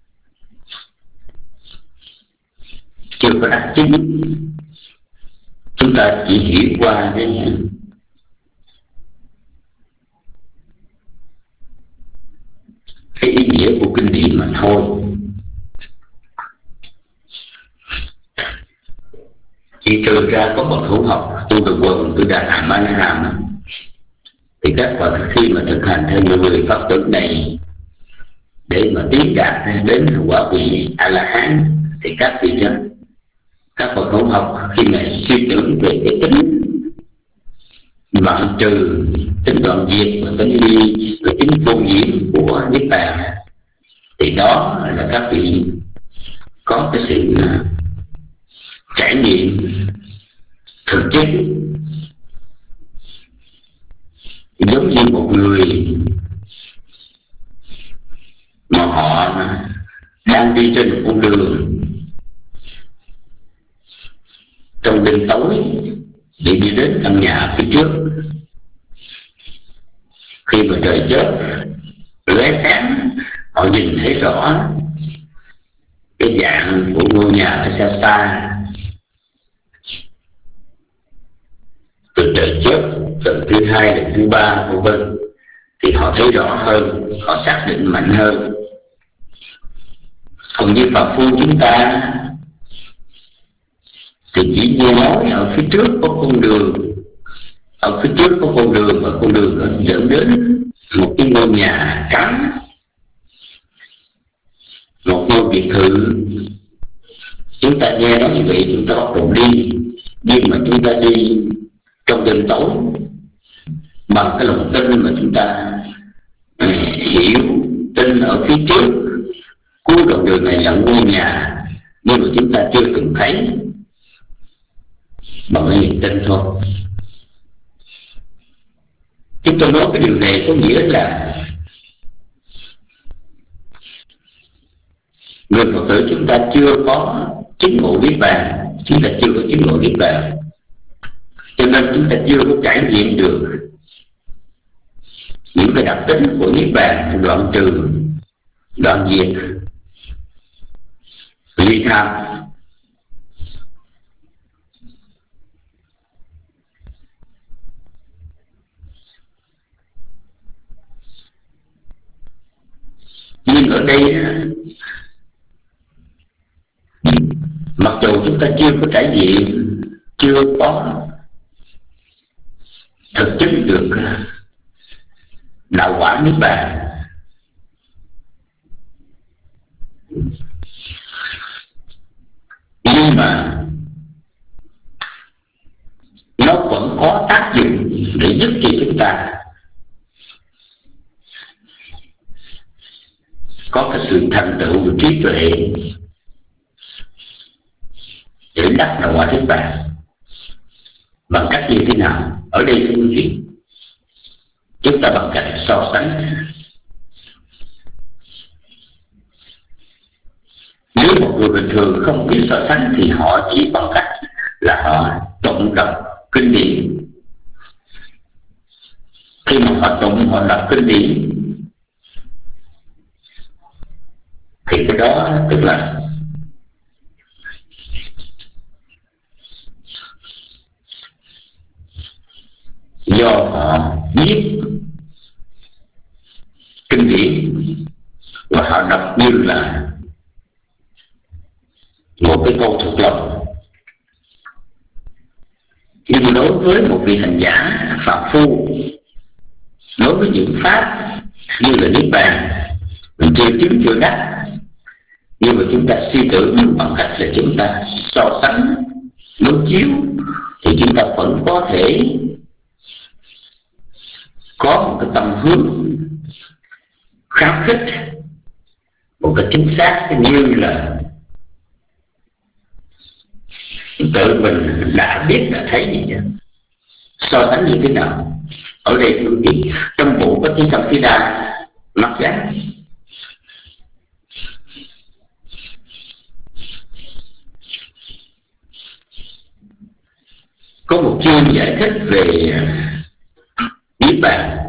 chưa có đắc chứng, chúng ta chỉ hiểu qua cái cái ý nghĩa của kinh điển mà thôi. Chỉ trừ ra có bậc hữu học tu được quần tu đạt hàm an hàm, thì các bậc khi mà thực hành theo mười pháp tưởng này để mà tiến đạt đến quả vị A La Hán, thì các vị đó, các bậc hữu học khi mà suy tưởng về cái tính đoạn trừ, tính đoạn diệt và tính ly và tính vô nhiễm của Niết Bàn, thì đó là các vị có cái sự trải nghiệm thực chất, giống như một người mà họ đang đi trên một con đường trong đêm tối để đi đến căn nhà phía trước. Khi mà trời chớp lóe sáng, họ nhìn thấy rõ cái dạng của ngôi nhà ở xa xa. Từ trời chớp lần thứ hai, lần thứ ba, vân vân, thì họ thấy rõ hơn, họ xác định mạnh hơn. Còn như phàm phu chúng ta thì chỉ nghe nói ở phía trước có con đường, ở phía trước có con đường và con đường nó dẫn đến một cái ngôi nhà trắng, một ngôi biệt thự. Chúng ta nghe nói như vậy chúng ta bắt đầu đi, nhưng mà chúng ta đi trong đêm tối bằng cái lòng tin mà chúng ta hiểu, tin ở phía trước cuối đoạn đường này là ngôi nhà, nhưng mà chúng ta chưa từng thấy, bằng cái niềm tin thôi. Chúng tôi nói cái điều này có nghĩa là người Phật tử chúng ta chưa có chứng ngộ Niết Bàn, chúng ta chưa có chứng ngộ Niết Bàn, cho nên chúng ta chưa có trải nghiệm được những cái đặc tính của niết bàn: đoạn trừ, đoạn diệt, ly tham. Nhưng ở đây mặc dù chúng ta chưa có trải nghiệm, chưa có thực chứng được đạo quả niết bàn, nhưng mà nó vẫn có tác dụng để giúp cho chúng ta có cái sự thành tựu về trí tuệ để đắc đạo quả niết bàn. Bằng cách như thế nào? Ở đây thưa quý vị, chúng ta bằng cách so sánh. Nếu một người bình thường không biết so sánh thì họ chỉ bằng cách là họ tụng đọc kinh điển. Khi mà họ tụng, họ đọc kinh điển thì cái đó tức là do họ biết kinh điển và họ đọc như là một cái câu thuộc lòng. Nhưng đối với một vị hành giả phạm phu, đối với những pháp như là niết bàn mình chưa chứng chưa đắc, nhưng mà chúng ta suy tưởng bằng cách là chúng ta so sánh, đối chiếu, thì chúng ta vẫn có thể có một cái tâm hướng kháng khích một cái chính xác như là tự mình đã biết, đã thấy gì chứ. So sánh như thế nào? Ở đây quý vị, trong bộ có tiếng Sam Phi Đa mắt giác, có một chương giải thích về niết bàn.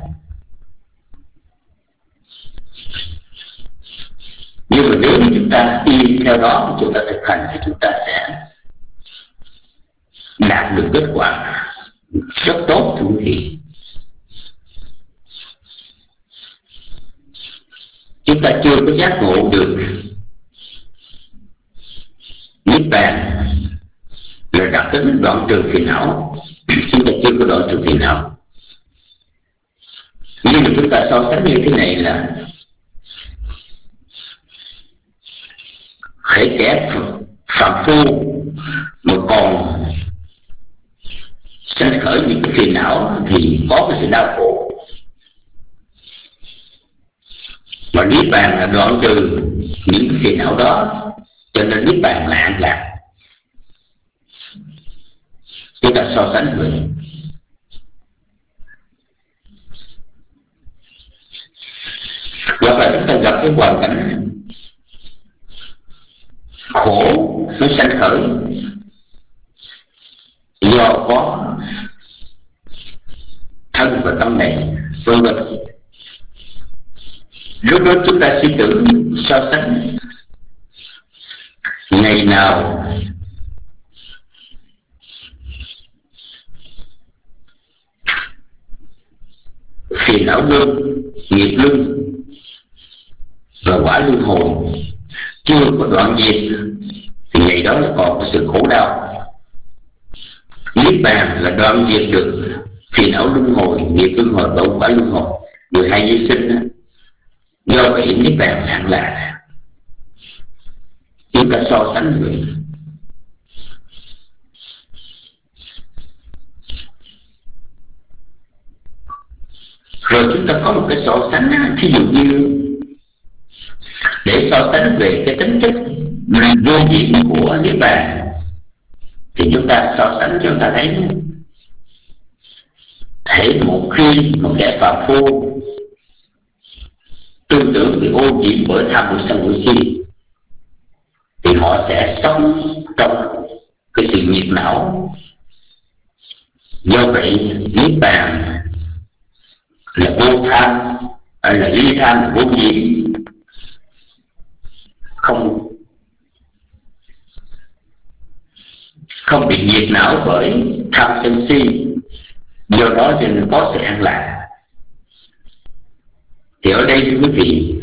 Nhưng mà nếu chúng ta đi theo đó, chúng ta thực hành thì chúng ta sẽ đạt được kết quả rất tốt thưa quý vị. Chúng ta chưa có giác ngộ được niết bàn là đặc tính đoạn trừ phiền não. Chúng ta chưa có đoạn trừ phiền não. Nhưng mà chúng ta so sánh như thế này là khởi kẻ phạm phu mà còn sanh khởi những cái phiền não thì có cái sự đau khổ. Mà niết bàn là đoạn trừ những cái phiền não đó, cho nên niết bàn là an lạc. Chúng ta so sánh vậy. Hoặc là chúng ta gặp cái hoàn cảnh khổ nó sanh khởi do có thân và tâm này, vân vân. Lúc đó chúng ta suy tưởng so sánh, ngày nào phiền não luân, nghiệp luân và quả luân hồi chưa có đoạn diệt thì ngày đó là còn có sự khổ đau. Niết bàn là đoạn diệt được phiền não luân hồi, nghiệp luân hồi và quả luân hồi, mười hai vi sinh. Do vậy niết bàn là an lạc. Chúng ta so sánh vậy. Rồi chúng ta có một cái so sánh, thí dụ như để so sánh về cái tính chất vô diện của niết bàn thì chúng ta so sánh, chúng ta thấy thể một khi một kẻ phạm phu tư tưởng bị ô nhiễm bởi tham của sân của si thì họ sẽ sống trong cái sự nhiệt não. Do vậy niết bàn là vô tham, là ly tham, là vô nhiễm, không không bị nhiệt não bởi tham sân si, do đó cho nên có sự an lạc. Thì ở đây thưa quý vị,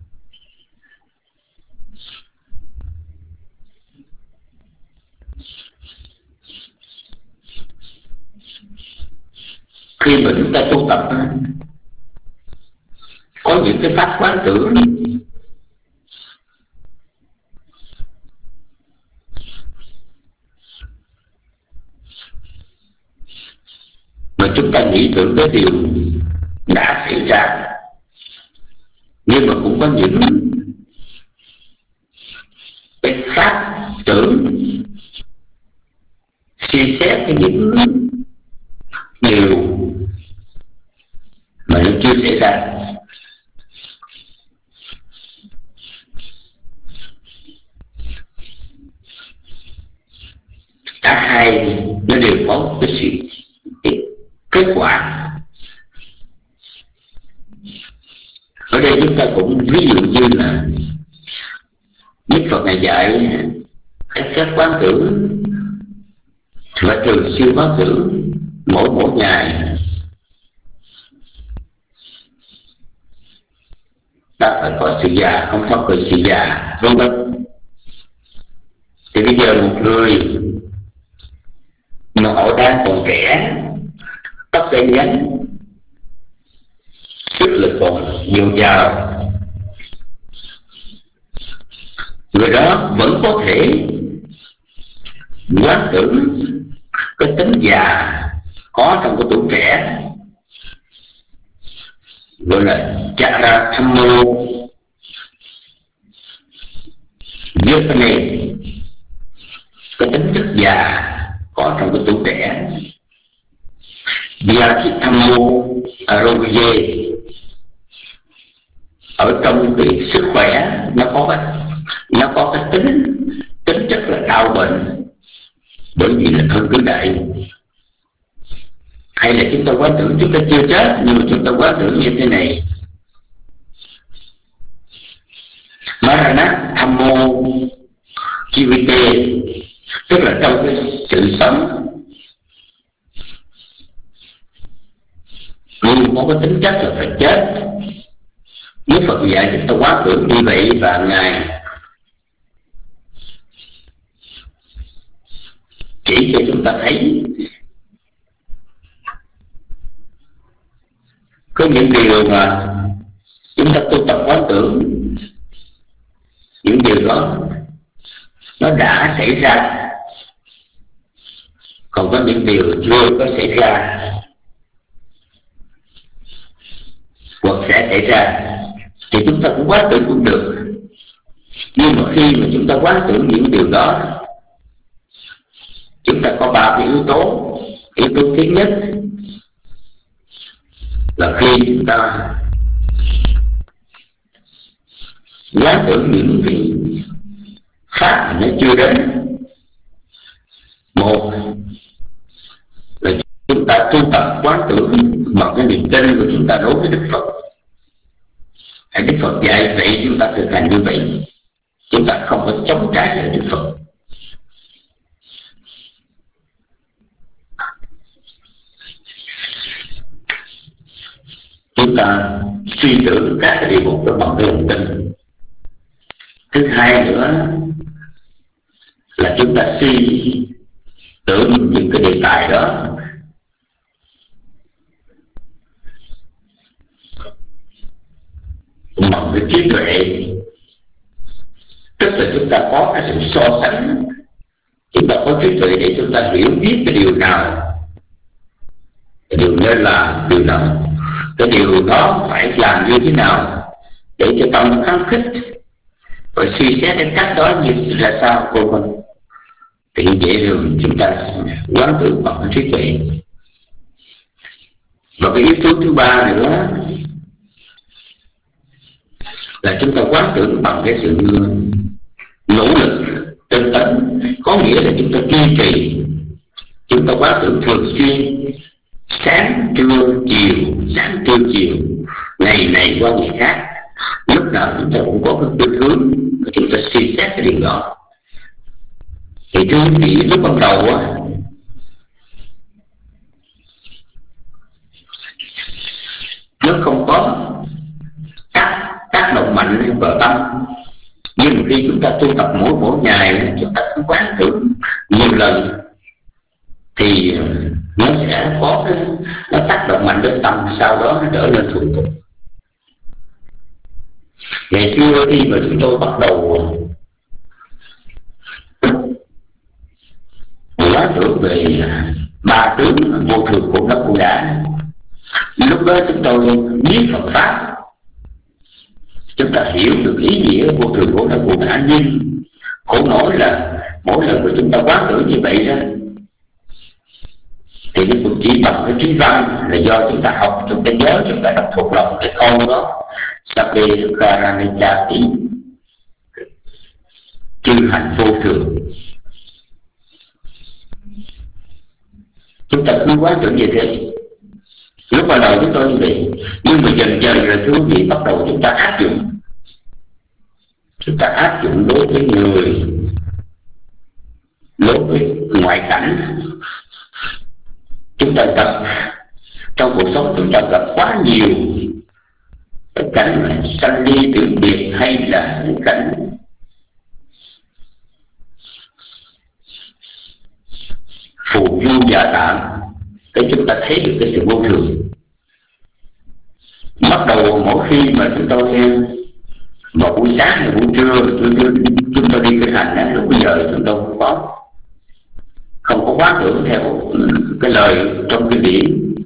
khi mà chúng ta tu tập có những cái pháp quán tưởng mà chúng ta nghĩ tưởng tới điều đã xảy ra, nhưng mà cũng có những cái pháp tưởng suy xét cái những điều mà nó chưa xảy ra. Cả hai nó đều có cái sự cái kết quả. Ở đây chúng ta cũng ví dụ như là Đức Phật này dạy các phép quán tưởng phải thường xuyên quán tưởng mỗi mỗi ngày. Ta phải có sự già, không thoát khỏi sự già, vân vân. Thì bây giờ một người mà họ đang còn trẻ, tóc đen nhánh, sức lực còn nhiều giàu, người đó vẫn có thể quán tưởng cái tính già có trong cái tuổi trẻ, gọi là chara tham mô viết này, cái tính chất già có trong cái tuổi trẻ. Bia thị tham mô aroge, ở trong cái sức khỏe nó có cái nó có cái tính tính chất là đau bệnh, bởi vì là thân cử đại. Hay là chúng ta quán tưởng chúng ta chưa chết, nhưng mà chúng ta quán tưởng như thế này: Marana Thammo Jivite, tức là trong cái sự sống luôn có cái tính chất là phải chết. Nếu Phật dạy chúng ta quán tưởng như vậy, và Ngài chỉ cho chúng ta thấy có những điều mà chúng ta tu tập quán tưởng, những điều đó nó đã xảy ra, còn có những điều chưa có xảy ra hoặc sẽ xảy ra, thì chúng ta cũng quán tưởng cũng được. Nhưng mà khi mà chúng ta quán tưởng những điều đó, chúng ta có ba cái yếu tố. Yếu tố thứ nhất là khi chúng ta quán tưởng những vị pháp mà nó chưa đến. Một là chúng ta tu tập quán tưởng bằng cái niềm tin của chúng ta đối với Đức Phật. Hãy Đức Phật dạy vậy, chúng ta thực hành như vậy, chúng ta không có chống trái lại Đức Phật. Chúng ta suy tưởng các cái điều mục đó bằng cái lòng tin. Thứ hai nữa là chúng ta suy tưởng những cái đề tài đó bằng cái trí tuệ, tức là chúng ta có cái sự so sánh, chúng ta có trí tuệ để chúng ta hiểu biết cái điều nào, cái điều nên làm, điều nào, cái điều đó phải làm như thế nào để cho tâm kháng khích, và suy xét cái cách đó như là sao, cô vân. Thì như vậy rồi chúng ta quán tưởng bằng cái trí tuệ. Và cái yếu tố thứ ba nữa là chúng ta quán tưởng bằng cái sự nỗ lực tinh tấn, có nghĩa là chúng ta kiên trì, chúng ta quán tưởng thường xuyên, sáng trưa chiều, sáng trưa chiều, ngày này qua ngày khác, lúc nào chúng ta cũng có cái khuynh hướng chúng ta suy xét cái điều đó. Thì thưa quý vị, lúc ban đầu á, nó không có tác, tác động mạnh vào tâm, nhưng khi chúng ta tu tập mỗi mỗi ngày, chúng ta cứ quán tưởng nhiều lần thì nó sẽ có cái, nó tác động mạnh đến tâm, sau đó nó trở nên thuần thục. Ngày xưa khi mà chúng tôi bắt đầu quán tưởng về ba tướng vô thường khổ đau khổ đã, lúc đó chúng tôi biết Phật pháp, chúng ta hiểu được ý nghĩa vô thường khổ đau khổ đã, nhưng khổ nổi là mỗi lần mà chúng ta quán tưởng như vậy đó thì nó cũng chỉ bằng cái trí văn, là do chúng ta học, chúng ta nhớ, chúng ta đọc thuộc lòng cái câu đó Sabe Karanechati, chư hành vô thường. Chúng ta cứ quán tưởng như thế. Lúc ban đầu chúng tôi như vậy, nhưng mà dần dần rồi thưa quý vị, bắt đầu chúng ta áp dụng, chúng ta áp dụng đối với người, đối với ngoại cảnh. Chúng ta gặp trong cuộc sống, chúng ta gặp quá nhiều cái cảnh sanh ly tử biệt, hay là cái cảnh phù du giả tạm, để chúng ta thấy được cái sự vô thường. Bắt đầu mỗi khi mà chúng tôi vào buổi sáng hay buổi trưa chúng tôi, chúng tôi đi kinh hành, lúc bây giờ chúng tôi không có không có quán tưởng theo cái lời trong kinh điển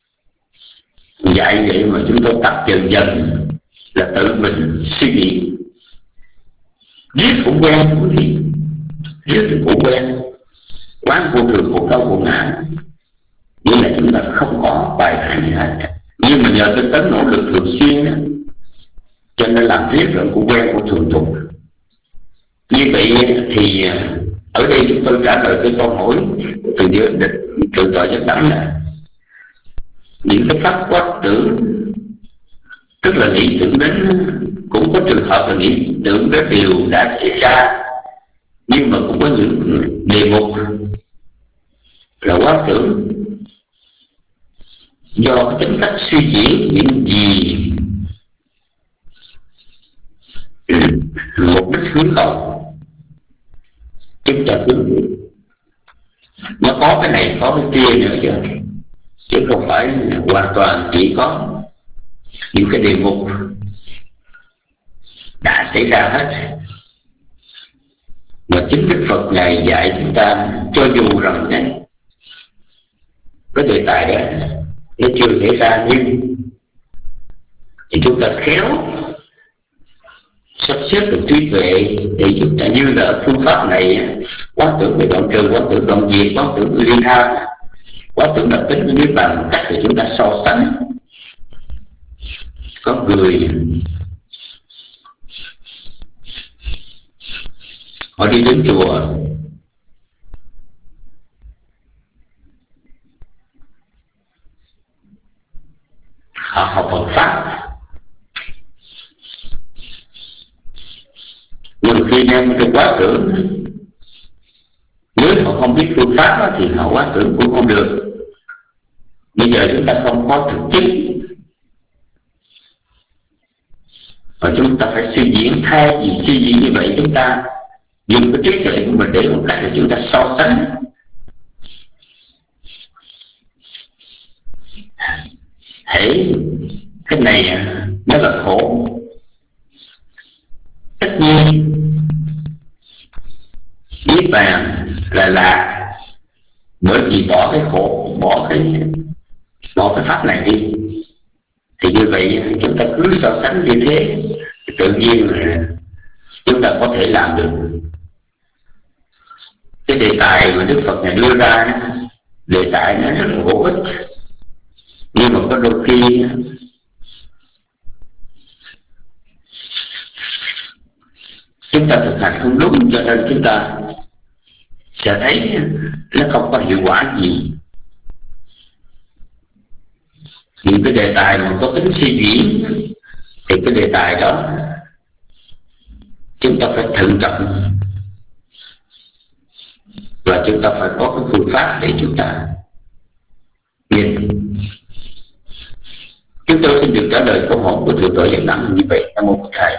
dạy vậy, mà chúng tôi tập dần dần là tự mình suy nghĩ, viết cũng quen quý vị, viết thì cũng quen, quán vô thường khổ đau khổ ngã, nhưng là chúng ta không có bài bản gì hết. Nhưng mà nhờ cái tấn nỗ lực thường xuyên đó, cho nên làm viết rồi cũng quen, cũng thường thục. Như vậy thì ở đây chúng tôi trả lời cái câu hỏi từ giới từ tòa Giác Đẳng là những cái pháp quán tưởng, tức là nghĩ tưởng đến, cũng có trường hợp là nghĩ tưởng đến điều đã xảy ra, nhưng mà cũng có những đề mục là quán tưởng do cái tính cách suy diễn những gì mục đích hướng cầu. Chúng ta cứ nó có cái này có cái kia nữa chứ, chứ không phải hoàn toàn chỉ có những cái đề mục đã xảy ra hết. Mà chính Đức Phật Ngài dạy chúng ta, cho dù rằng này, cái đề tài đó nó chưa xảy ra, nhưng thì chúng ta khéo sắp xếp được trí tuệ để chúng ta, như là phương pháp này, quán tưởng về đoạn trừ, quán tưởng đoạn diệt, quán tưởng ly tham, quán tưởng đặc tính của niết bàn, cách để chúng ta so sánh. Có người họ đi đến chùa, họ học Phật pháp, nhưng khi đem cái quán tưởng, nếu họ không biết phương pháp đó, thì họ quán tưởng cũng không được. Bây giờ chúng ta không có thực chứng, và chúng ta phải suy diễn. Thay vì suy diễn như vậy, chúng ta dùng cái trí tuệ của mình để một cách là chúng ta so sánh. Hễ cái này nó là khổ, tất nhiên niết bàn là lạc, bởi vì bỏ cái khổ, bỏ cái bỏ cái pháp này đi, thì như vậy chúng ta cứ so sánh như thế, tự nhiên là chúng ta có thể làm được. Cái đề tài mà Đức Phật này đưa ra, đề tài nó rất là hữu ích, nhưng mà có đôi khi chúng ta thực hành không đúng, cho nên chúng ta sẽ thấy nó không có hiệu quả gì. thì cái đề tài mà có tính suy diễn thì cái đề tài đó chúng ta phải thận trọng và chúng ta phải có cái phương pháp để chúng ta nhìn. Chúng tôi xin được trả lời câu hỏi của thượng tọa Giác Đẳng như vậy. Nam mô Phật Thầy.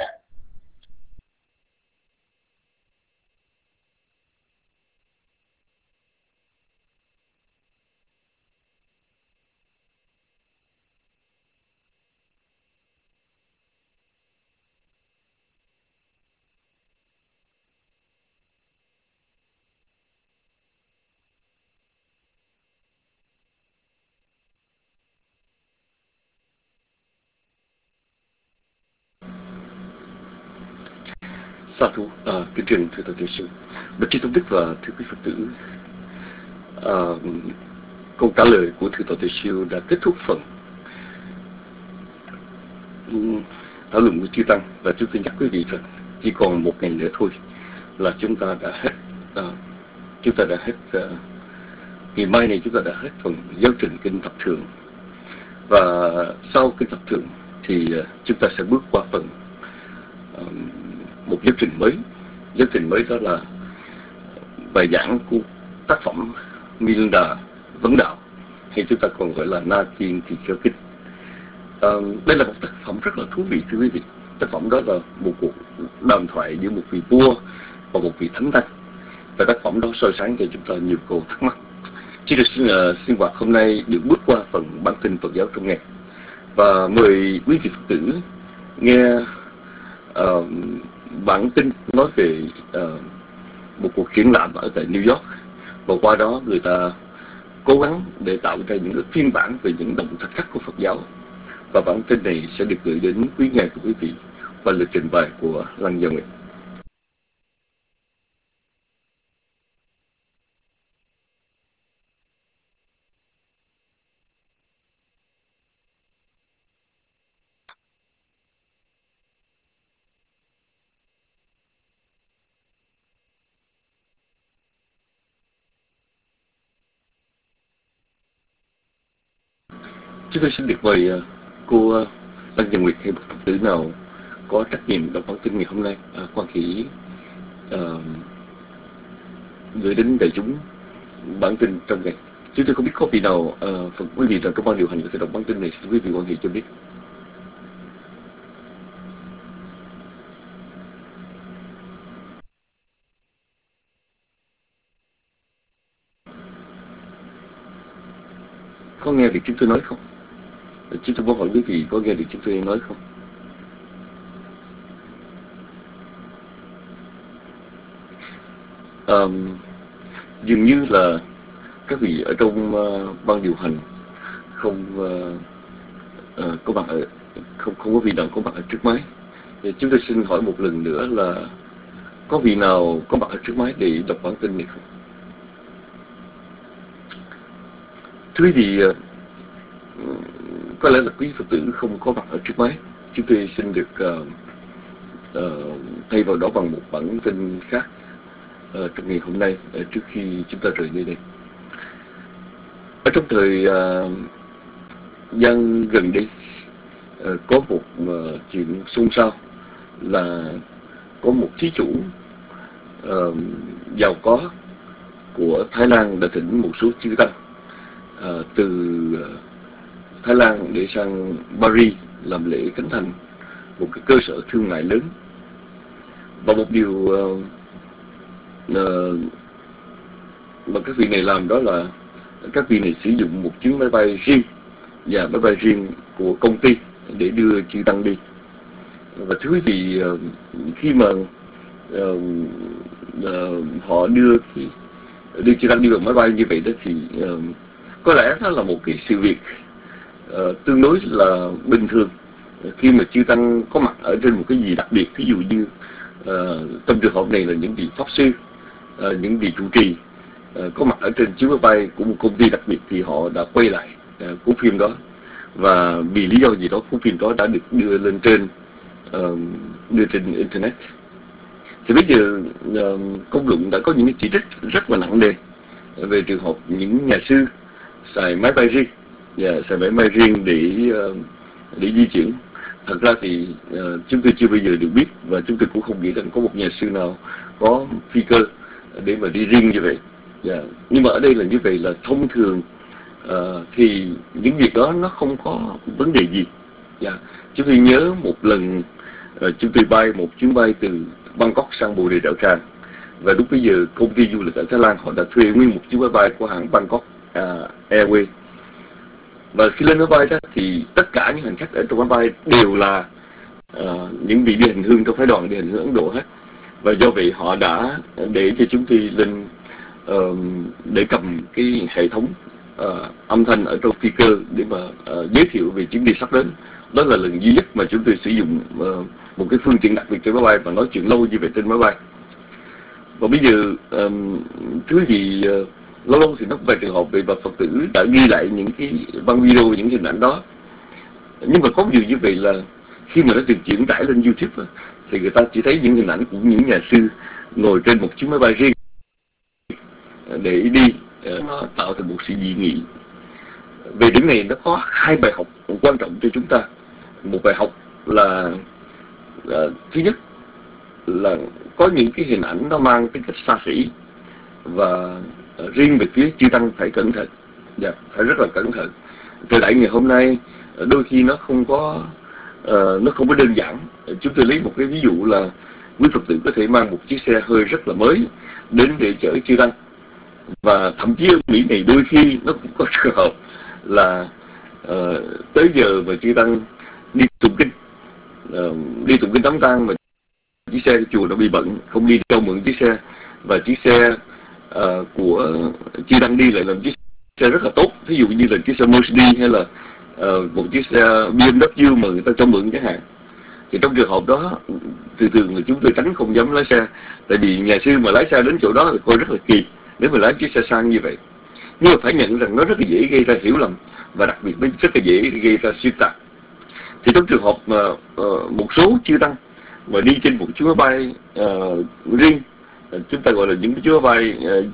Sa thú, à, kính trình thưa Thượng Thiện Sư, Bạch Trí Tôn Đức và thưa quý Phật tử, à, câu trả lời của Thượng Tọa Thiện Sư đã kết thúc phần thảo luận của chư tăng, và chúng tôi nhắc quý vị rằng chỉ còn một ngày nữa thôi là chúng ta đã hết, à, chúng ta đã hết, à, ngày mai này chúng ta đã hết phần giáo trình kinh thập thường, và sau kinh thập thường thì à, chúng ta sẽ bước qua phần à, một giáo trình mới. Giáo trình mới đó là bài giảng của tác phẩm Milinda Vấn Đạo, hay chúng ta còn gọi là Na Tiên Tỳ Kheo Kinh. À, đây là một tác phẩm rất là thú vị thưa quý vị. Tác phẩm đó là một cuộc đàm thoại giữa một vị vua và một vị thánh tăng, và tác phẩm đó soi sáng cho chúng ta nhiều câu thắc mắc. Chỉ được sinh, uh, sinh hoạt hôm nay được bước qua phần bản tin Phật giáo trong ngày, và mời quý vị Phật tử nghe uh, bản tin nói về uh, một cuộc triển lãm ở tại New York, và qua đó người ta cố gắng để tạo ra những cái phiên bản về những động thực khắc của Phật giáo, và bản tin này sẽ được gửi đến quý nghe của quý vị qua lời trình bày của Lăng Gia Nguyệt. Chúng tôi xin được mời uh, cô uh, Lăng Gia Nguyệt hay một Phật tử nào có trách nhiệm đọc bản tin ngày hôm nay, uh, quan hỷ uh, gửi đến đại chúng bản tin trong ngày. Chúng tôi không biết có vị nào uh, Phật quý vị nào trong ban điều hành có thể đọc bản tin này, xin quý vị quan hệ cho biết. Có nghe được chúng tôi nói không? Chúng tôi muốn hỏi quý vị có nghe được chúng tôi nói không? Um, dường như là các vị ở trong uh, ban điều hành không uh, uh, có mặt ở, không không có vị nào có mặt ở trước máy. Thì chúng tôi xin hỏi một lần nữa là có vị nào có mặt ở trước máy để đọc bản tin này không? Thưa quý vị, uh, có lẽ là quý Phật tử không có mặt ở trước máy. Chúng tôi xin được uh, uh, thay vào đó bằng một bản tin khác uh, trong ngày hôm nay, uh, trước khi chúng ta rời nơi đây. Ở trong thời uh, gian gần đây, uh, có một uh, chuyện xôn xao là có một thí chủ uh, giàu có của Thái Lan đã thỉnh một số chư tăng uh, từ uh, Thái Lan để sang Paris làm lễ khánh thành một cái cơ sở thương mại lớn. Và một điều uh, uh, mà các vị này làm đó là các vị này sử dụng một chuyến máy bay riêng và máy bay riêng của công ty để đưa chư tăng đi. Và thưa quý vị, uh, khi mà uh, uh, họ đưa cái, đưa chư tăng đi bằng máy bay như vậy đó thì uh, có lẽ đó là một cái sự việc Uh, tương đối là bình thường khi mà chư tăng có mặt ở trên một cái gì đặc biệt. Ví dụ như uh, trong trường hợp này là những vị pháp sư, uh, những vị trụ trì uh, có mặt ở trên chiếc máy bay của một công ty đặc biệt, thì họ đã quay lại uh, cuốn phim đó, và vì lý do gì đó cuốn phim đó đã được đưa lên trên uh, đưa trên internet. Thì bây giờ uh, công luận đã có những cái chỉ trích rất là nặng nề về trường hợp những nhà sư xài máy bay riêng và xài máy bay riêng để để di chuyển. Thật ra thì uh, chúng tôi chưa bao giờ được biết, và chúng tôi cũng không nghĩ rằng có một nhà sư nào có phi cơ để mà đi riêng như vậy. Yeah. Nhưng mà ở đây là như vậy, là thông thường uh, thì những việc đó nó không có vấn đề gì. Yeah. Chúng tôi nhớ một lần uh, chúng tôi bay một chuyến bay từ Bangkok sang Bồ Đề Đảo Tràng, và lúc bây giờ công ty du lịch ở Thái Lan họ đã thuê nguyên một chuyến máy bay của hãng Bangkok uh, Airways. Và khi lên máy bay đó thì tất cả những hành khách ở trong máy bay đều là uh, những vị đi hành hương trong phái đoàn đi hành hương Ấn Độ hết. Và do vậy họ đã để cho chúng tôi lên uh, để cầm cái hệ thống uh, âm thanh ở trong phi cơ để mà uh, giới thiệu về chuyến đi sắp đến. Đó là lần duy nhất mà chúng tôi sử dụng uh, một cái phương tiện đặc biệt trên máy bay và nói chuyện lâu như vậy trên máy bay. Và bây giờ um, thứ gì uh, lâu lâu thì nó về trường hợp về và Phật tử đã ghi lại những cái băng video, những hình ảnh đó. Nhưng mà có điều như vậy là khi mà nó được chuyển tải lên YouTube thì người ta chỉ thấy những hình ảnh của những nhà sư ngồi trên một chiếc máy bay riêng để đi, nó tạo thành một sự dị nghị. Về điểm này nó có hai bài học quan trọng cho chúng ta. Một bài học là, là thứ nhất là có những cái hình ảnh nó mang tính cách xa xỉ, và riêng về phía chư tăng phải cẩn thận, yeah, phải rất là cẩn thận. Thời đại ngày hôm nay đôi khi nó không có uh, nó không có đơn giản. Chúng tôi lấy một cái ví dụ là quý Phật tử có thể mang một chiếc xe hơi rất là mới đến để chở chư tăng, và thậm chí ở Mỹ này đôi khi nó cũng có trường hợp là uh, tới giờ mà chư tăng đi tụng kinh uh, đi tụng kinh đám tang mà chiếc xe chùa nó bị bận, không đi đâu mượn chiếc xe, và chiếc xe uh, của chư tăng đi lại là chiếc xe rất là tốt, ví dụ như là chiếc xe Mercedes hay là uh, một chiếc xe B M W mà người ta cho mượn chẳng hạn. Thì trong trường hợp đó thường thường là chúng tôi tránh không dám lái xe, tại vì nhà sư mà lái xe đến chỗ đó thì coi rất là kỳ nếu mà lái chiếc xe sang như vậy. Nhưng mà phải nhận rằng nó rất là dễ gây ra hiểu lầm, và đặc biệt nó rất là dễ gây ra xuyên tạc. Thì trong trường hợp mà uh, một số chư tăng mà đi trên một chuyến máy bay uh, riêng, chúng ta gọi là những cái chuyến máy bay uh,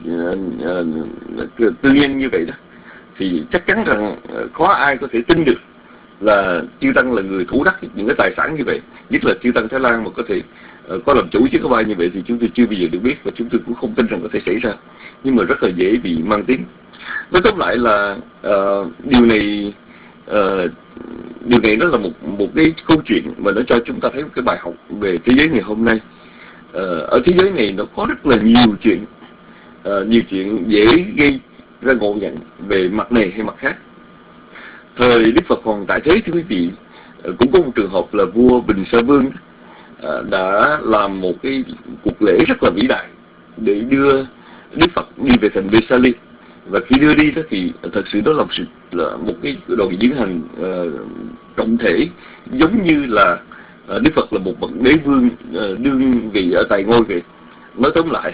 uh, uh, tư nhân như vậy đó, thì chắc chắn rằng uh, khó ai có thể tin được là chư tăng là người thủ đắc những cái tài sản như vậy. Nhất là chư tăng Thái Lan mà có thể uh, có làm chủ chiếc máy bay như vậy thì chúng tôi chưa bao giờ được biết, và chúng tôi cũng không tin rằng có thể xảy ra, nhưng mà rất là dễ bị mang tiếng. Nói tóm lại là uh, điều này uh, điều này nó là một một cái câu chuyện mà nó cho chúng ta thấy một cái bài học về thế giới ngày hôm nay. Uh, ở thế giới này nó có rất là nhiều chuyện, uh, nhiều chuyện dễ gây ra ngộ nhận về mặt này hay mặt khác. Thời Đức Phật còn tại thế, thưa quý vị, uh, cũng có một trường hợp là vua Bình Sa Vương uh, đã làm một cái cuộc lễ rất là vĩ đại để đưa Đức Phật đi về thành Vesali. Và khi đưa đi đó thì thật sự đó là một, sự, là một cái đoàn diễu hành uh, trọng thể, giống như là uh, Đức Phật là một bậc đế vương uh, đương vị ở tại ngôi vậy. Nói tóm lại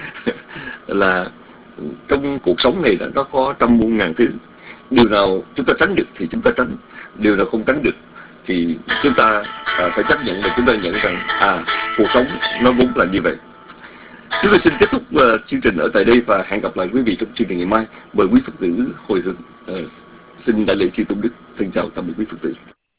là trong cuộc sống này là nó có trăm muôn ngàn thứ. Điều nào chúng ta tránh được thì chúng ta tránh, điều nào không tránh được thì chúng ta uh, phải chấp nhận, và chúng ta nhận rằng à, cuộc sống nó vốn là như vậy. Chúng tôi xin kết thúc uh, chương trình ở tại đây và hẹn gặp lại quý vị trong chương trình ngày mai. Mời quý Phật tử hồi hướng. Uh, xin đại lễ chư tôn đức. Thân chào tạm biệt quý Phật tử.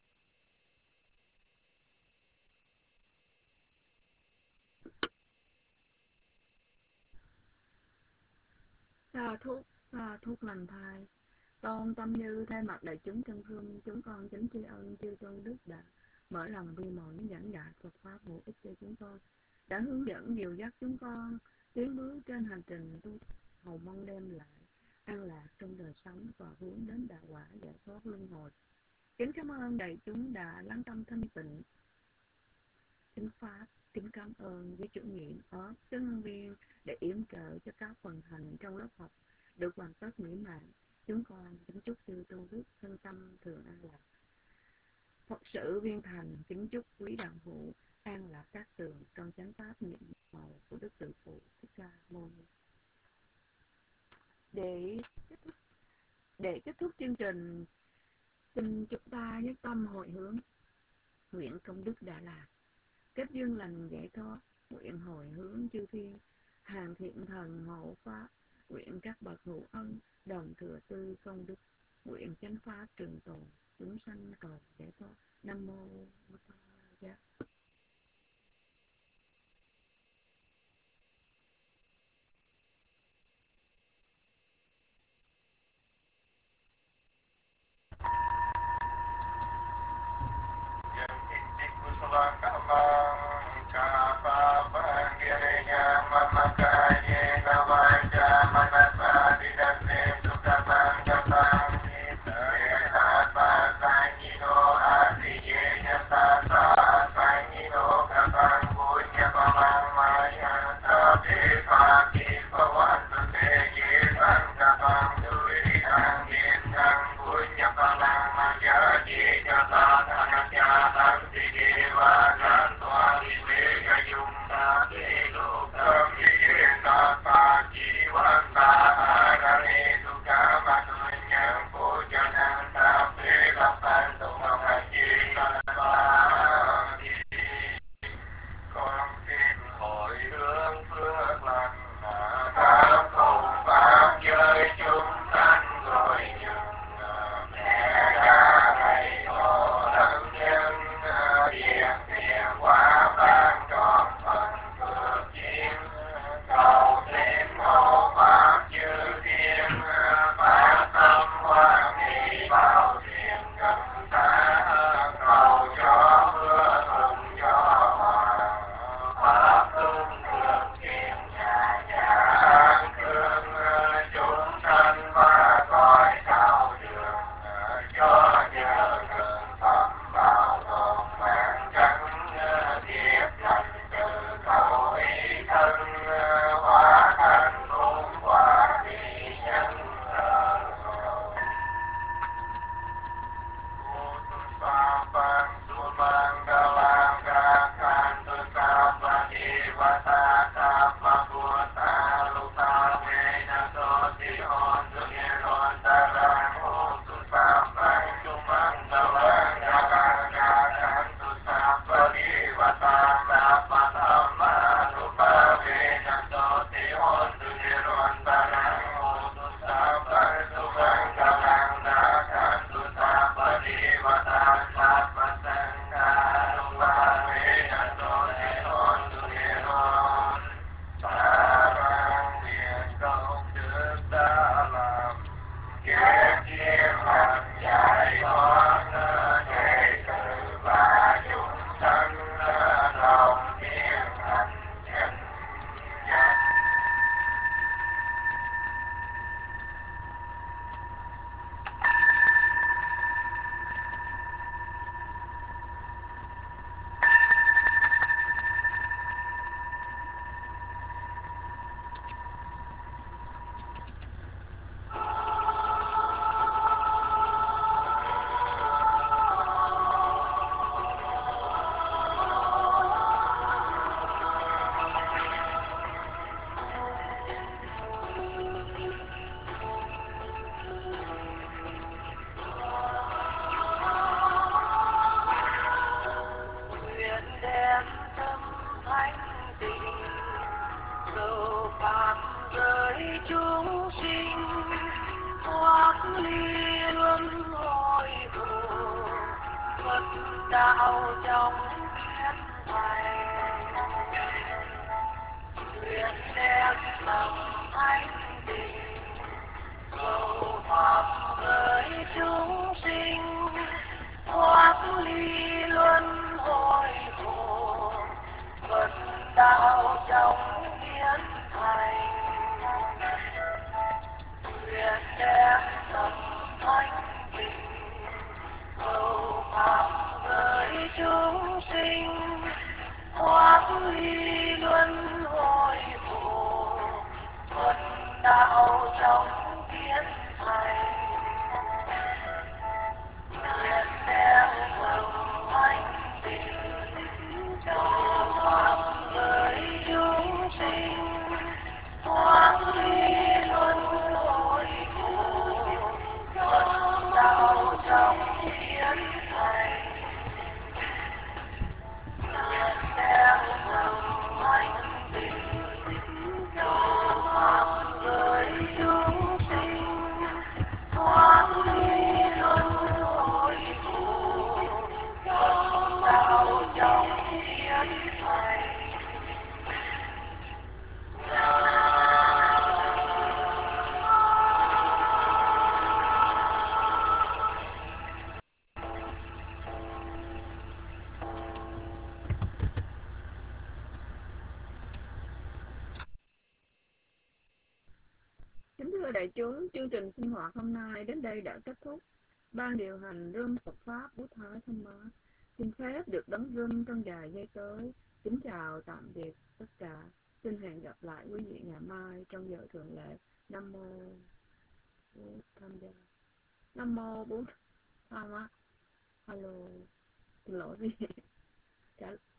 Sa thuốc, sa thuốc lành thai. Tôn Tâm Như thay mặt đại chúng chân phương, chúng con kính tri ân chư tôn đức đã mở lòng vi mẫn giảng dạy Phật pháp hữu ích cho chúng con, đã hướng dẫn dìu dắt chúng con tiến bước trên hành trình tu, hầu mong đem lại an lạc trong đời sống và hướng đến đạo quả giải thoát luân hồi. Kính cảm ơn đại chúng đã lắng tâm thanh tịnh kính pháp. Kính cảm ơn với chủ nhiệm ớt chứng nhân viên để yểm trợ cho các phần hành trong lớp học được hoàn tất mỹ mãn. Chúng con kính chúc chư tôn đức thân tâm thường an lạc. Phật sự viên thành kính chúc quý đạo hữu an lạc các tường trong chánh pháp nhiệm màu của Đức Từ Phụ Thích Ca Mâu Ni. Để để kết thúc chương trình, xin chúng ta nhất tâm hồi hướng, nguyện công đức đã làm, kết duyên lành giải thoát, nguyện hồi hướng chư thiên, hàng thiện thần hộ pháp, nguyện các bậc hữu ân đồng thừa tư công đức. nguyện chánh pháp trường tồn, chúng sanh cầu giải thoát. Nam mô Bổn Giác. Thưa đại chúng, chương trình sinh hoạt hôm nay đến đây đã kết thúc. Ban điều hành Room Phật Pháp Bút Thái Thanh Mát xin phép được đóng room trong vài giây tới. Kính chào tạm biệt tất cả. Xin hẹn gặp lại quý vị ngày mai trong giờ thường lệ. Nam mô Bút tham gia. Nam mô Bút tham á. Alo. Xin lỗi gì? Chào.